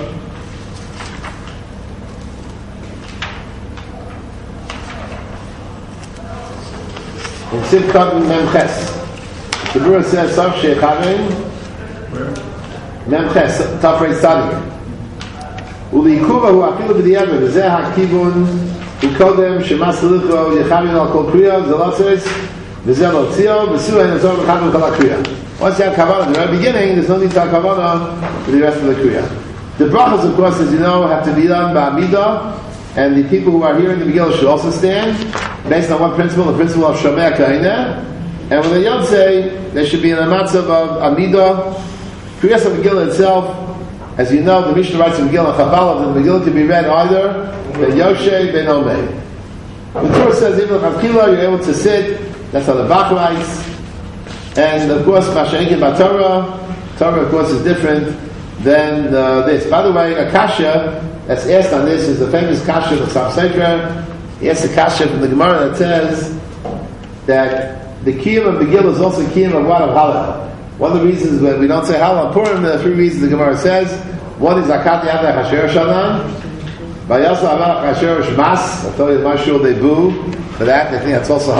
In Sivkot Memches. Mishnah Berurah says, Sav Sheikhavim, Memches, Tafrei Tzadik. Uliikuva hu afilu b'di'evet, v'zeh ha'kivun, u'kodem, shemas l'licho, yechavim al kol Kriyah, zelatzes, once you have kavanah at the very beginning, there's no need to have kavanah for the rest of the kriya. The brachas, of course, as you know, have to be done by Amidah, and the people who are hearing the Megillah should also stand, based on what principle? The principle of Shomei Kaineh. And when they don't say, there should be an amatzav of Amidah. Kriyas HaMegillah itself, as you know, the Mishnah writes in Megillah Chabalav, the Megillah can be read either Ben Yoshe, Ben Omei. The Torah says, even if Avkila, you're able to sit. That's how the Bach writes. And of course, Masha'inkin B'Torah, Torah of course is different than uh, this. By the way, a kasha that's asked on this is the famous kasha of Sam Sefer. He asks a kasha from the Gemara that says that the kiyum of Megillah is also kiyum of what? Of Hallel. One of the reasons that we don't say Hallel on Purim, there are three reasons the Gemara says. One is Akati Yadach Hasher Shanan, Vayasa Avach Hasher Shmas. I'll tell you, in my shul they boo for that. I think that's also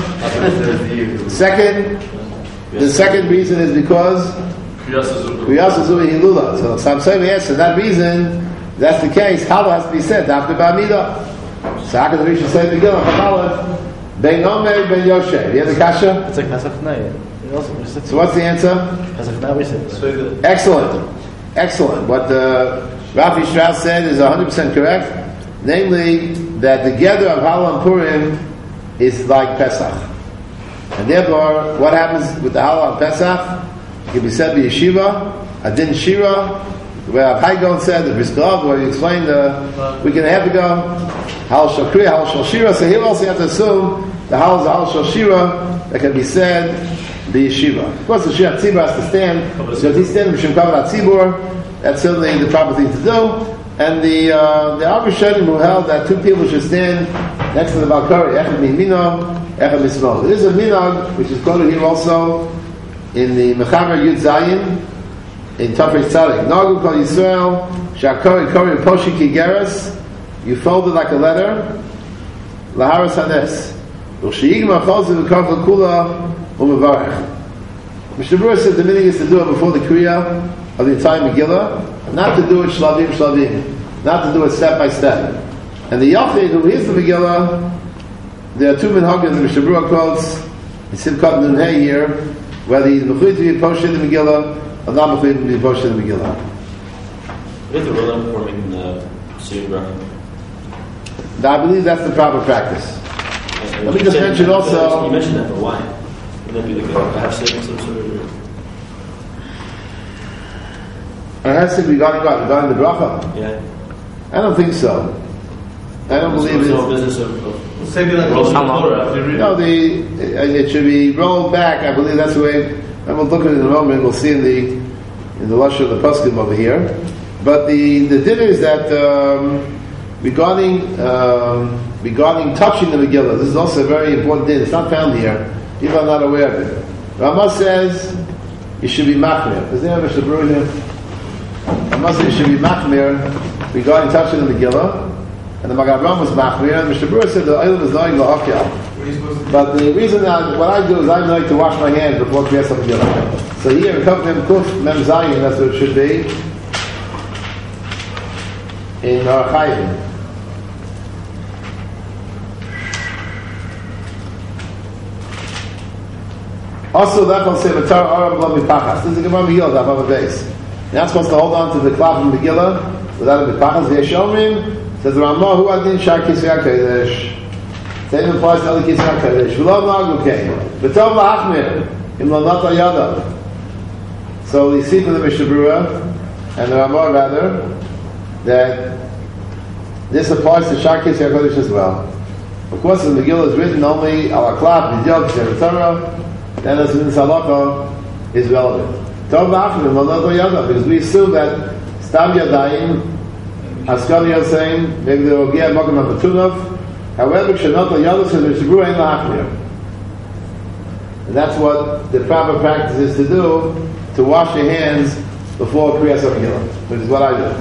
Haman. Second, the second reason is because Kriyas Azumi Hilula. So Sam Sefer yes, for that reason, that's the case. Hallel has to be said after Ba'amidah. So how can the Rishon say Megillah Chabalav? Ben Omei, Ben Yoshe. You have the kasha? It's like Pesach Nay. So what's the answer? Pesach Nay we said. Excellent. Excellent. What uh, Rafi Strauss said is one hundred percent correct. Namely, that the gather of Hallel and Purim is like Pesach. And therefore, what happens with the Hallel and Pesach? It can be said by Yeshiva, Adin Shira, where Haigon said, the Briskov, where he explained a week and a half ago, Hallel Shal Kriya, Hallel Shal Shira. So here also you have to assume the Hallel is a Hallel Shal Shira that can be said the yeshiva. Of course, the Shia Tzibur has to stand. So if he stands Mishum Kavod Tzibur, that's certainly the proper thing to do. And the uh, the Avrei Shadim who held that two people should stand next to the Balkari, Echad Mimino, Echad Mismo. There is a minog which is quoted here also in the Mechaber Yud Zayin in Tafrei Tzadik. Nagu Kol Yisrael Shakori Kori Poshi Kigeres. You fold it like a letter. Laharas Hades. U'shiyigma Chosu V'Kafel Kula U'Mevarech. Mishnah Berurah says the meaning is to do it before the Kriya of the entire Megillah. Not to do it shlavim shlavim, not to do it step by step. And the Yachid who hears the Megillah, there are two minhagim the Mishnah Berurah quotes in Simchat Nun Hey here, whether he's mechuyev to be poshed in the Megillah, I'm not believing in the devotion of the Megillah. What is the rule for making the Siyum bracha? Now, I believe that's the proper practice. And Let me you just said- mention also- You mentioned that, but why? Would that be like a half second, some sort of? It has to be regarding God, regarding the bracha. Yeah. I don't think so. I don't So believe it's no it's... business of. of Same thing like Rosh Hashanah after you read No, it. the, it should be rolled back. I believe that's the way, and we'll look at it in a moment. We'll see in the in the Lashon of the Poskim over here. But the the din is that um, regarding um, regarding touching the Megillah, this is also a very important din. It's not found here. People are not aware of it. Ramah says you should be machmir. Is there a Mishnah Berurah here? Ramah says you should be machmir regarding touching the Megillah. And the Magen Avraham was machmir, and Mishnah Berurah said the oil is knowing la'akyal. But the reason that what I do is I like to wash my hands before Kriyas HaMegillah. So here in Kaf Mem Kuf Mem Zayin, that's what it should be. In Arachayim. Also, that will say Matar Aram Lo Mipachas. This is a Gemara Megillah, that have a base. You're not supposed to hold on to the cloth of Megillah without a Mipachas. V'yeshomim says the Ramah Hu Adin Shar Kisvei HaKodesh. Same applies to other Kisvei HaKodesh. V'lo Nagu Kein. V'tov La'achmir. Im Lo Nata Yada. So we see from the Mishnah Berurah and the Ramah rather that this applies to Shar Kisvei HaKodesh as well. Of course, the Megillah is written only ala klaf b'diok Kisvei Torah. Then as in Salaka is relevant. Tov La'achmir. Im Lo Nata Yada. Because we assume that Stam Yadayim Haskali is saying maybe they will get Magam HaMatunov. However, Kshanot Yada says Mishnah Berurah ain't La'achmir. And that's what the proper practice is to do, to wash your hands before Kriyas HaMegillah, which is what I do.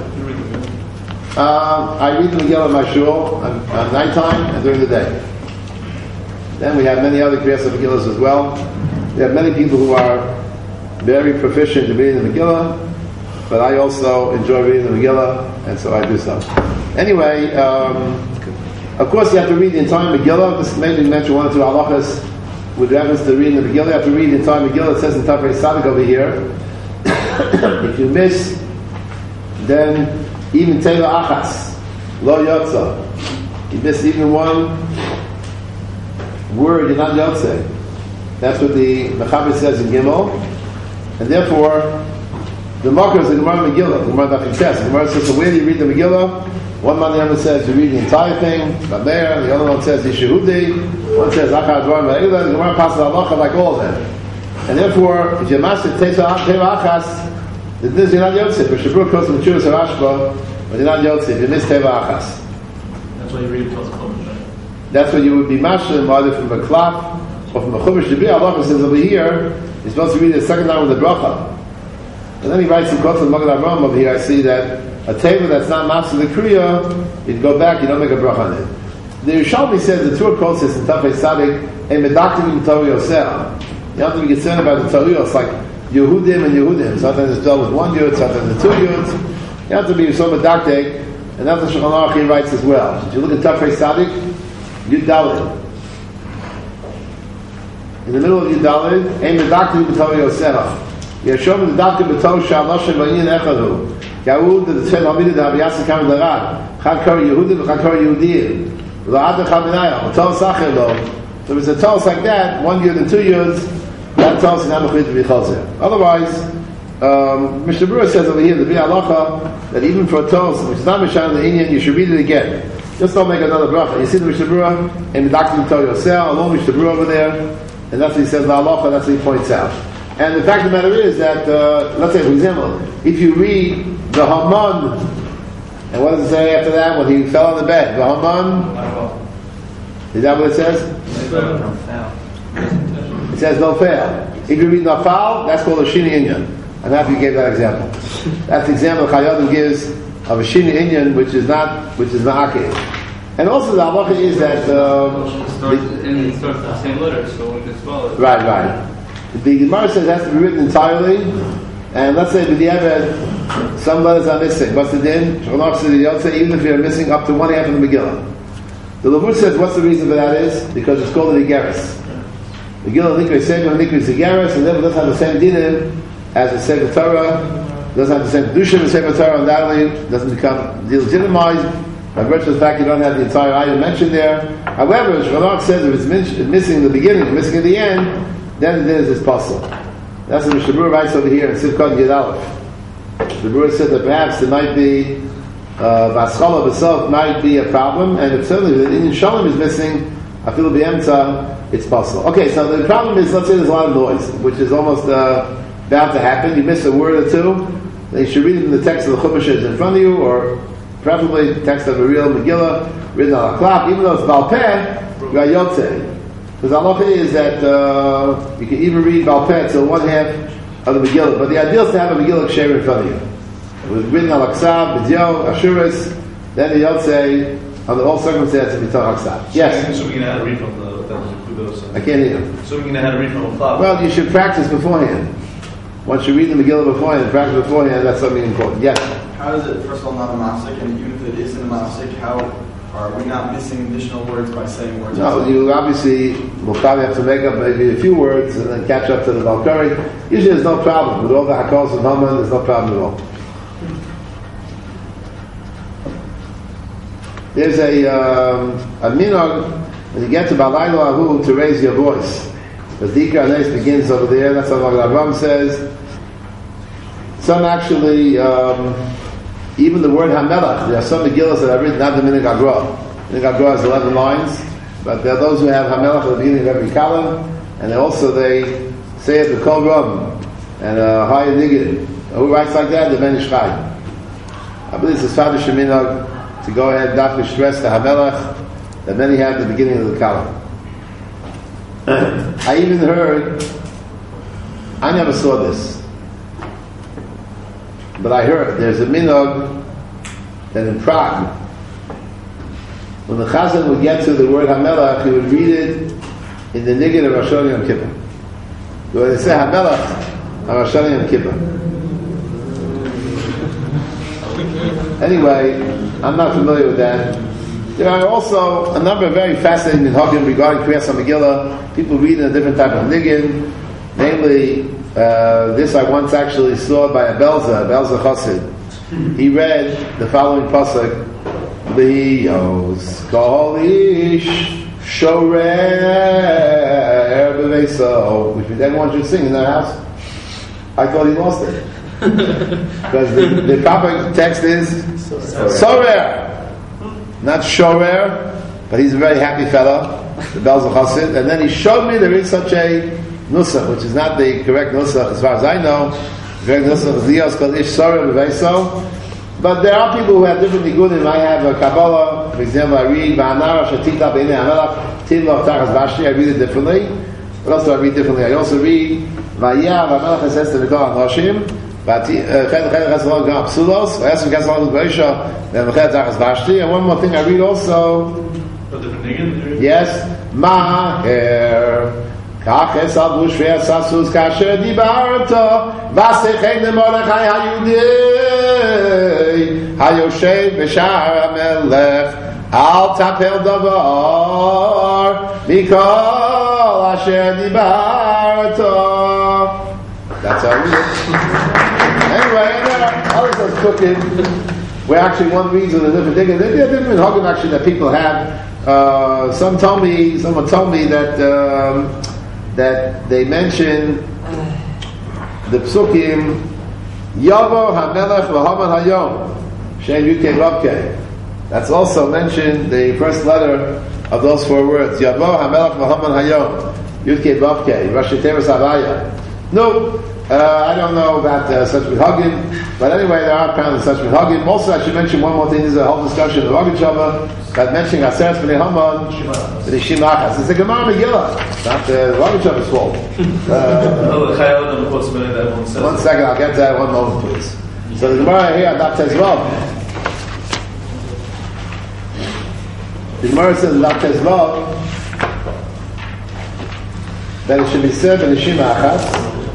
Uh, I read the Megillah in my shul on, on nighttime and during the day. Then we have many other Kriyas HaMegillahs as well. We have many people who are very proficient in reading the Megillah, but I also enjoy reading the Megillah, and so I do so. Anyway, um, of course you have to read the entire Megillah. Just maybe mention one or two halachas with reference to reading the Megillah. You have to read the entire Megillah. It says in Tafrei Sadik over here. If you miss, then even Teva Achas, Lo Yotza. You miss even one word, you're not Yotze. That's what the Mechaber says in Gimel. And therefore, the marker is the Gemara Megillah. The Gemara Dafim says. The Gemara says, so where do you read the Megillah? One man the says you read the entire thing, but there. The other one says Yeshehudi. One says Achad Dvarim Va'ila. The Gemara passes halacha like all of them. And therefore, if you master Teva Achas, the din is you're not Yotzei. But Shabbur goes to the Chuvas Harashba, but you're not Yotzei. If you miss Teva Achas, That's why you read it till it's closed, right? that's what you would be master either from a klaf or from a chumash to be. Allah says over here, you're supposed to read the second line with the bracha. And then he writes in quotes from Magen Avraham over here. I see that a table that's not master the kriya, you'd go back, you don't make a bracha on it. The Yerushalmi says the two process in Tafei Sadik, a medaktim Torah Yosef. You don't have to be concerned about the Torah. It's like Yehudim and Yehudim. Sometimes it's dealt with one yud, sometimes the two yuds. You have to be so medaktik, and that's what Shulchan Aruch he writes as well. If you look at Tafei Sadik, Yud Daled. In the middle of Yud Daled, a medaktim Torah Yosef. Yeshom the doctor beton shaloshem v'yin echadu. Yahud the tzed hamid the Abiyasa kam l'rad. Chad kor Yehudim v'chad kor Yehudim. V'ad chaminayah. V'tol sacher lo. So if it's a toss like that, one yud and two yuds, that toss is not mechlit to be chazer. Otherwise, um, Mishnah Berurah says over here, the Bi Halacha, that even for a toss, which is not Mishan the Indian, you should read it again. Just don't make another bracha. You see the Mishnah Berurah and the doctor Torah Yosef, along Mishnah Berurah over there, and that's what he says the Halacha, that's what he points out. And the fact of the matter is that, uh, let's say, for example, if you read the Haman, and what does it say after that when he fell on the bed? The Haman, is that what it says? It says no fail. If you read Nafal, that's called a Shini Inyan. I'm happy you gave that example. That's the example Chayyim gives of a Shini Inyan, which is not, which is not Akid. And also the halacha is that um, It starts, and it starts the same letter, so we can spell it. right, right. The Gemara says it has to be written entirely, and let's say b'diavad some letters are missing. What's the din? Shulchan Aruch says Yotzei, even if you're missing up to one half of the Megillah. The Lavur says what's the reason for that is because it's called the Igeris. Megillah Nikri Sefer Nikri Igeris, and therefore doesn't have the same dinim as a Sefer Torah, doesn't have the same Kedusha as Sefer Torah, undoubtedly doesn't become delegitimized by virtue of the fact you don't have the entire item mentioned there. However, Shulchan says if it's min- missing in the beginning, missing at the end, then it is it's possible. That's what the Mishnah Berurah writes over here in Sivkot Yud Aleph. The Berurah said that perhaps it might be Vaschala uh, itself might be a problem, and if certainly the Indian Shalom is missing, Afilu B'Emtza, it's possible. Okay, so the problem is, let's say there's a lot of noise, which is almost uh, bound to happen. You miss a word or two, then you should read it in the text of the Chumash in front of you, or preferably the text of a real Megillah written on a clock, even though it's Baal Peh, you are Yotzei. Because the halacha is that uh, you can even read Baal Peh till one half of the Megillah, but the ideal is to have a Megillah Ksher in front of you. It was written on Aksav, B'Dyo, Ashuris, then the Yotzei, under all circumstances, B'Ton Aksav. Yes? Assuming you know how to read from the, those. I can't hear you. Assuming you know how to read from a clock. Well, you should practice beforehand. Once you read the Megillah beforehand, practice beforehand, that's something important. Yes? How is it, first of all, not a mafsik, and even if it isn't a mafsik, how are we not missing additional words by saying words? No, you obviously will probably have to make up maybe a few words and then catch up to the Valkyrie. Usually there's no problem. With all the Hakos and Haman, there's no problem at all. There's a, um, a minhag when you get to Balaylo Ahu to raise your voice. The Dikar Nes begins over there, that's what Avram says. Some actually, um, even the word Hamelach, there are some Megillas that are written, not the Minhag Agra. Minhag Agra has eleven lines, but there are those who have Hamelach at the beginning of every column, and they also they say it to Kol Ram and uh, Haya Nigid. Who writes like that? The Ben Ish Chai. I believe it's Father Sheminag to go ahead and not stress the Hamelach that many have at the beginning of the column. I even heard, I never saw this, but I heard there's a minhag that in Prague, when the Chazan would get to the word Hamelach, he would read it in the Nigid of Rosh Hashanah Yom Kippur. When they say Hamelach, Rosh Hashanah Yom Kippur. Anyway, I'm not familiar with that. There are also a number of very fascinating minhagim regarding Kriyas HaMegillah. People read in a different type of nigin. Namely, uh, this I once actually saw by a Belza, a Belza Chassid. He read the following pasuk: Lios kol ish shorer b'veiso, which means everyone should sing in their house. I thought he lost it. Because the, the proper text is Sorer, not Shorer, but he's a very happy fellow, the Belza Chassid. And then he showed me there is such a nusach, which is not the correct nusach as far as I know. The correct nusach is Lios Kol Ish Sorer B'Veiso. But there are people who have different nigunim. I have a Kabbalah, for example, I read Va'anara Shatita B'Inei Hamelach Tidlo Tachas Vashti. I read it differently. What else do I read differently? I also read Va'yah Va'amelach Eses Tevikol Anoshim. And one more thing I read also. Yes, Maher. Kaches al bushvei sasus kasher dibarto vasechek nemorachai hayudei hayoshev b'shar hamelech al tapel davar mikol asher dibarto. That's how we do it. Anyway, and there are others that's cooking, where actually one reads with a different thing. And there are different hagim actually that people have. Uh, some told me, someone told me that um, that they mention the psukim Yavo Hamelech v'Haman Hayom Shem Yudkei Vavkei. That's also mentioned the first letter of those four words Yavo Hamelech v'Haman Hayom Yudkei Vavkei Rashi Teres Havaya. No. Uh, I don't know about uh, such minhagim, but anyway, there are apparently such minhagim. Also, I should mention one more thing. There's a whole discussion in the Rogat Shavah about mentioning Aseret B'nei Haman, the Shimachas. It's a Gemara Megillah. It's not the Rogat Shavah's fault. Uh, one second, I'll get to that one moment, please. So the Gemara here, Daf Tezvav. The Gemara says in Daf Tezvav that it should be said in the Shimachas.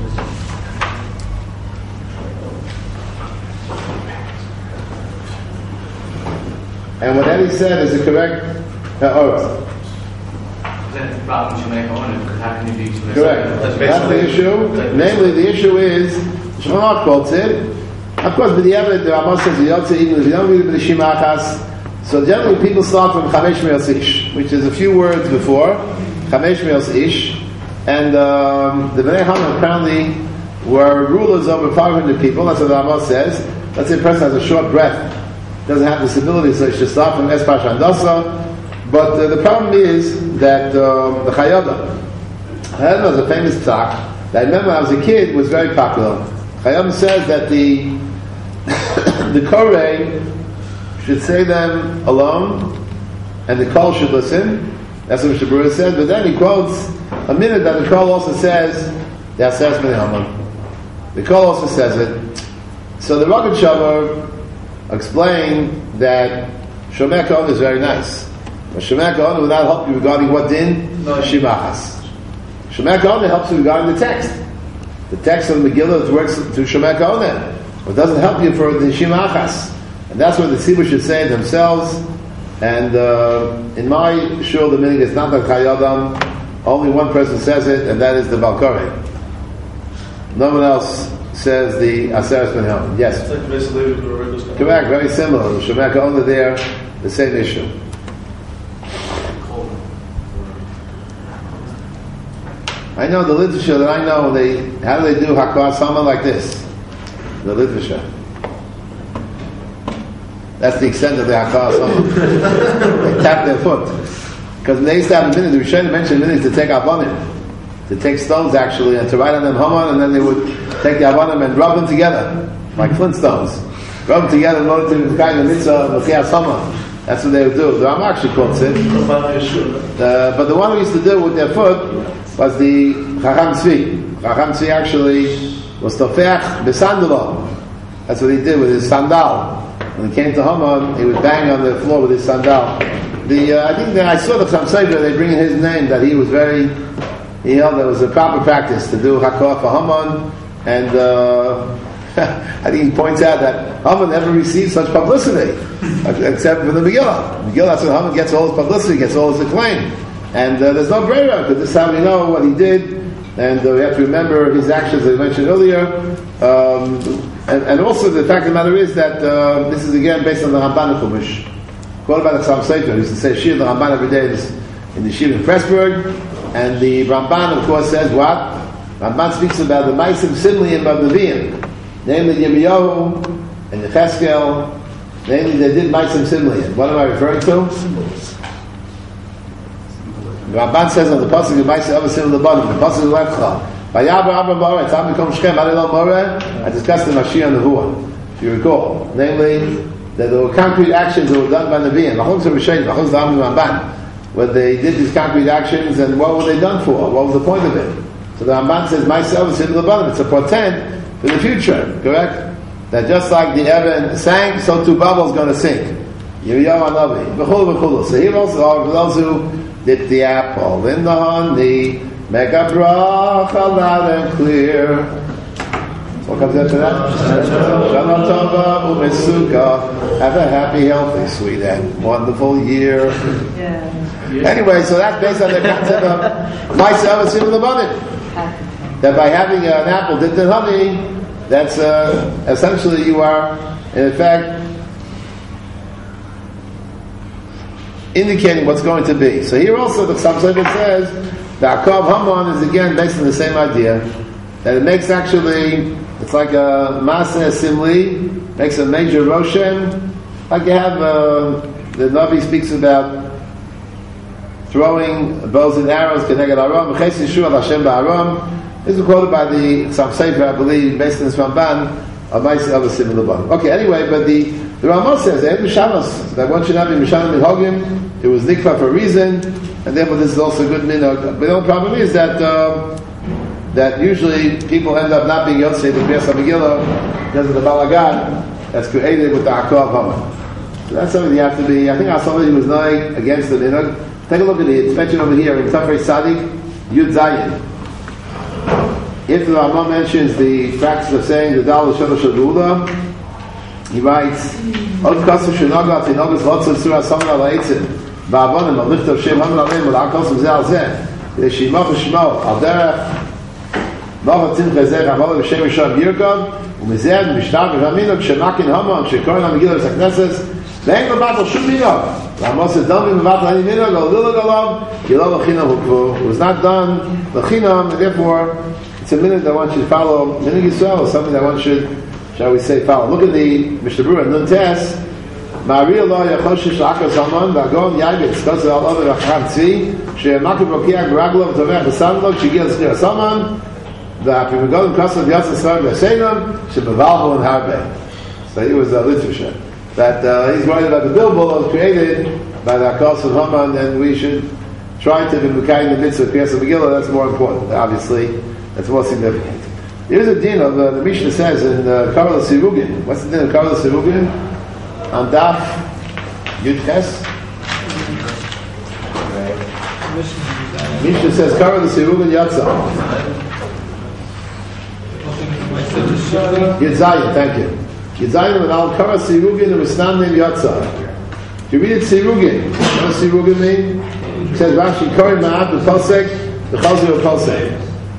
And what Eddie said is the correct ha'orah. Then it's a problem to make on it, because how can you be to Correct. That's the issue. Namely, the issue is Shulchan Aruch quotes it. Of course, but the evidence the Rambam says Yotze even if you don't read the Neshima Achas. So generally, people start from Chamesh Me'os Ish, which is a few words before Chamesh Me'os Ish, and um, the Bnei Hanan apparently were rulers over five hundred people. That's what the Rambam says. Let's say a person has a short breath, doesn't have this ability, so he should start from Espash Handasa. But uh, the problem is that um, the Chayyada, Chayyada was a famous psak that I remember when I was a kid was very popular. Chayyada says that the the Koreh should say them alone, and the Kol should listen. That's what Mishnah Berurah says. But then he quotes a minute that the Kol also says the Aseres Bnei Haman. The Kol also says it. So the Rogat Shavar explained that Shomei Kohen is very nice. But Shomei Kohen will not help you regarding what din? No. Shimachas. Shomei Kohen helps you regarding the text. The text of the Megillah works to Shomei Kohen. But it doesn't help you for the Shimachas. And that's what the Tzibur should say themselves. And uh, in my shul, the meaning is not the Chayyadam. Only one person says it, and that is the Balkari. No one else says the Aseres Bnei Haman. Yes? It's like basically correct, very similar. The Shomei Kohen there, the same issue. I know the literature that I know, they how do they do Hakar Sama like this? The literature. That's the extent of the Hakar Sama. They tap their foot. Because they used to have a minute, the Rishonim mentioned minutes to take Abonim. To take stones actually, and to write on them Haman, and then they would take the Abonim and rub them together, like Flintstones. Rub them together in order to kind of mitzvah of Mechiyas Sama. That's what they would do. The Ram actually quotes it. Uh, but the one who used to do it with their foot was the Chacham Tzvi. Chacham Tzvi actually was Tofech Besandalo. That's what he did with his sandal. When he came to Haman, he would bang on the floor with his sandal. The uh, I think that I saw the Chassam Sofer, they bring in his name, that he was very, he held that it was a proper practice to do Hakor for Haman, and uh, I think he points out that Haman never received such publicity, except for the Megillah. Megillah, that's when Haman gets all his publicity, gets all his acclaim. And uh, there's no brera, because this is how we know what he did, and uh, we have to remember his actions that we mentioned earlier. Um, and, and also the fact of the matter is that uh, this is again based on the Ramban Chumash. Quoted by the Chassam Sofer, he used to say Shir the Ramban every day in the Shir in Pressburg, and the Ramban of course says what? Ramban speaks about the Maisim Simliim of the Nevi'im, namely Yirmiyahu and Yecheskel, namely they did Maisim Simliim. What am I referring to? Symbols. The Ramban says on the pasuk of Ma'aseh Avos Sim Lebanim, the pasuk of Lecha, Vayaber Abram Ba'aretz, Am Mikom Shechem, Adel Moreh. I discussed the Mashiach Nevuah, if you recall. Namely, that there were concrete actions that were done by Nevi'im, Machos Rishonim, Machos Da'am Ramban, where they did these concrete actions, and what were they done for? What was the point of it? So the Ramban says, Ma'aseh Avos Sim Lebanim. It's a portent for the future, correct? That just like the Evan sang, so too Babel is going to sink. Yirmiyahu Hanavi, V'chulu V'chulu. So here also are those who dip the apple in the honey, make a bracha loud and clear. What comes after that? Shana Tova Umesuka. Have a happy, healthy, sweet, and wonderful year. Yeah. Anyway, so that's based on the concept of myself and Simon the Bunny. That by having an apple dipped in honey, that's uh, essentially you are, in effect, indicating what's going to be. So here also the Chassam Sofer says that Akov Haman is again based on the same idea, that it makes actually, it's like a Maaseh Simli, makes a major Roshem, like you have, uh, the Navi speaks about throwing bows and arrows, Keneged Aram, V'ches Yishu al Hashem Ba'aram. This is quoted by the Chassam Sofer, I believe, based on this Ramban, of Ma'aseh Avos Sim Lebanim. Okay, anyway, but the The Ramah says that one should not be Mishanim Minhagim. It was Nikva for a reason, and therefore this is also a good minhag. But the only problem is that uh, that usually people end up not being Yotzei the Kriyas HaMegillah because of the balagan that's created with the Akov Haman. So that's something you have to be. I think somebody was knowing against the minhag. Take a look at it. It's mentioned over here in Tafrei Sadik Yud Zayin. If the Ramah mentions the practice of saying the Dal Shalosh Shadula, he writes, Od kasu shenaga tinogas lotzah surah saman al ha'etzim va'avonim al lichtav shem haman aleim al ha'kosim zeh al zeh k'dei shimach v'shmo al derech noch Simcha Zeh Chavala B'Shem Yisham Yirkov ומזד משטר ורמינו כשמקין הומון כשקוראים המגילה בסכנסס ואין לבטל שום מינוק ועמוס אדם מבטל any מינוק או לא לגלוב כי לא לחינם הוא כבר it was not done לחינם and therefore it's a minute that one should follow minute Yisrael is something that one should shall we say follow look at the Mishnah Berurah Nun Tes Ma'ari Allah Yachoshish L'Akos Haman V'Agon Yaibitz Koz Al Over Acham Tzvi She'Makib Rokiach B'Raglov Tovech B'Samlov She'Gil Zchir Hasaman והפרימגולים כוסף יוצא ספרד והסינם שבבלבו and הרבה. So he was a literature. That uh, he's worried about the bilbo that was created by the Akos of Haman, and we should try to be Mekayim the mitzvah of Kriyas Megillah. That's more important, obviously. That's more significant. Here's a din of uh, the Mishnah says in uh, Kavala Sirugin. What's the din of Kavala Sirugin? On Daf Yud Ches. Mishnah says Kavala Sirugin Yatsa. Yedzayin, thank you. Yedzayin and al kara sirugin and misnamnim yatsa. If you read it sirugin, what does sirugin mean? It says Rashi korin ma'at b'posek b'chazir b'posek.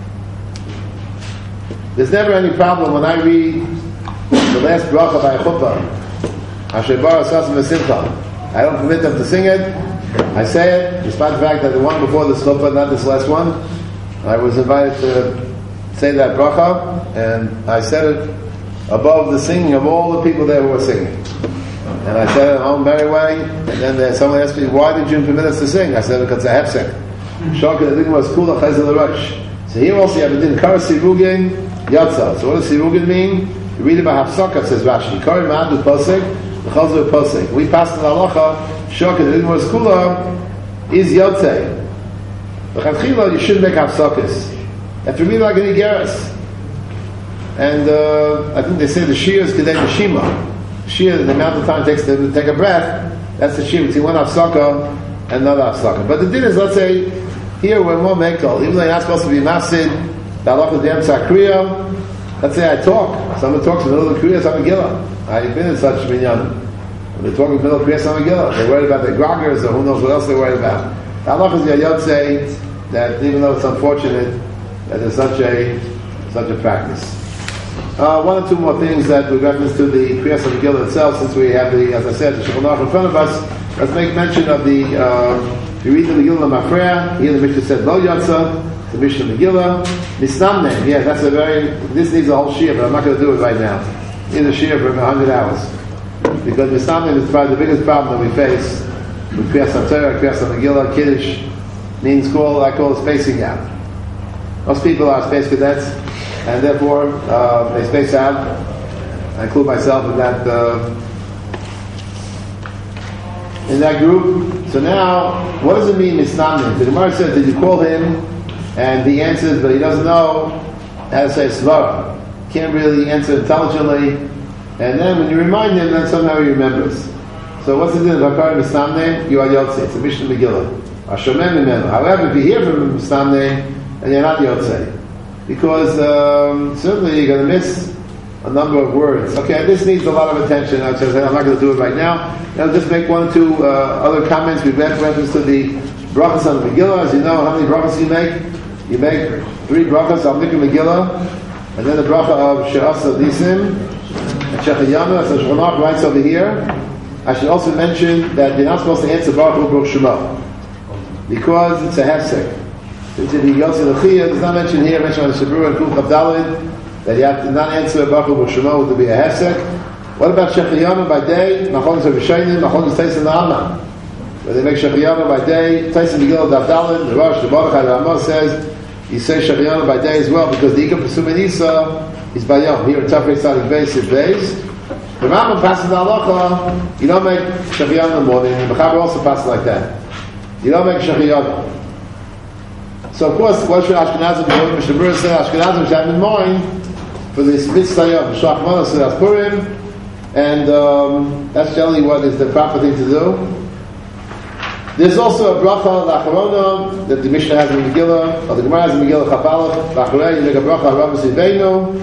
There's never any problem when I read the last bracha by a chuppah. Asher bar asasim v'simcha. I don't permit them to sing it. I say it, despite the fact that the one before this chuppah, not this last one, I was invited to say that bracha, and I said it above the singing of all the people there who were singing. And I said it in a home very way, and then there, someone asked me, why did you permit us to sing? I said, because it's a hefsek. Shaka, the thing was kula chayzel l'rosh. So here also you have a din, kar sirugin yatsa. So what does sirugin mean? You read about hafsaka, says Rashi. Kar ma'ad b'posek, b'chazor b'posek. We passed the halacha, shaka, the thing was kula, is yatzei. B'chatchila, you shouldn't make hafsakas. If you read like an Igeris, and uh, I think they say the Shia is Kedei Neshima. Shia, the amount of time it takes to take a breath, that's the Shia between one Hafsaka and another Hafsaka. But the din is, let's say, here we're more Mekal, even though you're not supposed to be Mafsid, the Allah of the Emsa Kriya, let's say I talk, someone talks in the middle of Kriya Samagila. I've been in such minyan. When they talk in the middle of Kriya Samagila, they're worried about their groggers or who knows what else they're worried about. The Allah is Yayot say that even though it's unfortunate, that there's such a such a practice. Uh, one or two more things that with reference to the Kriyas Megillah itself, since we have the, as I said, the Shulchan Aruch in front of us, let's make mention of the. Uh, you read the Megillah Mafreya. Here the Mishnah said Lo Yatsa, the Mishnah Megillah Misnamne. Yeah, that's a very. This needs a whole shiur, but I'm not going to do it right now. In the shiur for a hundred hours, because Misnamne is probably the biggest problem that we face with Kriyas HaTorah, Kriyas Megillah, Kiddush means call. I call it spacing out. Most people are space cadets, and therefore uh, they space out. I include myself in that uh, in that group. So now, what does it mean, misnamim? The Gemara said, did you call him? And he answers, but he doesn't know how to say svara. Can't really answer intelligently. And then when you remind him, then somehow he remembers. So what's the deal? Misnamim, you are yotze. It's a Mishnah Megillah. However, if you hear from misnamim, and you're not Yotzei. Because um, certainly you're going to miss a number of words. Okay, this needs a lot of attention. I'm not going to do it right now. I'll just make one or two uh, other comments. We've made reference to the brachas on the Megillah. As you know, how many brachas you make? You make three brachas on Mikra Megillah, and then the bracha of She'asa Nisim, and Shechayama, so Shulchan Aruch writes over here. I should also mention that you're not supposed to answer Baruch Hu Baruch Shema, because it's a hefsek. Since the Yotze L'chiyah does not mention here, mentioned on the Shabur and Kuf Chavdalid, that you have to not answer Baruch Hu Baruch Shema would be a hefsek. What about Shechayama by day? Machon Zeh V'Shainim, Machon Zeh Teisin La'alma, where they make Shechayama by day. Teisin Megillah Davdalid, the Rosh, the Baruch HaRamah says, you say Shechayama by day as well, because the Ikam Pesum Enisa is by Yom. Here in Tafrei Tzadik Beis is days. The Rambam passes the halacha, you don't make Shechayama in the morning, and the Mechaber also passes like that. You don't make Shechayama. So of course, what should Ashkenazim do? Mishnah Berurah said Ashkenazim should have in mind for this mitzvah of Shach Manos Sedas Purim, and um, that's generally what is the proper thing to do. There's also a bracha la'acharona that the Mishnah has in the Megillah, or the Gemara has in the Megillah Chapalach. La'acharei you make a bracha Rav Siveinu.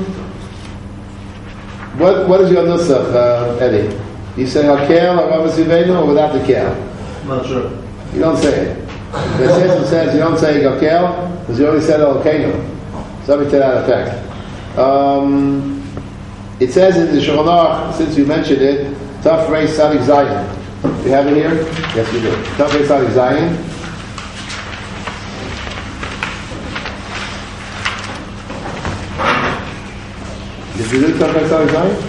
What what is your nusach, uh, Eddie? You say hakel Rav Siveinu or without the kel? I'm not sure. You don't say it. The Satan says you don't say Gakel because you already said Elokeinu. Something to that effect. Um, it says in the Shulchan Aruch, since you mentioned it, Taf Rei Sadik Zayin. You have it here? Yes, we do. Taf Rei Sadik Zayin. Did you do Taf Rei Sadik Zayin?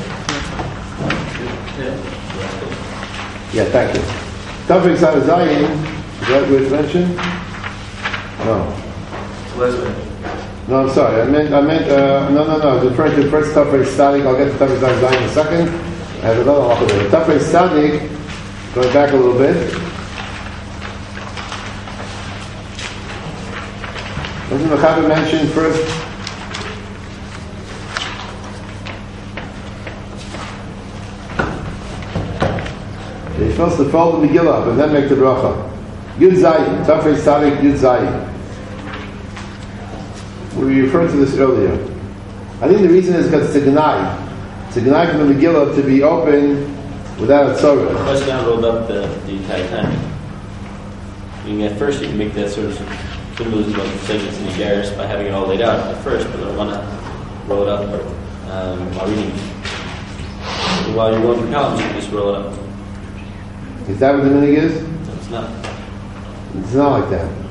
Yeah, thank you. Taf Rei Sadik Zayin, is that what you mentioned? No. No, I'm sorry. I meant, I meant, uh, no, no, no. I was referring to the first Taf Rei Sadik. I'll get to Taf Rei Sadik Zayin in a second. I have another half of it. Taf Rei Sadik, going back a little bit. What did the Mechaber mention first? You're supposed to fold the Megillah, but then make the bracha. Yud Zayin, Taf Rei Sadik, Yud Zayin. We referred to this earlier. I think the reason is because it's a Gnai. It's a Gnai from the Megillah to be open without a tzorah. The question I rolled up the, the entire time. I mean, at first you can make that sort of symbolism of saying it's in the Garis by having it all laid out at first, but I don't want to roll it up um, while reading. So while you're going through columns, you can just roll it up. Is that what the meaning is? No, it's not. It's not like that.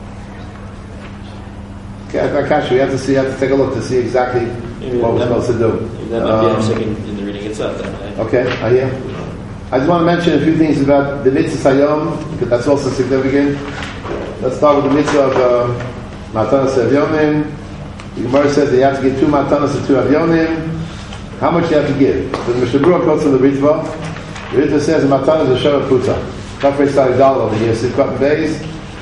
Okay, Akash, we have to see, have to take a look to see exactly Maybe what we're that, supposed to do. That might be Um, a second in the reading itself. Then, right? Okay, I hear. I just want to mention a few things about the mitzvah Hayom, because that's also significant. Let's start with the mitzvah of uh, Matanas Avyonim. The Gemara says that you have to give two Matanas and two Avyonim. How much do you have to give? The Mishnah Berurah quotes from the Ritva. The Ritva says the Matanas is a Sheva Puta. Kafrei Tzadi Dal over here, Sivkot and Beis.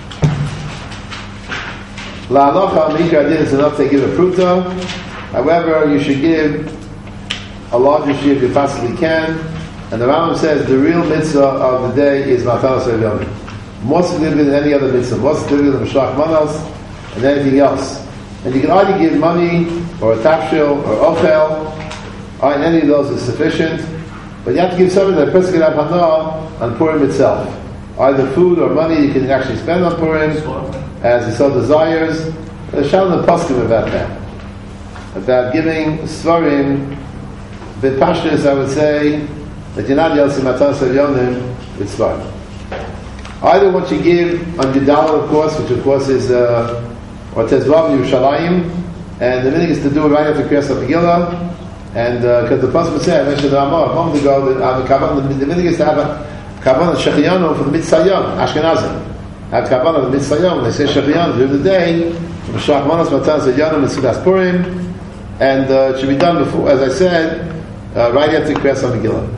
La Alocha, Mikra Adin is enough to give a Pruta. However, you should give a larger shear if you possibly can. And the Rambam says the real mitzvah of the day is Matanas Avyonim. More significant than any other mitzvah. More significant than Mishloach Manos and anything else. And you can either give money, or a tafshil, or ochel, or any of those is sufficient. But you have to give something that a person can have hana on Purim itself. Either food or money you can actually spend on Purim, as he so desires. There's Shalom and Poskim about that. About giving Svarim, bit pashtus, I would say, that you're not Yelsi Matanas Avyonim with Svarim. Either what you give on Yudala, of course, which of course is uh, or Tezvav Yerushalayim, and the meaning is to do it right after Kriyas HaMegillah, and because uh, the Pasuk said, I mentioned the Ramah a moment ago, that uh, the, Kavan, the, the meaning is to have a Kavan Shechiyanu for the Mitzayim, Ashkenazim. Have Kavan of the Mitzayim, when they say Shechiyanu during the day, Mishloach Manos Matanas Avyonim and Sudas Purim, and uh, it should be done before, as I said, uh, right after Kriyas HaMegillah.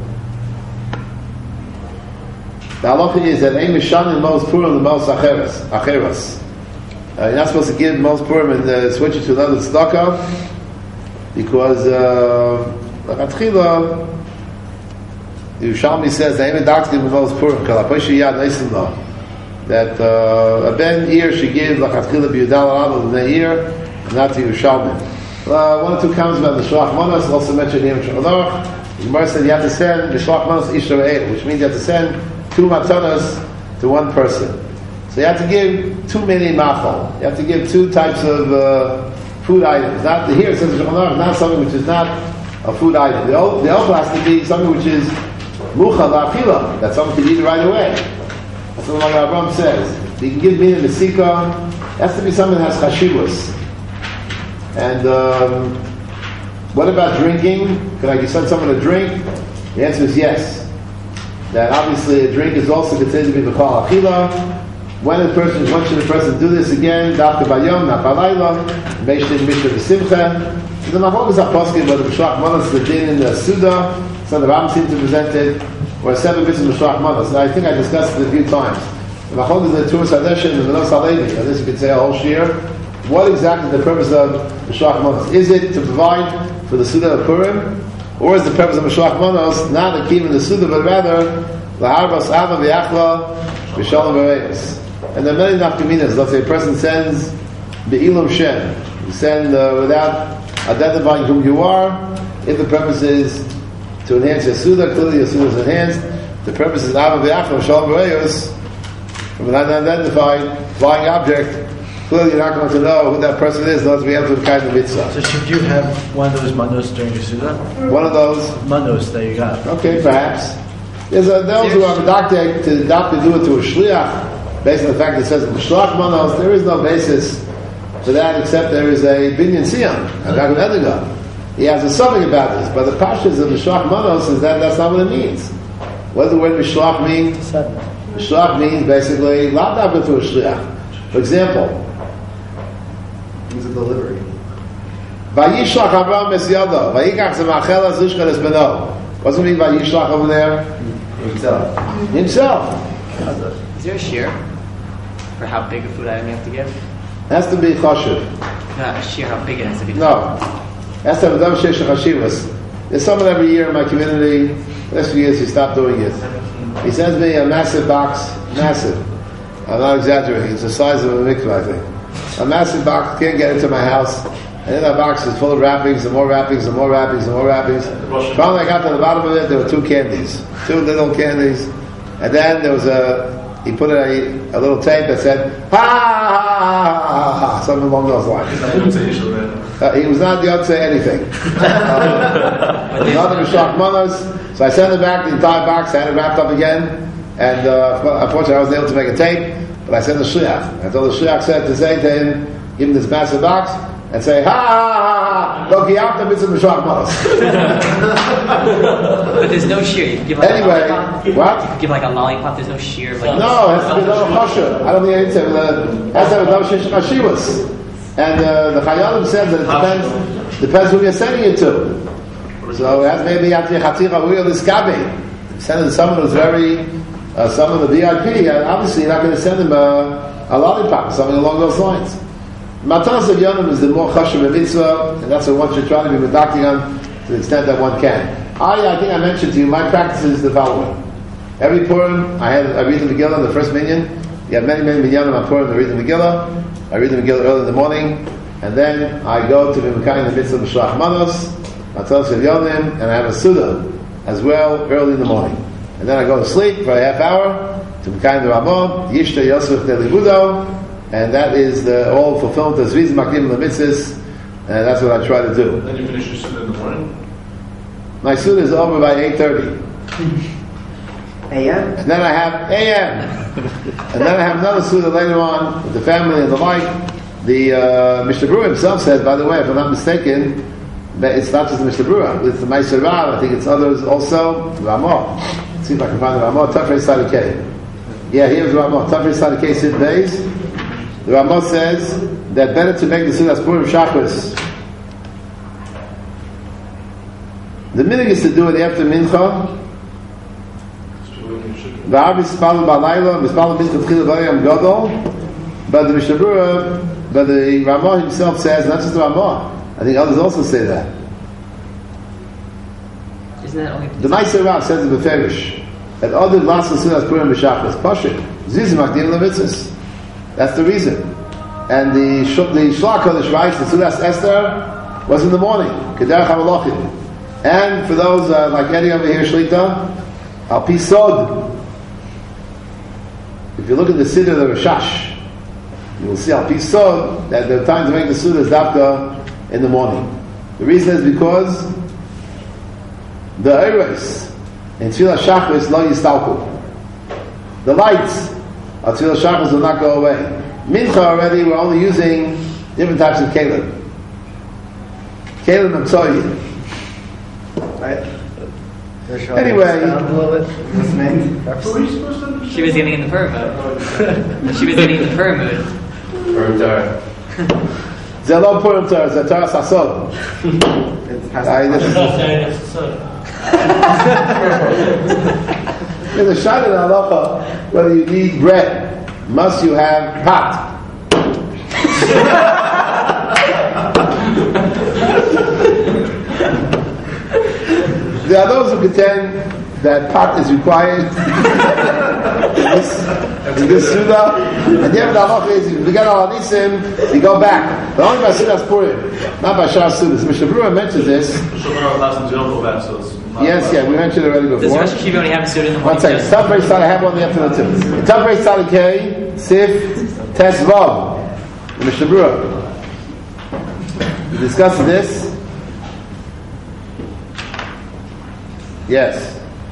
The halacha is that Ein Mishanim Mos Purim the Mos Acheres. Acheres. Uh, you're not supposed to give Mos Purim and uh, switch it to another tzedakah, because Latchila, uh, Yerushalmi says that Ein Medaktim Mos Purim Kol HaPoishi Yad Neisim Lo, that uh, a ben ear should give Latchila B'Yudal Rambam the ear, and not to Yerushalmi. Uh, one or two comments about the Shlach Manos, also mentioned here in Shulchan Aruch. The Gemara said you have to send the Shlach Manos Isha Re'eh, which means you have to send two matanas to one person. So you have to give two mini machal. You have to give two types of uh, food items. Not here it says not something which is not a food item. The also has to be something which is muchal la'achila. That's something you can eat right away. That's what the Rambam says. You can give me a mesika. It has to be something that has chashivus. And um, what about drinking? Can I send someone a drink? The answer is yes. That obviously a drink is also considered to be b'chol achila. When a person, when should a person do this again? Dafka bayom, not balayla. Meishin mishra v'simcha. The mahol is aposkim, whether b'shlach manos the din in the suda, so the Ram seems to present it, or seven bits of b'shlach manos. I think I discussed it a few times. The mahol is the Turas Hadeshin and the Menos Halevi. And this you could say a whole shir. What exactly is the purpose of b'shlach manos? Is it to provide for the suda of Purim? Or is the purpose of Mishloach Manos not to keep in the Suda, but rather L'harbas Ava V'yachla V'shalom V'reyes? And there are many nafkaminas. Let's say a person sends Be'ilum Shem. You send uh, without identifying who you are. If the purpose is to enhance your Suda, clearly your Suda is enhanced. The purpose is Ava V'yachla V'shalom V'reyes. From an unidentified flying object, clearly you're not going to know who that person is unless we have to kind of mitzvah. So should you have one of those manos during your suda? One of those manos that you got. Okay, perhaps. There's a, those who have adopted to adopt to do it to a shliach, based on the fact that it says mishloach manos. There is no basis for that except there is a binyan siyam, a Rav Ediga. He has a something about this, but the pashas of mishloach manos is that that's not what it means. What does the word mishloach mean? Mishloach means basically lav dafka to a shliach. For example, It's a delivery. Vayishlach Avram es yado, vayikach zemachel az lishkan es beno. What does it mean Vayishlach over there? Himself. Himself. Is there a shear for how big a food item you have to give? Has to be choshev. Not a shear, how big it has to be. No. Has to have a dam sheish chashivas. There's someone every year in my community, the last few years he stopped doing it. He sends me a massive box, massive. I'm not exaggerating, it's the size of a mikveh, I think. A massive box, can't get into my house. And in that box is full of wrappings, and more wrappings, and more wrappings, and more wrappings. Finally I got to the bottom of it, there were two candies. Two little candies. And then there was a, he put a, a little tape that said, ha ha ha ha, something along those lines. Uh, he was not the to say anything. uh, another Mishloach Manos. So I sent it back, the entire box, I had it wrapped up again. And uh, unfortunately I wasn't able to make a tape, but I sent the shliach. I told the shliach said to say to him, give him this massive box, and say, ha ha ha ha, lo kiyavta mitzvah Mishloach Manos. But there's no shear. You can give like Anyway, a lollipop. what? You can give like a lollipop. There's no shear. Like No, it has to be no kosher. I don't think it's it has to have a double shish chashivas. And uh, the Chayalim said that it depends depends who you're sending it to. So it has maybe after Chatira Uyel Iskabi. Send it to someone who's very uh, someone the V I P. And obviously you're not going to send him a, a lollipop, something along those lines. Matanas of Yonim is the more chashuv mitzvah, and that's what one should try to be medacting on to the extent that one can. I, I think I mentioned to you, my practice is the following. Every Purim, I, had, I read the Megillah, the first minyan. You have many, many minyanim on Purim to read the Megillah. I read the Megillah early in the morning, and then I go to the Mekayim in the midst of Mishloach Manos, Matanas of Yonim, and I have a Suda as well early in the morning. And then I go to sleep for a half hour to Mekayim the Ramah, Yishta Yosef Delibudo, and that is the all fulfillment of Zviz Makdim Lemitzis, and that's what I try to do. Then you finish your sunnah in the morning? My sunnah is over by eight thirty. A M? And then I have A M. And then I have another sunnah later on with the family and the like. The uh, Mister Brewer himself says, by the way, if I'm not mistaken, that it's not just the Mister Brewer, it's the Meiser Rav, I think it's others also, Ramah. Let's see if I can find the Ramah, Tafrei Sadikei. Yeah, here's Ramah, Tafrei Sadikei Sid Beis. The Ramah says that better to make the Sudas Purim Shachris. The minhag is to do it after Mincha. V'av Mispal B'alayla, Mispal Mincha Tchil V'ayam Gadol. But the Mishnah Berurah, but the Ramah himself says, not just the Ramah, I think others also say that. Isn't that only The Meiser Rav says in Beferish that other Lasa Sudas Purim B'Shachris Pashit Ziz Makdim Levitzis. That's the reason. And the the Shlach Kodesh writes the Sudas Esther was in the morning. Kederach HaMalachim. And for those uh, like Eddie over here, Shlita, Al Pi Sod. If you look at the Siddur of the Rashash, you will see Al Pi Sod that the time to make the Sudas is Dafka in the morning. The reason is because the Eres in Tfilah Shachris Lo Yistalku. The lights of Tfilah Shachris will not go away. Mincha already, we're only using different types of kelim. Kelim and Tzoyi. Right? Anyway, She was getting in the Purim mood. She was getting in the Purim mood. Purim Torah. Zelo Purim Torah, Zatara Sasod. There's a shot in halacha whether you need bread. Must you have pot? There are those who contend that pot is required in this, in this Suda. And the other halacha is if you get al Anisim, you go back. But only by Sudas Purim, not by Shas Sudas. Mishnah Berurah mentions this. Yes, yeah, we mentioned it already before. Does Rosh Hashiva only have a suit in the One morning? second. Tafrei Sadi, I have one in the afternoon too. Tafrei Sadi K, Sif, Tes Vav. The Mishnah Berurah. We discussed this. Yes.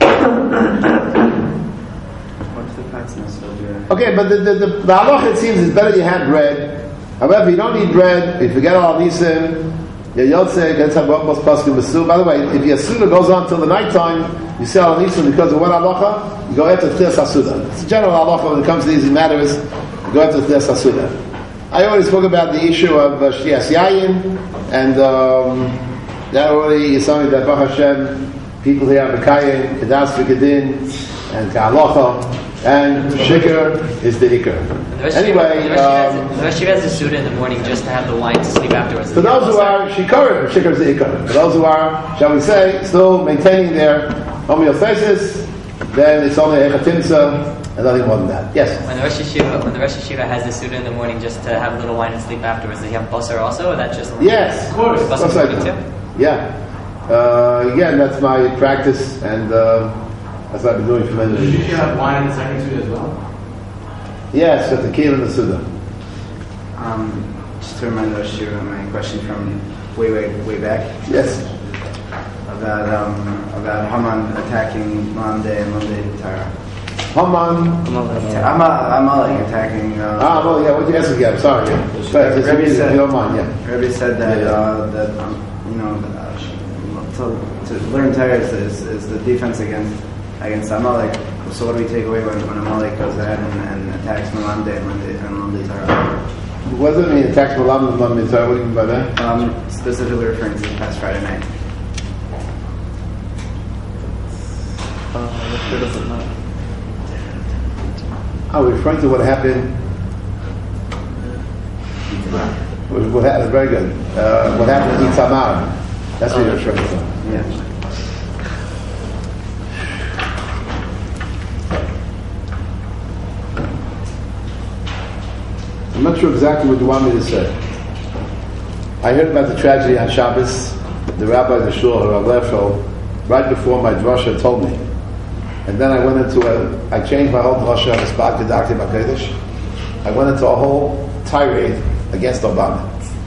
What's the fatness of your... Okay, but the, the, the, the halacha, it seems, is better you have bread. However, you don't eat bread, if you get all nisim, your yotze gets have most paskim b'su. By the way, if your suda goes on till the night time, you say al nisim because of what halacha, you go after tchias hasuda. It's a general halacha when it comes to these matters, you go after tchias hasuda. I already spoke about the issue of uh, shtias yayin, and um, that already is something that Baruch Hashem, people here are Mekayim, Kedas v'Kedin, and Ka'alocha, and Shikr is the Ikr. Anyway, the rest of you has a suda in the morning just to have the wine to sleep afterwards. for those who are Shikr, Shikr is the Ikr. For those who are, shall we say, still maintaining their homeostasis, then it's only Echatimsa, and nothing more than that. Yes? When the Rosh Hashiva, when the Rosh Hashiva has the suda in the morning just to have a little wine and sleep afterwards, does he have basar also, or that's just only Yes, of course. Basar That's morning right. too? Yeah. Uh, again, that's my practice, and uh, that's what I've been doing for many years. Did you have wine in the second suit as well? Yes, at the Keel and the Suda. Um, just to remind us, Shira, my question from way, way, way back. Yes. About um, about Haman attacking Monday and Monday Tara. Haman. I'm I'm like attacking. Uh, Ah, well, yeah. What you asked again? Sorry. Yeah. Sorry, just Rebbe if you said, don't mind, yeah. Rebbe said that Yeah, yeah. Uh, that um, you know uh, to, to learn Torah is, is, is the defense against against Amalek. So what do we take away when, when Amalek goes ahead and, and attacks Monday and Monday and Monday Torah? What does it mean? Attacks Malam and Malam Mitzvah? What do you mean by that? Um, specifically referring to the past Friday night. Oh, we're referring to what happened. What, what happened? Very good. Uh, what happened in Itamar? That's what you're referring to. Yeah. I'm not sure exactly what you want me to say. I heard about the tragedy on Shabbos. The rabbi, the shul, Rav Lefel, right before my drasha told me. And then I went into a, I changed my whole drasha on the spot, Kedakti Bakedesh. I went into a whole tirade against Obama.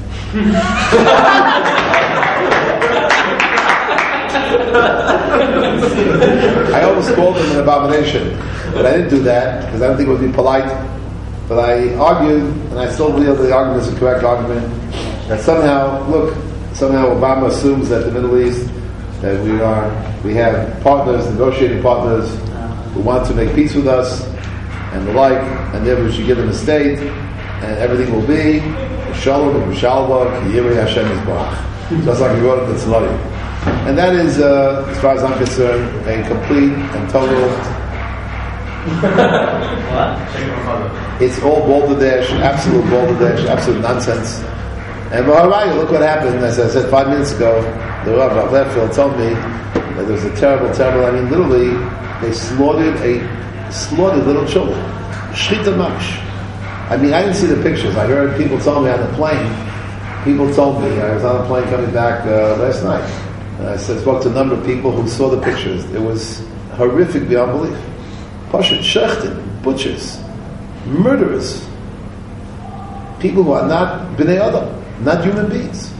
I almost called him an abomination, but I didn't do that because I don't think it would be polite. But I argued, and I still believe the argument is a correct argument, that somehow, look, somehow Obama assumes that the Middle East, that we are, we have partners, negotiating partners, who want to make peace with us, and the like, and therefore we should give them a state, and everything will be Shalom and Shalom, Yirei Hashem Yisbarach. Just like he wrote in the Tzlari. And that is, uh, as far as I'm concerned, a complete and total. What? It's all balderdash, absolute balderdash, absolute nonsense. And Baharaya, look what happened. As I said five minutes ago, the Rav Rav Lefel told me that there was a terrible, terrible. I mean, literally, they slaughtered a slaughtered little children. Shchita mamish. I mean, I didn't see the pictures. I heard people tell me on the plane. People told me I was on a plane coming back uh, last night. And I said, spoke to a number of people who saw the pictures. It was horrific beyond belief. Pashut, shechted, butchers, murderers, people who are not bnei adam, not human beings.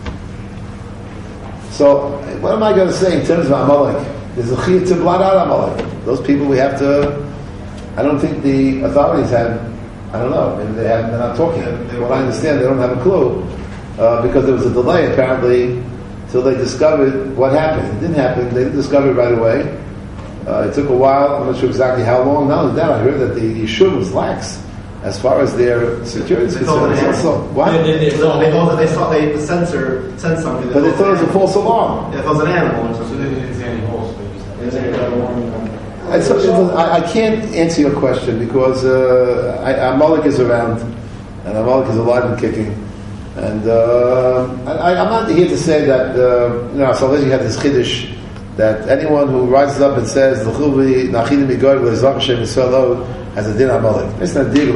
So, what am I going to say in terms of Amalek? There's a chiyah to blot out Amalek. Those people we have to. I don't think the authorities have. I don't know. Maybe they have. They're not talking. From what I understand, they don't have a clue uh, because there was a delay apparently till they discovered what happened. It didn't happen. They didn't discover it right away. Uh, it took a while. I'm not sure exactly how long. Not only that, I heard that the yeshuv was lax as far as their security is concerned. It's also, what? They, they, they, thought, they thought that they saw they, the sensor sent something. But they thought it was a false alarm. Yeah, it was an animal. So they didn't see any holes. I, I, I can't answer your question because uh, I, Amalek is around and Amalek is alive and kicking. And uh, I, I'm not here to say that, uh, you know, so you have this chiddush that anyone who rises up and says has a din Amalek. It's not dig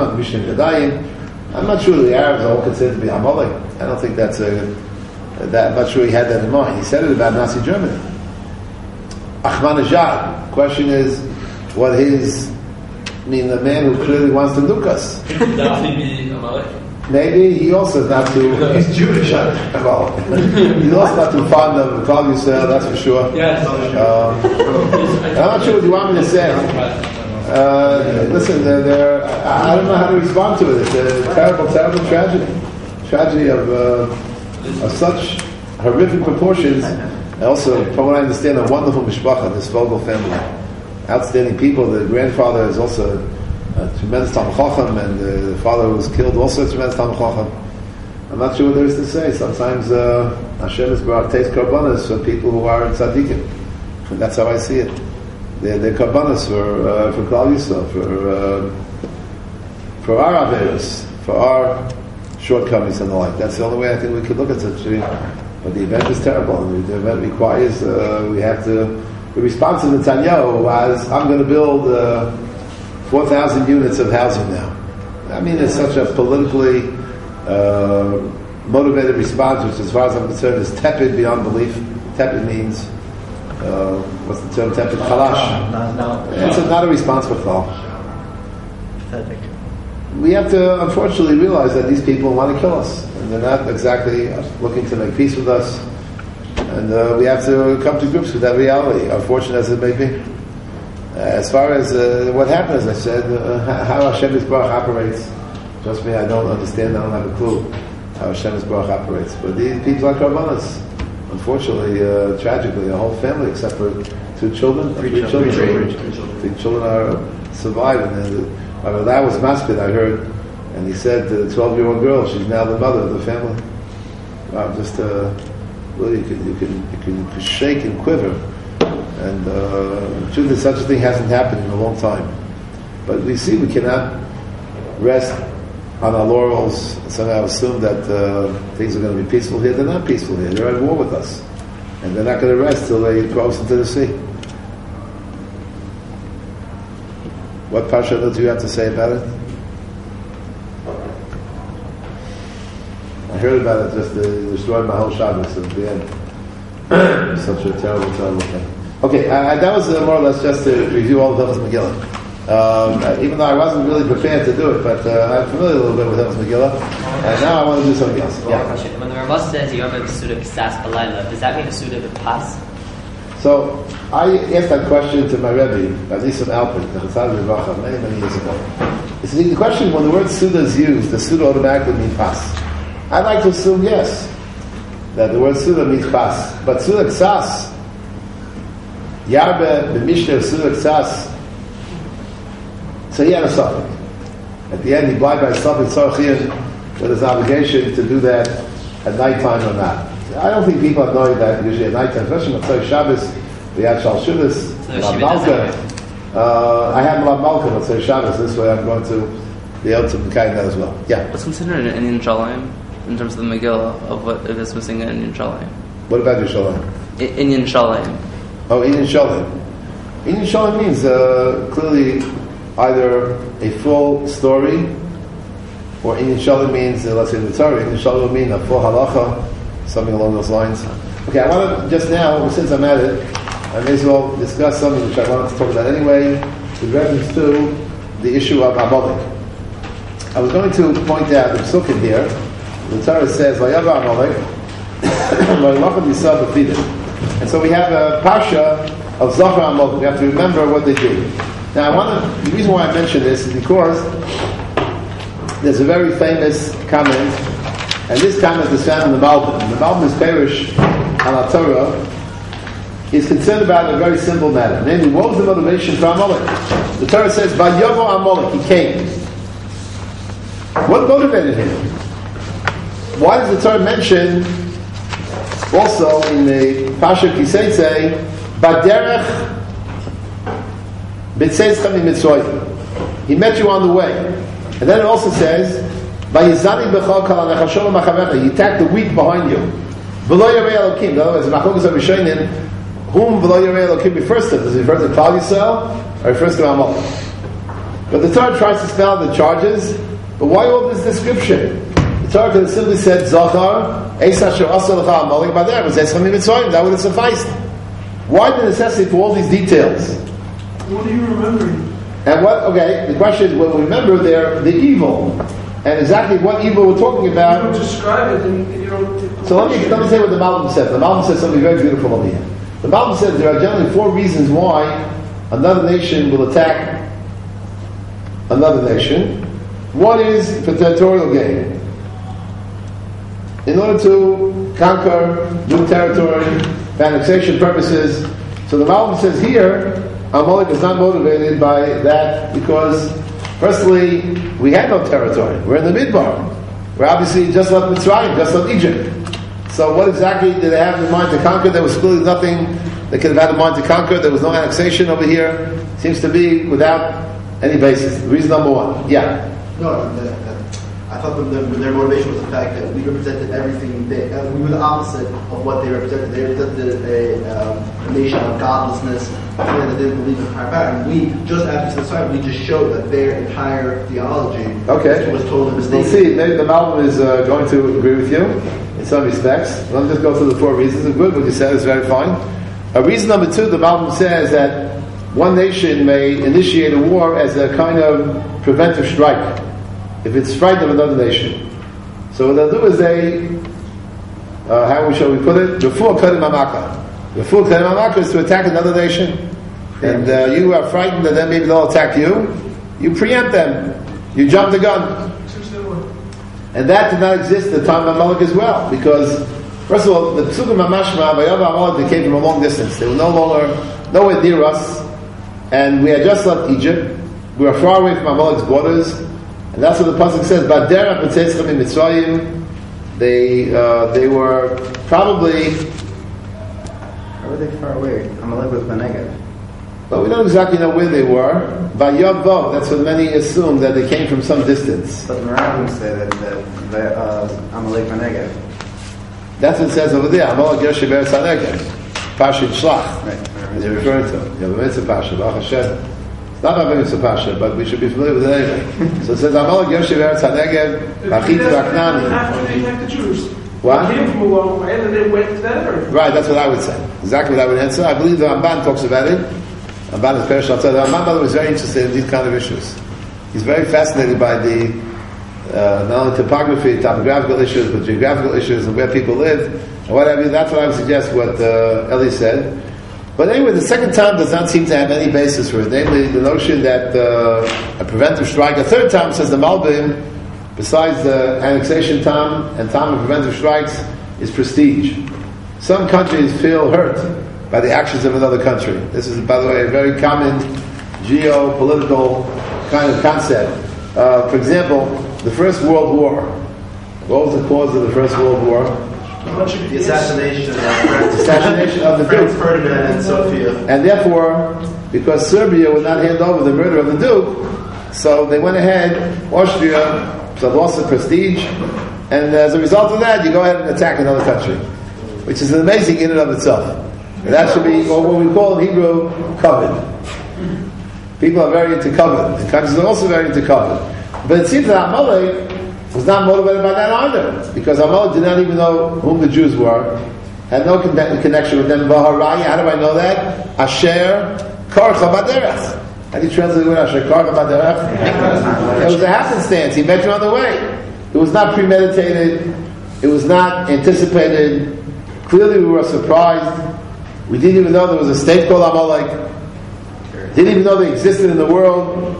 I'm not sure the Arabs are all considered to be Amalek. I don't think that's a. That, I'm not sure he had that in mind. He said it about Nazi Germany. Ahmadinejad. Question is, what his? I mean, the man who clearly wants to nuke us. Could Gaddafi be Amalek? Maybe he also is not too. He's Jewish. Well, he's also not too fond of Klal Yisrael, that's for sure. Yes. Um, I'm not sure what you want me to say. Uh, listen, they're, they're, I don't know how to respond to it. It's a terrible, terrible tragedy. Tragedy of, uh, of such horrific proportions. And also, from what I understand, a wonderful mishpacha, this Vogel family. Outstanding people. The grandfather is also a tremendous Talmid Chacham, and the father who was killed also a tremendous Talmid Chacham. I'm not sure what there is to say. Sometimes uh, Hashem is brought taste karbanos for people who are tzaddikim. And that's how I see it. They're, they're karbanos for uh, for Klal Yisrael, for uh, for our averos, for our shortcomings and the like. That's the only way I think we could look at such a. But the event is terrible, and the event requires uh, we have to. The response to Netanyahu was, "I'm going to build uh, four thousand units of housing now." I mean, it's such a politically uh, motivated response, which, as far as I'm concerned, is tepid beyond belief. Tepid means. Uh, what's the term? Tepid chalash. No, no. It's a, not a response for Chal. We have to, unfortunately, realize that these people want to kill us, and they're not exactly looking to make peace with us. And uh, we have to come to grips with that reality, unfortunate as it may be. Uh, as far as uh, what happened, as I said, uh, how Hashem Yisbarach operates, trust me, I don't understand. I don't have a clue how Hashem Yisbarach operates. But these people are karbanos. Unfortunately, uh, tragically, a whole family, except for two children, three, three children, children. Three, children. three children are surviving. And uh, that was Maspid, I heard, and he said to the twelve-year-old girl, she's now the mother of the family. Wow, just uh, really, you can, you can you can shake and quiver. And uh, truth is, such a thing hasn't happened in a long time. But we see we cannot rest on our laurels, somehow assume that uh, things are going to be peaceful here. They're not peaceful here. They're at war with us. And they're not going to rest till they throw us into the sea. What Parsha do you have to say about it? I heard about it, just uh, destroyed my whole Shabbos at the end. Such a terrible, terrible thing. Okay, uh, that was uh, more or less just to review all of Hilchos Megillah. Um, uh, even though I wasn't really prepared to do it, but uh, I'm familiar a little bit with Hilchos Megillah, and now I want to do something else. Yeah. When the Ramah says Yom Suda Ksas Balayla, does that mean the Suda of Pas? So I asked that question to my Rebbe, Nisim Alpert, the Chassad Rivacha, many, many years ago. He said, the question, when the word Suda is used, does Suda automatically mean Pas? I'd like to assume yes, that the word Suda means Pas. But Suda Ksas, Yarbe, B'mishter, Suda Ksas, so he had a suffix. At the end, he blind by a suffix, with his obligation to do that at nighttime or not. I don't think people are knowing that usually at nighttime, especially on Motzei Shabbos, the Yad Shal Shudas, Malad Malka. Uh, I have Malad Malka on Motzei Shabbos, this way I'm going to be able to kind that as well. Yeah. What's considered an Indian Shalayim in terms of the Megillah, of what if it's missing an Indian Shalayim? What about your Shalayim? I- Indian Shalayim. Oh, Indian Shalayim. Indian Shalayim means uh, clearly either a full story, or Indian Shalayim means, uh, let's say the Torah, Indian Shalayim will mean a full halacha, something along those lines. Okay, I want to, just now, since I'm at it, I may as well discuss something which I wanted to talk about anyway, with reference to the issue of Amalek. I was going to point out the psukim here. The Torah says, Vayava Amalek, Vayilachem Yisrael b'Fidim. And so we have a parsha of Zachar Amalek. We have to remember what they do. Now, I want to, the reason why I mention this is because there's a very famous comment, and this comment is found in the Malbim. The Malbim's parish on the Torah is concerned about a very simple matter. Namely, what was the motivation for Amalek? The Torah says, Vayavo Amalek, he came. What motivated him? Why does the Torah mention also in the Pasha Kiseitze, Baderech B'tzeizcha miMitzrayim. He met you on the way. And then it also says, Vayizani b'chol kol hanechashol ha'machavecha. He attacked the weak behind you. V'lo yarei Elokim. In other words, Machogas HaRishonim, whom v'lo yarei Elokim refers to? Does he refer to Klal Yisrael or refers to Amalek? But the Torah tries to spell out the charges. But why all this description? The Torah could have simply said, Zachar, Eis Asher Asa L'cha Amalek Bader, B'tzeizcha miMitzrayim. That would have sufficed. Why the necessity for all these details? What are you remembering? And what, okay, the question is, well, remember they're the evil. and exactly what evil we're talking You about. don't describe it, and you don't. So let me, let me say what the Malbim says. The Malbim says something very beautiful over here. The Malbim says there are generally four reasons why another nation will attack another nation. One is for territorial gain. In order to conquer new territory, for annexation purposes. So the Malbim says here, Amalek is not motivated by that because, firstly, we had no territory. We're in the Midbar. We're obviously just like Mitzrayim, just like Egypt. So what exactly did they have in mind to conquer? There was clearly nothing they could have had in mind to conquer. There was no annexation over here. Seems to be without any basis. Reason number one. Yeah. No, the, the, I thought the, the, their motivation was the fact that we represented everything. They, uh, we were the opposite of what they represented. They represented a, um, a nation of godlessness, that didn't believe in higher power. And we, just after the time, we just showed that their entire theology okay. was totally mistaken. We'll see. Maybe the Malbim is uh, going to agree with you in some respects. Let me just go through the four reasons. It's good. What you said is very fine. Uh, reason number two, the Malbim says that one nation may initiate a war as a kind of preventive strike if it's frightened of another nation. So what they'll do is they, uh, how shall we put it? Before Kadim Amaka. Before Kadim Amaka is to attack another nation. And uh, you are frightened that then maybe they'll attack you. You preempt them. You jump the gun. And that did not exist at the time of Amalek as well. Because, first of all, the Psukim HaMashma, Vayav Amalek, they came from a long distance. They were no longer, nowhere near us. And we had just left Egypt. We were far away from Amalek's borders. And that's what the pasuk says. Badera b'tzeitzchem in Mitzrayim. They uh, they were probably. How were they far away? Amalek was Benegev. Well, we don't exactly know where they were. Vayavo. That's what many assume, that they came from some distance. But the Meraglim say that, that uh, Amalek Benegev. That's what it says over there. Amalek Yoshev Eretz HaNegev. Pasha Shlach. Right. They're referring to. You have a mitzvah Pasha. Baruch Hashem. It's not about mitzvah Pasha, but we should be familiar with it anyway. So it says Amalek Yoshev Eretz HaNegev. Achit V'Aknani. After they attacked the Jews. What? They came from a long way and then they went to that area. Right, that's what I would say. Exactly what I would answer. I believe the Ramban talks about it. Ramban is Perish Al-Tzad. The Ramban, by the way, is very interested in these kind of issues. He's very fascinated by the, uh, not only topography, topographical issues, but geographical issues and where people live, and what have you. That's what I would suggest what uh, Eli said. But anyway, the second time does not seem to have any basis for it, namely the notion that uh, a preventive strike. A third time, says the Malbim, besides the annexation time and time of preventive strikes, is prestige. Some countries feel hurt by the actions of another country. This is, by the way, a very common geopolitical kind of concept. Uh, for example, the First World War. What was the cause of the First World War? The assassination of France. Assassination of the Franz Duke. Ferdinand and Sophia. And therefore, because Serbia would not hand over the murder of the Duke, so they went ahead, Austria, so lost the prestige, and as a result of that, you go ahead and attack another country, which is amazing in and of itself. And that should be, or what we call in Hebrew, covet. People are very into covet. The countries are also very into covet. But it seems that Amalek was not motivated by that either, because Amalek did not even know whom the Jews were, had no con- connection with them. Vaharaya, how do I know that? Asher Karcha Baderech. How do you translate the word Asher Karcha Baderech? It was a happenstance. He met you on the way. It was not premeditated. It was not anticipated. Clearly we were surprised. We didn't even know there was a state called Amalek. Didn't even know they existed in the world.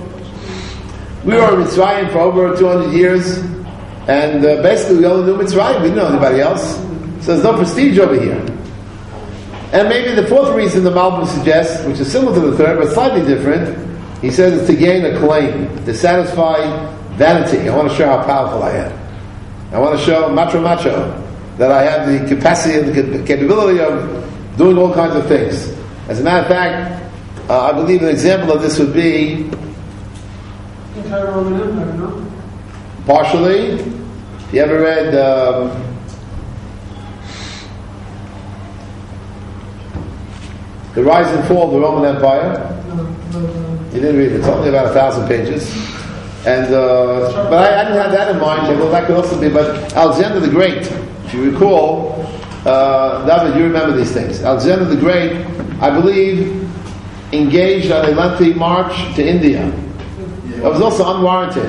We were in Mitzrayim for over two hundred years, and uh, basically we only knew Mitzrayim. We didn't know anybody else. So there's no prestige over here. And maybe the fourth reason the Malbim suggests, which is similar to the third, but slightly different, he says it's to gain a claim, to satisfy vanity. I want to show how powerful I am. I want to show macho macho that I have the capacity and the capability of doing all kinds of things. As a matter of fact, uh, I believe an example of this would be Entire Roman Empire, no? partially. You ever read um, The Rise and Fall of the Roman Empire? You didn't read it. It's only about a thousand pages. And uh, but I, I didn't have that in mind. Well, that could also be. But Alexander the Great, if you recall, uh, David, you remember these things. Alexander the Great, I believe, engaged on a lengthy march to India. It was also unwarranted.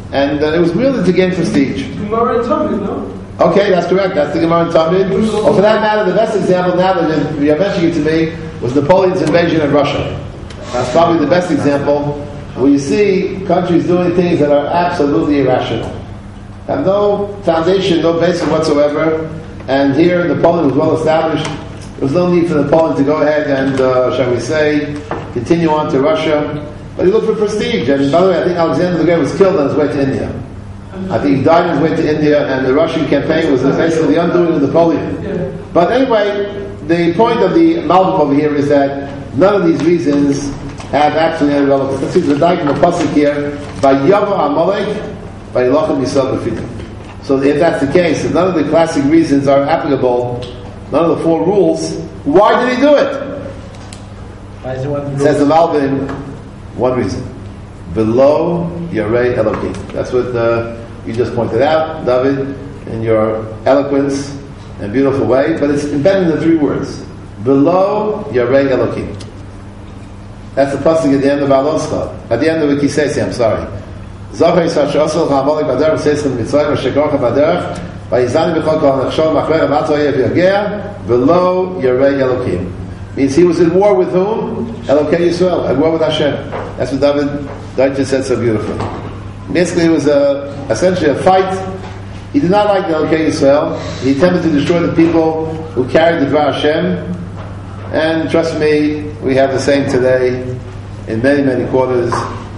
and uh, it was merely to gain prestige. Gemara and Talmud, no? Okay, that's correct. That's the Gemara and Talmud. Or for that matter, the best example now that you're mentioning it to me was Napoleon's invasion of Russia. That's probably the best example where you see countries doing things that are absolutely irrational, have no foundation, no basis whatsoever. And here, Napoleon was well established. There was no need for Napoleon to go ahead and, uh, shall we say, continue on to Russia. But he looked for prestige. And by the way, I think Alexander the Great was killed on his way to India. I think he died on his way to India, and the Russian campaign was basically the undoing of Napoleon. But anyway, the point of the Malbim over here is that none of these reasons have absolutely any relevance. Let's see the Daik in the pasuk here. By Yavo Amalek, by Yilachem Yisrael B'Fitim. So if that's the case, if none of the classic reasons are applicable, none of the four rules, why did he do it? Why is it one Says the Malbim, one reason. Below Yarei Elohim. That's what uh, you just pointed out, David, in your eloquence and beautiful way, but it's embedded in the three words. Below Yarei Elohim. That's the pasuk at the end of Aloscha. At the end of the Kisesi, I'm sorry. Zachar Yisrael Shosel Chamalek Baderach Seislim Mitzrayim Shekorcha Baderach Vayizani B'chol Kol Nechshol Machrer Amato Yev Yageh Below Yarei Elohim. Means he was in war with whom? Elokei Yisrael, at war with Hashem. That's what David Deutsche said so beautifully. Basically, it was a, essentially a fight. He did not like the Elokei Yisrael. He attempted to destroy the people who carried the Dvar Hashem. And trust me, we have the same today in many, many quarters.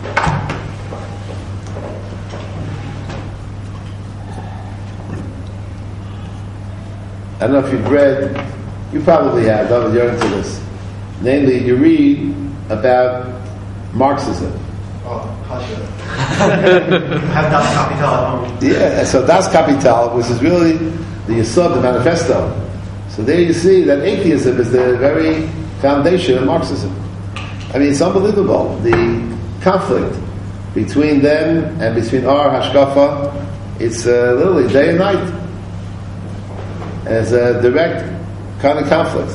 I don't know if you've read, you probably have, David, you're into this. Namely, you read about Marxism. Oh, Pasha. Have Das Kapital at home. Yeah, so Das Kapital, which is really the Yesod, the manifesto. So there you see that atheism is the very foundation of Marxism. I mean, it's unbelievable. The conflict between them and between our Hashkafa, it's uh, literally day and night. As a direct kind of conflict.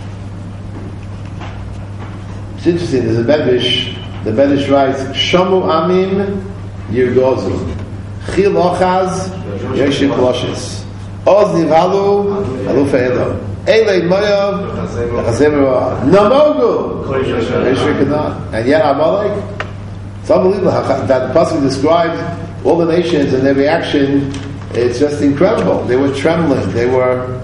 It's interesting, there's a Medrash, the Medrash writes, Shamu Amim Yirgozu, Chil Ochaz Yeshim Koloshes, Oz Nivalu Alufa Edom, Elei Moyav Chazem Namogu Yeshim. And yet Amalek, it's unbelievable how that the Pasuk describes all the nations and their reaction. It's just incredible. They were trembling. They were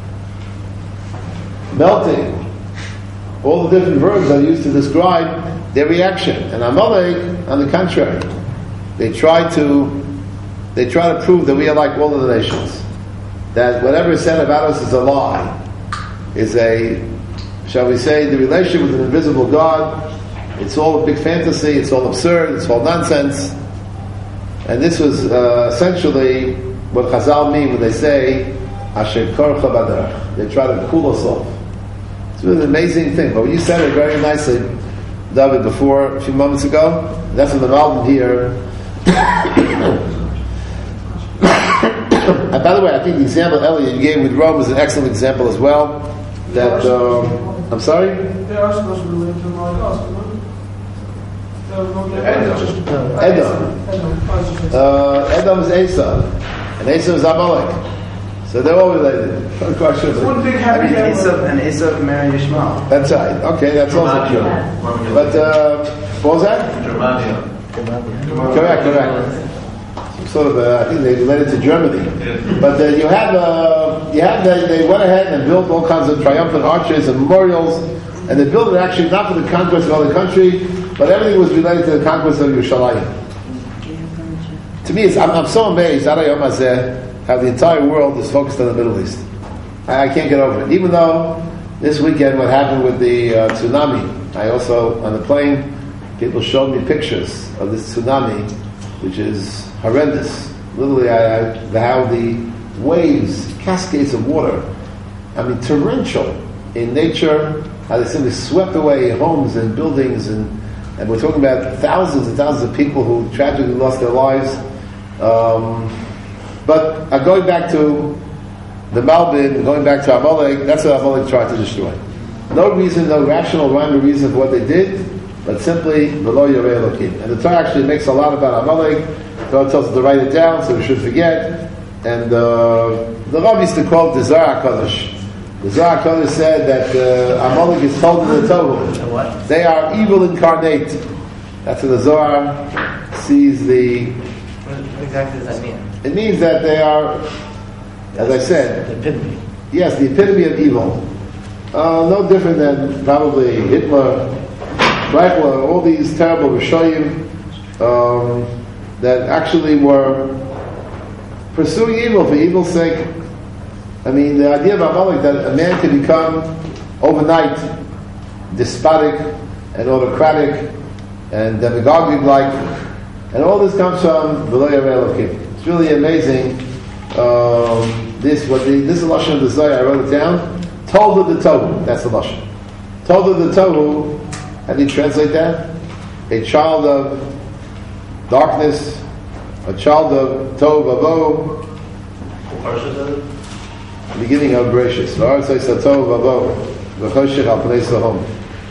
melting. All the different verbs are used to describe their reaction. And Amalek, on the contrary, they try to they try to prove that we are like all of the nations. That whatever is said about us is a lie. Is a, shall we say, the relationship with an invisible God. It's all a big fantasy. It's all absurd. It's all nonsense. And this was uh, essentially what Chazal mean when they say Asher Korcha Baderach. They try to cool us off. It's really an amazing thing. But when you said it very nicely, David, before a few moments ago, that's what the Malbim here. And by the way, I think the example Elliot you gave with Rome is an excellent example as well. That um, I'm sorry. They are supposed to relate to like us. Edom. Edom. Uh, Edom is Esau, and Esau is Amalek. So they're all related. One big happy I mean, Esau and Esau married Ishmael. That's right. Okay, that's also true. But uh, what was that? Germania. Correct, correct. Some sort of, uh, I think they related to Germany. But uh, you have, uh, you have, the, they went ahead and built all kinds of triumphant arches and memorials, and they built it actually not for the conquest of other country, but everything was related to the conquest of Yerushalayim. To me, it's, I'm, I'm so amazed, how the entire world is focused on the Middle East. I, I can't get over it. Even though this weekend what happened with the uh, tsunami, I also, on the plane, people showed me pictures of this tsunami, which is horrendous. Literally, I, I, how the waves, cascades of water, I mean, torrential in nature, how they simply swept away homes and buildings, and, and we're talking about thousands and thousands of people who tragically lost their lives. Um, but uh, going back to the Malbim, going back to Amalek, that's what Amalek tried to destroy. No reason, no rational rhyme or reason for what they did, but simply below Yarei Elokim. And the Torah actually makes a lot about Amalek. God tells us to write it down so we should forget. And uh, the Rav used to quote the Zohar HaKadosh. The Zohar HaKadosh said that uh, Amalek is told in the Tohu. What? They are evil incarnate. That's what the Zohar sees the... What exactly does that mean? It means that they are, as I said... The epitome. Yes, the epitome of evil. Uh, no different than probably Hitler, Dracula, all these terrible Rishoyim um, that actually were pursuing evil for evil's sake. I mean, the idea of Amalek that a man can become overnight despotic and autocratic and demagogic-like, and all this comes from V'lo Yarei Elokim. It's really amazing. Um, this what the, this is the lashon of the Zohar. I wrote it down. Told of the Tohu. That's the lashon. Told of the Tohu. How do you translate that? A child of darkness, a child of Tohu Vavo. Beginning of gracious. Lord says Tohu Vavo. V'choshech al pnei Sodom.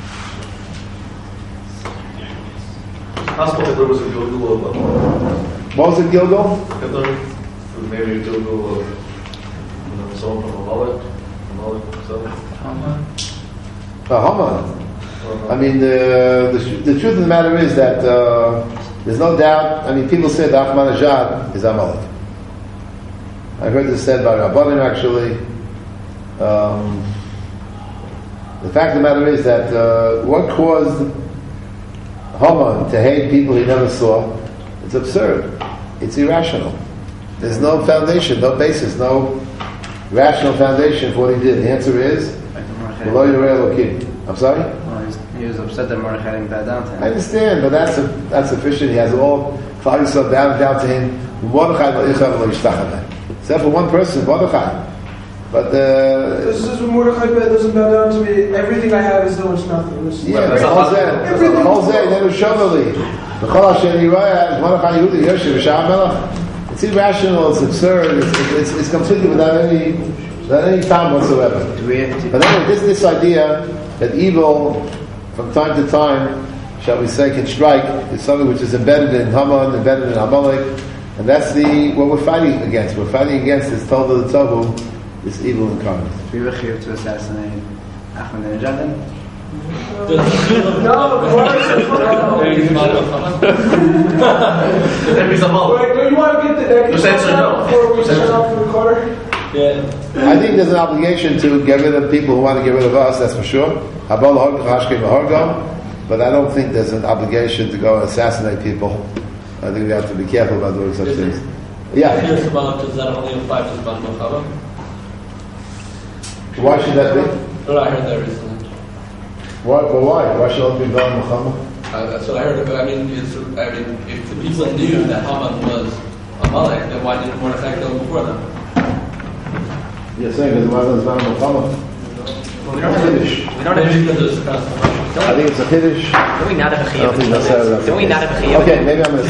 Possible that there was a Gilgul of uh, What was it, Gilgal? Hitler, maybe a Gilgul of you know, someone from Amalek, Amalek himself. Uh, Haman. I mean, the, the the truth of the matter is that uh, there's no doubt. I mean, people say that Ahmadinejad is Amalek. I heard this said by Rabbanim actually. Um, the fact of the matter is that uh, what caused Haman to hate people he never saw, it's absurd. It's irrational. There's no foundation, no basis, no rational foundation for what he did. The answer is, V'lo Yarei Elokim. I'm sorry? Well, he's, he was upset that Mordechai didn't bow down to him. I understand, but that's a, that's sufficient. He has all Klal Yisrael down down to him. Mordechai lo yichav lo yishtachaneh. Except for one person, Mordechai. But uh, this is when Mordechai doesn't bow down to me. Everything I have is though it's nothing. It's yeah, but Chol Zeh never shoveli. The Chol Asher Yirayah Mordechai Yehudi Yoshev V'Sha'ar Melech. It's irrational. It's absurd. It's, it's, it's completely without any without any time whatsoever. But anyway, this this idea that evil from time to time, shall we say, can strike is something which is embedded in Haman, embedded in Amalek, and that's the what we're fighting against. We're fighting against this Tohu the Tohu. This evil incarnate. We were here to assassinate Ahmadinejad then? No, of course. Wait, do you want to get the next one before we shut off the recorder? Yeah. I think there's an obligation to get rid of people who want to get rid of us, that's for sure. But I don't think there's an obligation to go and assassinate people. I think we have to be careful about doing such things. Yeah. Why should that be? Well, I heard that recently. Why? Well, why? Why should it be Bar Muhammad? Uh, that's what I heard. But I mean, it's, I mean, if the people knew that Haman was Amalek, then why didn't Mordechai go before them? You're saying because Mordechai is Bar Muhammad. Well, we don't have Hiddish. We don't have. I think it's a Hiddish. Don't we not have a I don't think that's how. Don't we not have a Okay, maybe I'm going to